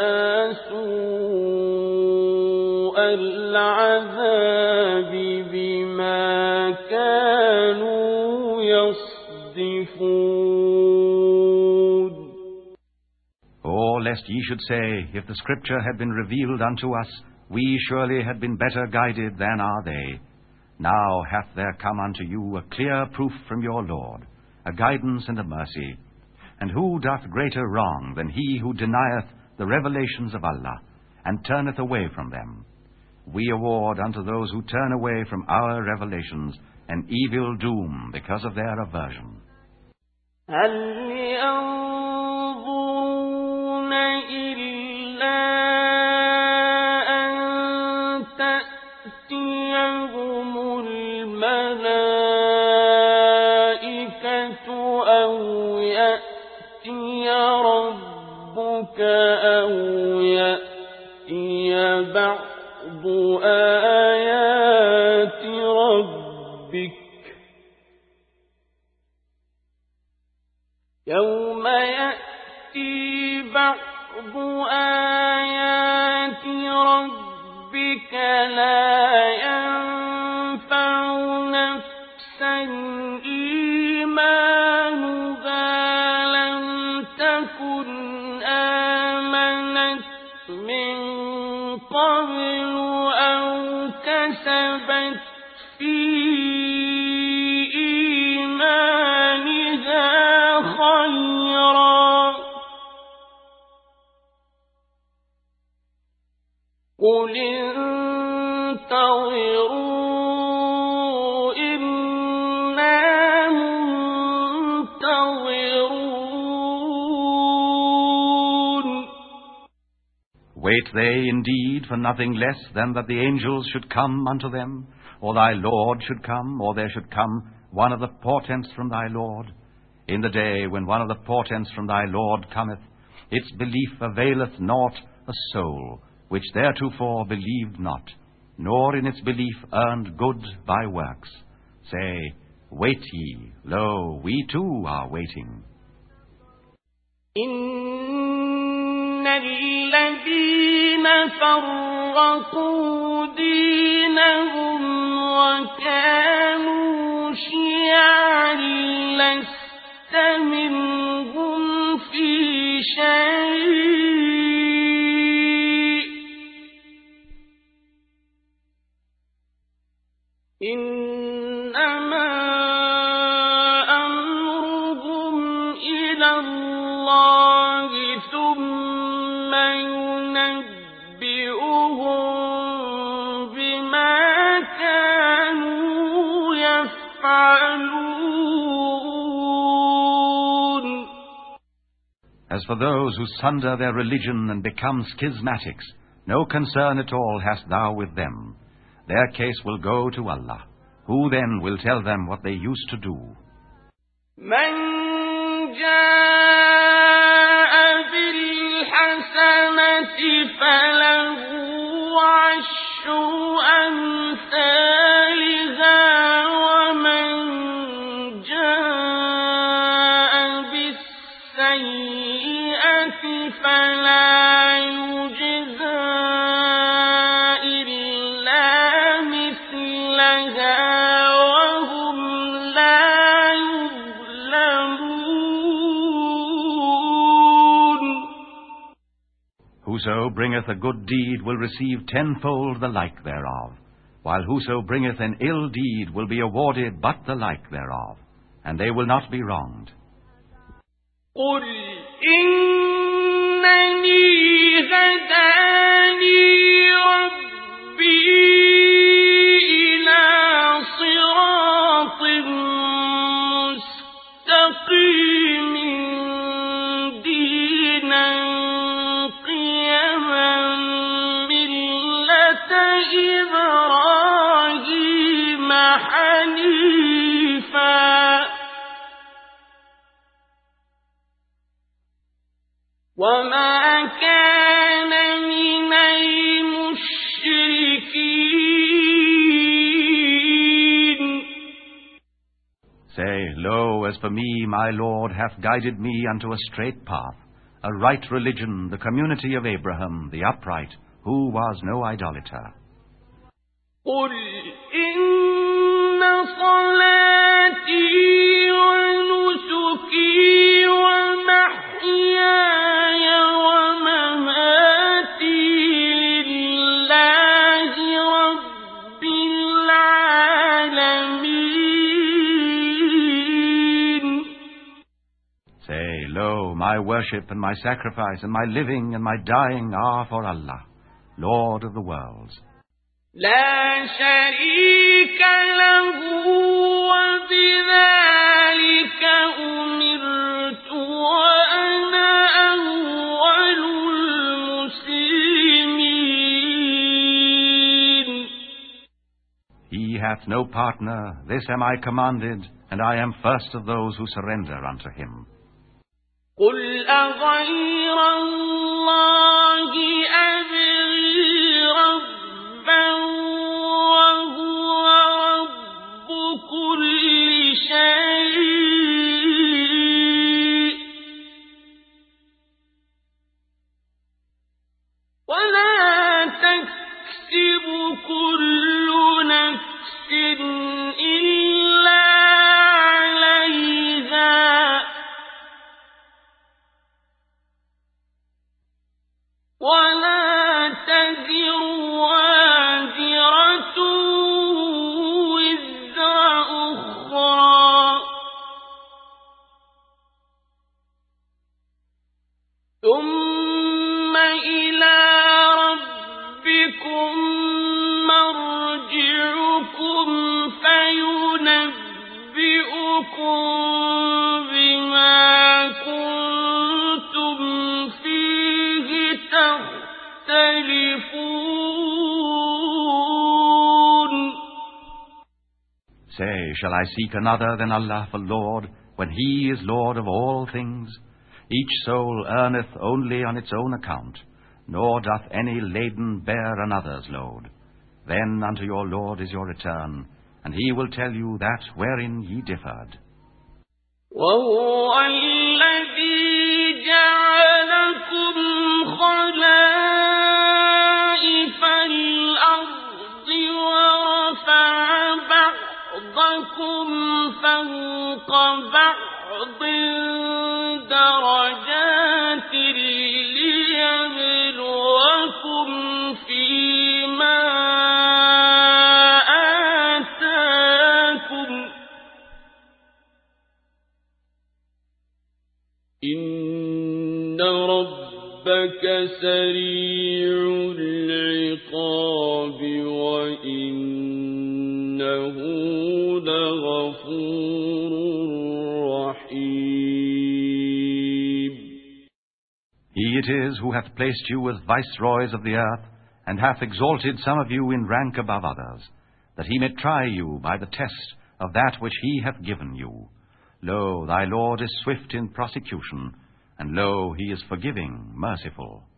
سُوءَ الْعَذَابِ بِمَا كَانُوا يَصْدِفُونَ. Or lest ye should say, if the Scripture had been revealed unto us, we surely had been better guided than are they. Now hath there come unto you a clear proof from your Lord, a guidance and a mercy. And who doth greater wrong than he who denieth the revelations of Allah, and turneth away from them? We award unto those who turn away from our revelations an evil doom because of their aversion. هَلْ يَنظُرُونَ إِلَّا أَن تَأْتِيَهُمُ الْمَلَائِكَةُ أَوْ يَأْتِيَ رَبُّكَ أَوْ يَأْتِيَ بَعْضُ آيَاتِ رَبِّكَ يَوْمَ يَأْتِي بَعْضُ آيَاتِ رَبِّكَ لَا يَنفَعُ نَفْسًا إِيمَانُهَا لَمْ تَكُنْ آمَنَتْ مِنْ قَبْلُ أَوْ كَسَبَتْ فِي إِيمَانِهَا خَيْرًا قُلِ انتَظِرُوا إِنَّا مُنتَظِرُونَ. Wait they indeed for nothing less than that the angels should come unto them, or thy Lord should come, or there should come one of the portents from thy Lord? In the day when one of the portents from thy Lord cometh, its belief availeth naught a soul which theretofore believed not, nor in its belief earned good by works. Say, wait ye, lo, we too are waiting. إِنَّ الذين فرقوا دينهم وكانوا شيعا لست منهم في شيء إنما أمرهم إلى الله ثم ينبئهم بما كانوا يفعلون. As for those who sunder their religion and become schismatics, no concern at all hast thou with them. Their case will go to Allah. Who then will tell them what they used to do? من جاء بالحسنة فله عشر أمثالها ومن جاء بالسيئة فلا يجزى إلا مثلها وهم لا يظلمون. Whoso bringeth a good deed will receive tenfold the like thereof, while whoso bringeth an ill deed will be awarded but the like thereof, and they will not be wronged. قل إنني هداني ربي إلى صراط مستقيم دينا قيما ملة إبراهيم حنيفا وما كان من المشركين. Say, Lo, as for me, my Lord hath guided me unto a straight path, a right religion, the community of Abraham, the upright, who was no idolater. قل إن صلاتي ونسكي ومحياي ومماتي لله رب العالمين. Say, Lo, my worship and my sacrifice and my living and my dying are for Allah, Lord of the worlds. لا شريك له وبذلك أمرت وأنا أول المسلمين. He hath no partner, this am I commanded, and I am first of those who surrender unto him. قل أغير الله أبغي ربا وهو رب كل شيء ولا تكسب كل نفس إلا عليها ولا تزر وازرة وزر أخرى ثم إلى ربكم مرجعكم فينبئكم بما كنتم فيه تختلفون. Say, shall I seek another than Allah for Lord, when He is Lord of all things? Each soul earneth only on its own account, nor doth any laden bear another's load. Then unto your Lord is your return, and He will tell you that wherein ye differed. وهو الذي جعلكم خلق بَعْضٍ دَرَجَاتٍ لِيَبْلُوَكُمْ فِيمَا آتَاكُمْ ۗ إِنَّ رَبَّكَ سَرِيعُ الْعِقَابِ وَإِنَّهُ لَغَفُورٌ رَّحِيمٌ. He it is who hath placed you as viceroys of the earth, and hath exalted some of you in rank above others, that he may try you by the test of that which he hath given you. Lo, thy Lord is swift in prosecution, and lo, he is forgiving, merciful.